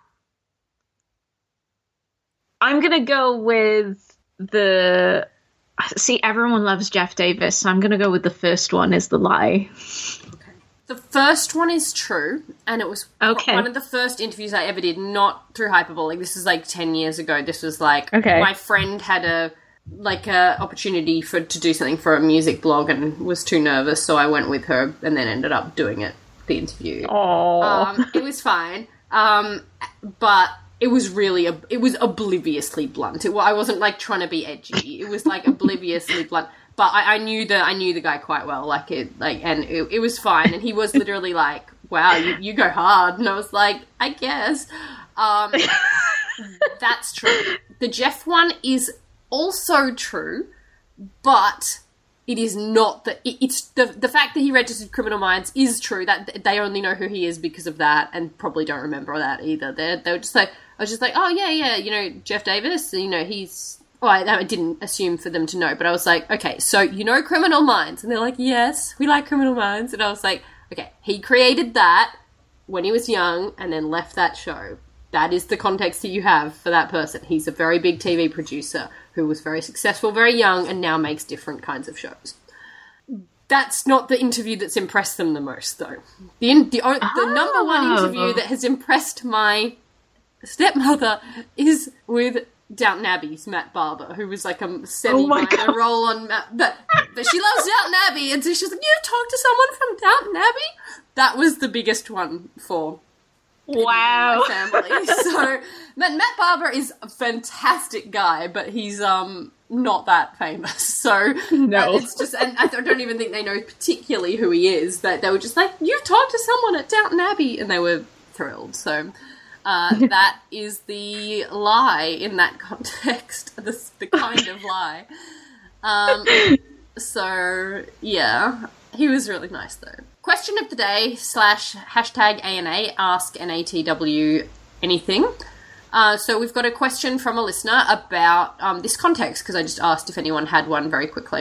Speaker 2: I'm going to go with the... See, everyone loves Jeff Davis, so I'm going to go with the first one is the lie.
Speaker 1: Okay. The first one is true, and it was
Speaker 2: okay.
Speaker 1: one of the first interviews I ever did, not through Hyperbolic. This is like ten years ago. This was like...
Speaker 2: Okay.
Speaker 1: My friend had a like a opportunity for to do something for a music blog and was too nervous, so I went with her and then ended up doing it, the interview.
Speaker 2: Oh,
Speaker 1: um, it was fine. Um, but... It was really, it was obliviously blunt. It, I wasn't like trying to be edgy. It was like obliviously blunt. But I, I knew the, I knew the guy quite well. Like it, like, and it, it was fine. And he was literally like, "Wow, you, you go hard." And I was like, "I guess." Um, that's true. The Jeff one is also true, but it is not the. It, it's the the fact that he registered Criminal Minds is true. That they only know who he is because of that, and probably don't remember that either. They they were just like. I was just like, oh, yeah, yeah, you know, Jeff Davis, you know, he's... Well, I, I didn't assume for them to know, but I was like, okay, so you know Criminal Minds? And they're like, yes, we like Criminal Minds. And I was like, okay, he created that when he was young and then left that show. That is the context that you have for that person. He's a very big T V producer who was very successful, very young, and now makes different kinds of shows. That's not the interview that's impressed them the most, though. The, in, the, oh. the number one interview that has impressed my... stepmother is with Downton Abbey's Matt Barber, who was like a semi-minor oh role on Matt, but, but she loves Downton Abbey, and so she's like, you've talked to someone from Downton Abbey? That was the biggest one for
Speaker 2: wow.
Speaker 1: my family. So Matt, Matt Barber is a fantastic guy, but he's um not that famous. So
Speaker 2: no,
Speaker 1: it's just, and I don't even think they know particularly who he is. That they were just like, you've talked to someone at Downton Abbey, and they were thrilled. So. Uh, that is the lie in that context, the, the kind of lie. Um, so, yeah, he was really nice, though. Question of the day, slash hashtag A N A, ask N A T W anything. Uh, so we've got a question from a listener about um, this context, because I just asked if anyone had one very quickly.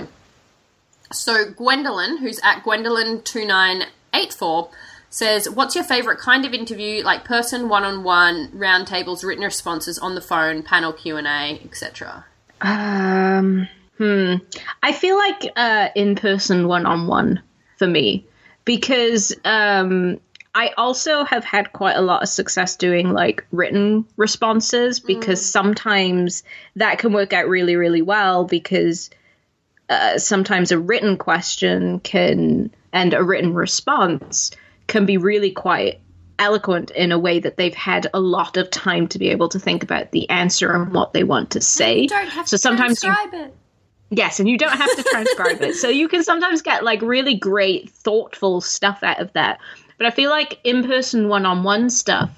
Speaker 1: So Gwendolyn, who's at Gwendolyn two nine eight four, says, what's your favourite kind of interview, like person, one-on-one, round tables, written responses, on the phone, panel Q and A, et cetera?
Speaker 2: Um, hmm. I feel like uh, in-person one-on-one for me, because um, I also have had quite a lot of success doing like written responses because mm. sometimes that can work out really, really well because uh, sometimes a written question can and a written response can be really quite eloquent in a way that they've had a lot of time to be able to think about the answer and what they want to say.
Speaker 1: You don't have
Speaker 2: so
Speaker 1: to
Speaker 2: sometimes
Speaker 1: transcribe
Speaker 2: you,
Speaker 1: it.
Speaker 2: Yes, and you don't have to transcribe it. So you can sometimes get like really great, thoughtful stuff out of that. But I feel like in-person one-on-one stuff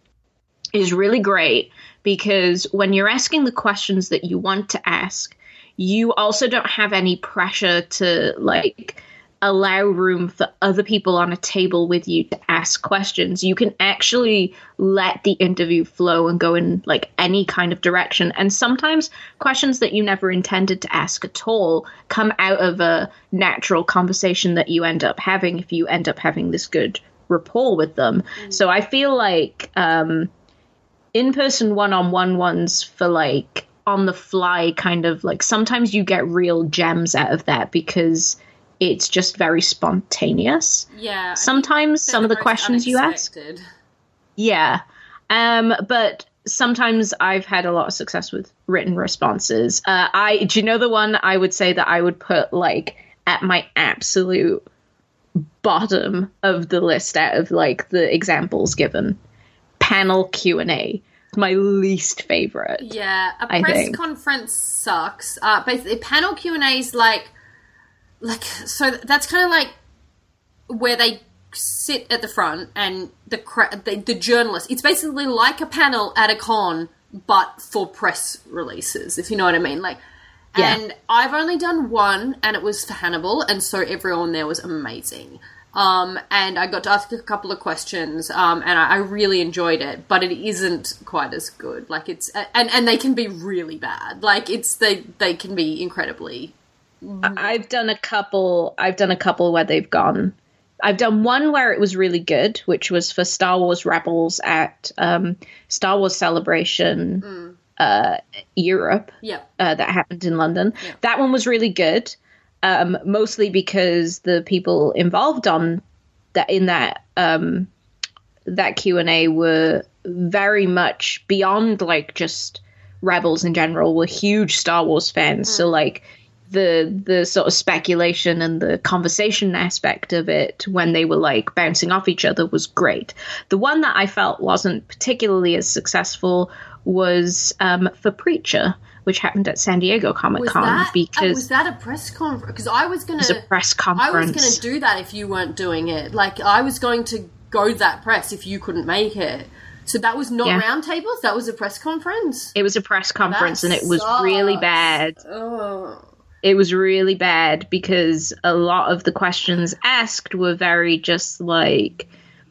Speaker 2: is really great because when you're asking the questions that you want to ask, you also don't have any pressure to like allow room for other people on a table with you to ask questions. You can actually let the interview flow and go in like any kind of direction. And sometimes questions that you never intended to ask at all come out of a natural conversation that you end up having if you end up having this good rapport with them. Mm. So I feel like um, in-person one-on-one ones for like on the fly kind of like sometimes you get real gems out of that because it's just very spontaneous.
Speaker 1: Yeah.
Speaker 2: Sometimes some of the questions you ask. Yeah. Um, but sometimes I've had a lot of success with written responses. Uh, I do you know the one I would say that I would put like at my absolute bottom of the list out of like the examples given? Panel Q and A. My least favorite.
Speaker 1: Yeah. A
Speaker 2: I
Speaker 1: press
Speaker 2: think.
Speaker 1: conference sucks. Uh, basically, panel Q and A is like, Like, so that's kind of like where they sit at the front and the, the the journalist, it's basically like a panel at a con, but for press releases, if you know what I mean. Like, yeah. And I've only done one, and it was for Hannibal, and so everyone there was amazing. Um, and I got to ask a couple of questions, um, and I, I really enjoyed it, but it isn't quite as good. Like, it's, and, and they can be really bad. Like, it's, they, they can be incredibly...
Speaker 2: I've done a couple. I've done a couple where they've gone. I've done one where it was really good, which was for Star Wars Rebels at um, Star Wars Celebration mm. uh, Europe.
Speaker 1: Yeah,
Speaker 2: uh, that happened in London.
Speaker 1: Yeah.
Speaker 2: That one was really good, um, mostly because the people involved on that in that um, that Q and A were very much beyond like just Rebels in general. Were huge Star Wars fans, mm. so like. the the sort of speculation and the conversation aspect of it when they were like bouncing off each other was great. The one that I felt wasn't particularly as successful was um, for Preacher, which happened at San Diego Comic Con. Because
Speaker 1: was that a press conference? Because I was going to
Speaker 2: a press conference.
Speaker 1: I was going to do that if you weren't doing it. Like I was going to go to that press if you couldn't make it. So that was not yeah. roundtables. That was a press conference.
Speaker 2: It was a press conference,
Speaker 1: that
Speaker 2: and it was
Speaker 1: sucks.
Speaker 2: really bad.
Speaker 1: Oh.
Speaker 2: It was really bad because a lot of the questions asked were very just like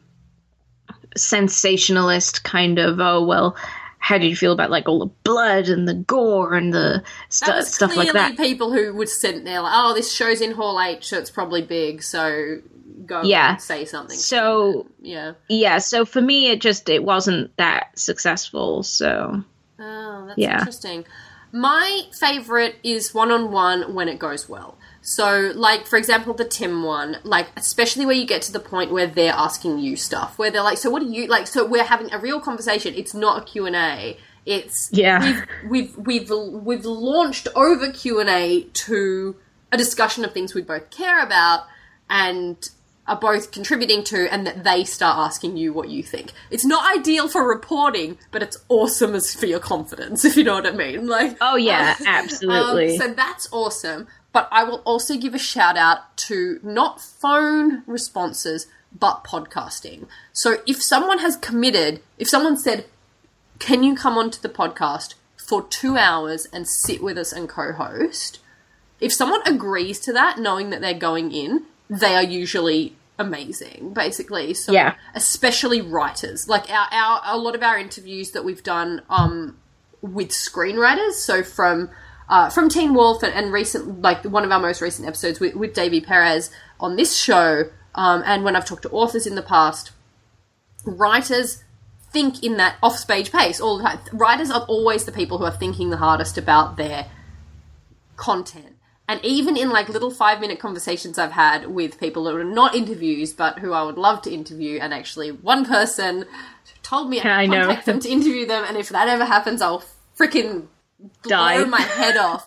Speaker 2: sensationalist kind of, oh, well, how did you feel about like all the blood and the gore and the stu-
Speaker 1: that
Speaker 2: stuff like that?
Speaker 1: People who would sit there like, oh, this show's in Hall H, so it's probably big, so go
Speaker 2: yeah.
Speaker 1: and say something.
Speaker 2: So,
Speaker 1: yeah.
Speaker 2: Yeah, so for me, it just, it wasn't that successful, so.
Speaker 1: Oh, that's
Speaker 2: yeah.
Speaker 1: interesting. My favourite is one-on-one when it goes well. So, like, for example, the Tim one, like, especially where you get to the point where they're asking you stuff, where they're like, so what do you, like, so we're having a real conversation. It's not a Q and A. It's,
Speaker 2: yeah.
Speaker 1: we've, we've, we've, we've launched over Q and A to a discussion of things we both care about and are both contributing to, and that they start asking you what you think. It's not ideal for reporting, but it's awesome as for your confidence, if you know what I mean. Like,
Speaker 2: oh yeah,
Speaker 1: um,
Speaker 2: absolutely.
Speaker 1: Um, so that's awesome. But I will also give a shout out to not phone responses, but podcasting. So if someone has committed, if someone said, can you come onto the podcast for two hours and sit with us and co-host? If someone agrees to that, knowing that they're going in, they are usually amazing, basically. So,
Speaker 2: yeah.
Speaker 1: Especially writers. Like, our, our a lot of our interviews that we've done um, with screenwriters, so from uh, from Teen Wolf and, and recent, like, one of our most recent episodes with, with Davey Perez on this show, um, and when I've talked to authors in the past, writers think in that off-page pace all the time. Writers are always the people who are thinking the hardest about their content. And even in like little five minute conversations I've had with people who are not interviews, but who I would love to interview, and actually one person told me I, I contact know. them to interview them, and if that ever happens, I'll freaking blow my head off.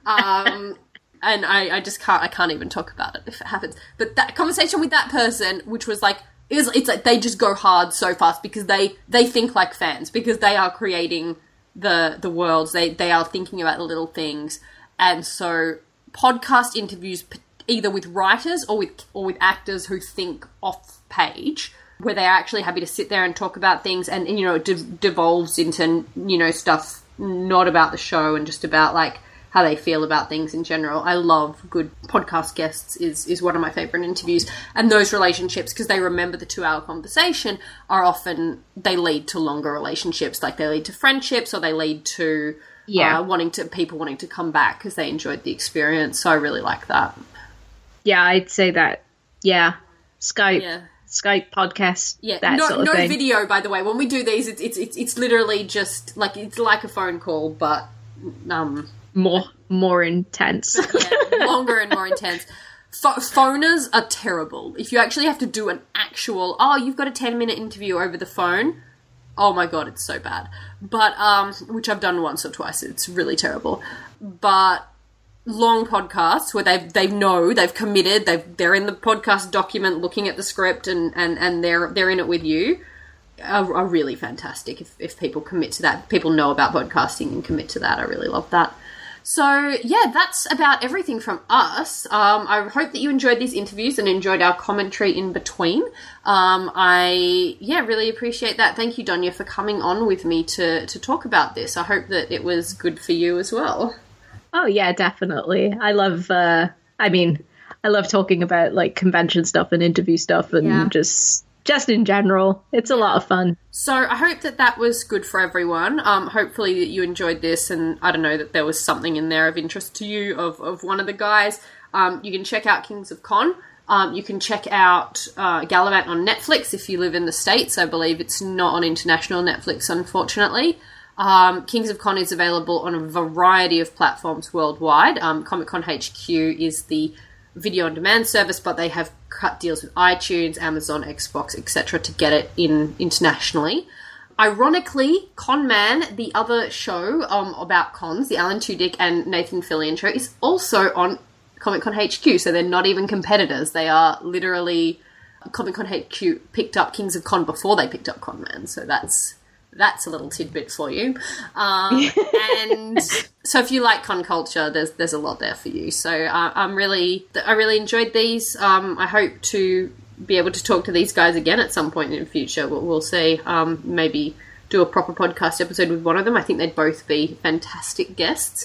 Speaker 1: Um, and I, I just can't, I can't even talk about it if it happens. But that conversation with that person, which was like, it was, it's like they just go hard so fast because they, they think like fans, because they are creating the, the worlds. They, they are thinking about the little things. And so podcast interviews, either with writers or with or with actors who think off page, where they're actually happy to sit there and talk about things, and, and you know, it de- devolves into, you know, stuff not about the show and just about like how they feel about things in general. I love good podcast guests is is one of my favorite interviews, and those relationships, because they remember the two hour conversation, are often, they lead to longer relationships, like they lead to friendships, or they lead to Yeah, uh, wanting to people wanting to come back because they enjoyed the experience. So I really like that.
Speaker 2: Yeah, I'd say that. Yeah, Skype, yeah. Skype podcast.
Speaker 1: Yeah,
Speaker 2: that
Speaker 1: no,
Speaker 2: sort of
Speaker 1: no
Speaker 2: thing.
Speaker 1: video. By the way, when we do these, it's it's it's, it's literally just like it's like a phone call, but um
Speaker 2: more more intense.
Speaker 1: Yeah, longer and more intense. Ph- phoners are terrible. If you actually have to do an actual, oh, you've got a ten minute interview over the phone. Oh my god, it's so bad. But, um, which I've done once or twice, it's really terrible. But long podcasts where they've, they know, they've committed, they've, they're in the podcast document looking at the script and, and, and they're, they're in it with you, are, are really fantastic if, if people commit to that. People know about podcasting and commit to that. I really love that. So, yeah, that's about everything from us. Um, I hope that you enjoyed these interviews and enjoyed our commentary in between. Um, I, yeah, really appreciate that. Thank you, Donya, for coming on with me to, to talk about this. I hope that it was good for you as well.
Speaker 2: Oh, yeah, definitely. I love, uh, I mean, I love talking about, like, convention stuff and interview stuff and yeah. just... Just in general, it's a lot of fun.
Speaker 1: So I hope that that was good for everyone. Um, hopefully that you enjoyed this, and I don't know, that there was something in there of interest to you of, of one of the guys. Um, you can check out Kings of Con. Um, you can check out uh, Gallivant on Netflix if you live in the States. I believe it's not on international Netflix, unfortunately. Um, Kings of Con is available on a variety of platforms worldwide. Um, Comic Con H Q is the video on demand service, but they have cut deals with iTunes, Amazon, Xbox, et cetera to get it in internationally. Ironically, Con Man, the other show um, about cons, the Alan Tudyk and Nathan Fillion show, is also on Comic Con H Q, so they're not even competitors. They are literally, Comic Con H Q picked up Kings of Con before they picked up Con Man, so that's that's a little tidbit for you. Um, and so if you like con culture, there's there's a lot there for you. So uh, I'm really, I really enjoyed these. Um, I hope to be able to talk to these guys again at some point in the future. We'll, we'll see. Um, maybe do a proper podcast episode with one of them. I think they'd both be fantastic guests.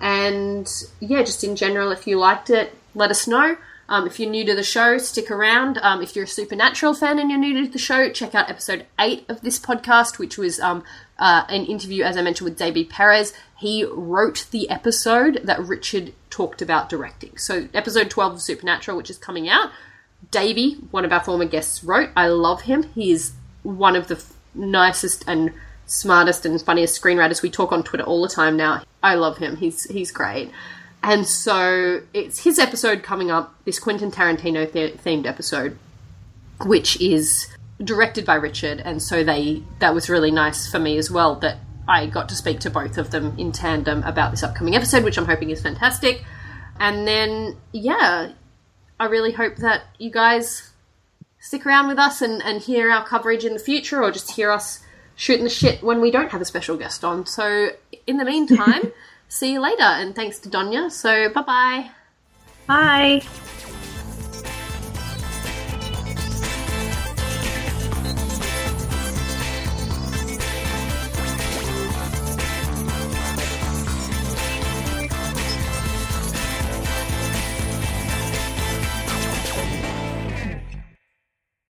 Speaker 1: And yeah, just in general, if you liked it, let us know. Um, if you're new to the show, stick around. Um, if you're a Supernatural fan and you're new to the show, check out episode eight of this podcast, which was um, uh, an interview, as I mentioned, with Davey Perez. He wrote the episode that Richard talked about directing. So episode twelve of Supernatural, which is coming out, Davey, one of our former guests, wrote. I love him. He is one of the f- nicest and smartest and funniest screenwriters. We talk on Twitter all the time now. I love him. He's he's great. And so it's his episode coming up, this Quentin Tarantino th- themed episode, which is directed by Richard. And so they that was really nice for me as well, that I got to speak to both of them in tandem about this upcoming episode, which I'm hoping is fantastic. And then, yeah, I really hope that you guys stick around with us and, and hear our coverage in the future, or just hear us shooting the shit when we don't have a special guest on. So in the meantime... See you later, and thanks to Donya. So, bye-bye.
Speaker 2: Bye.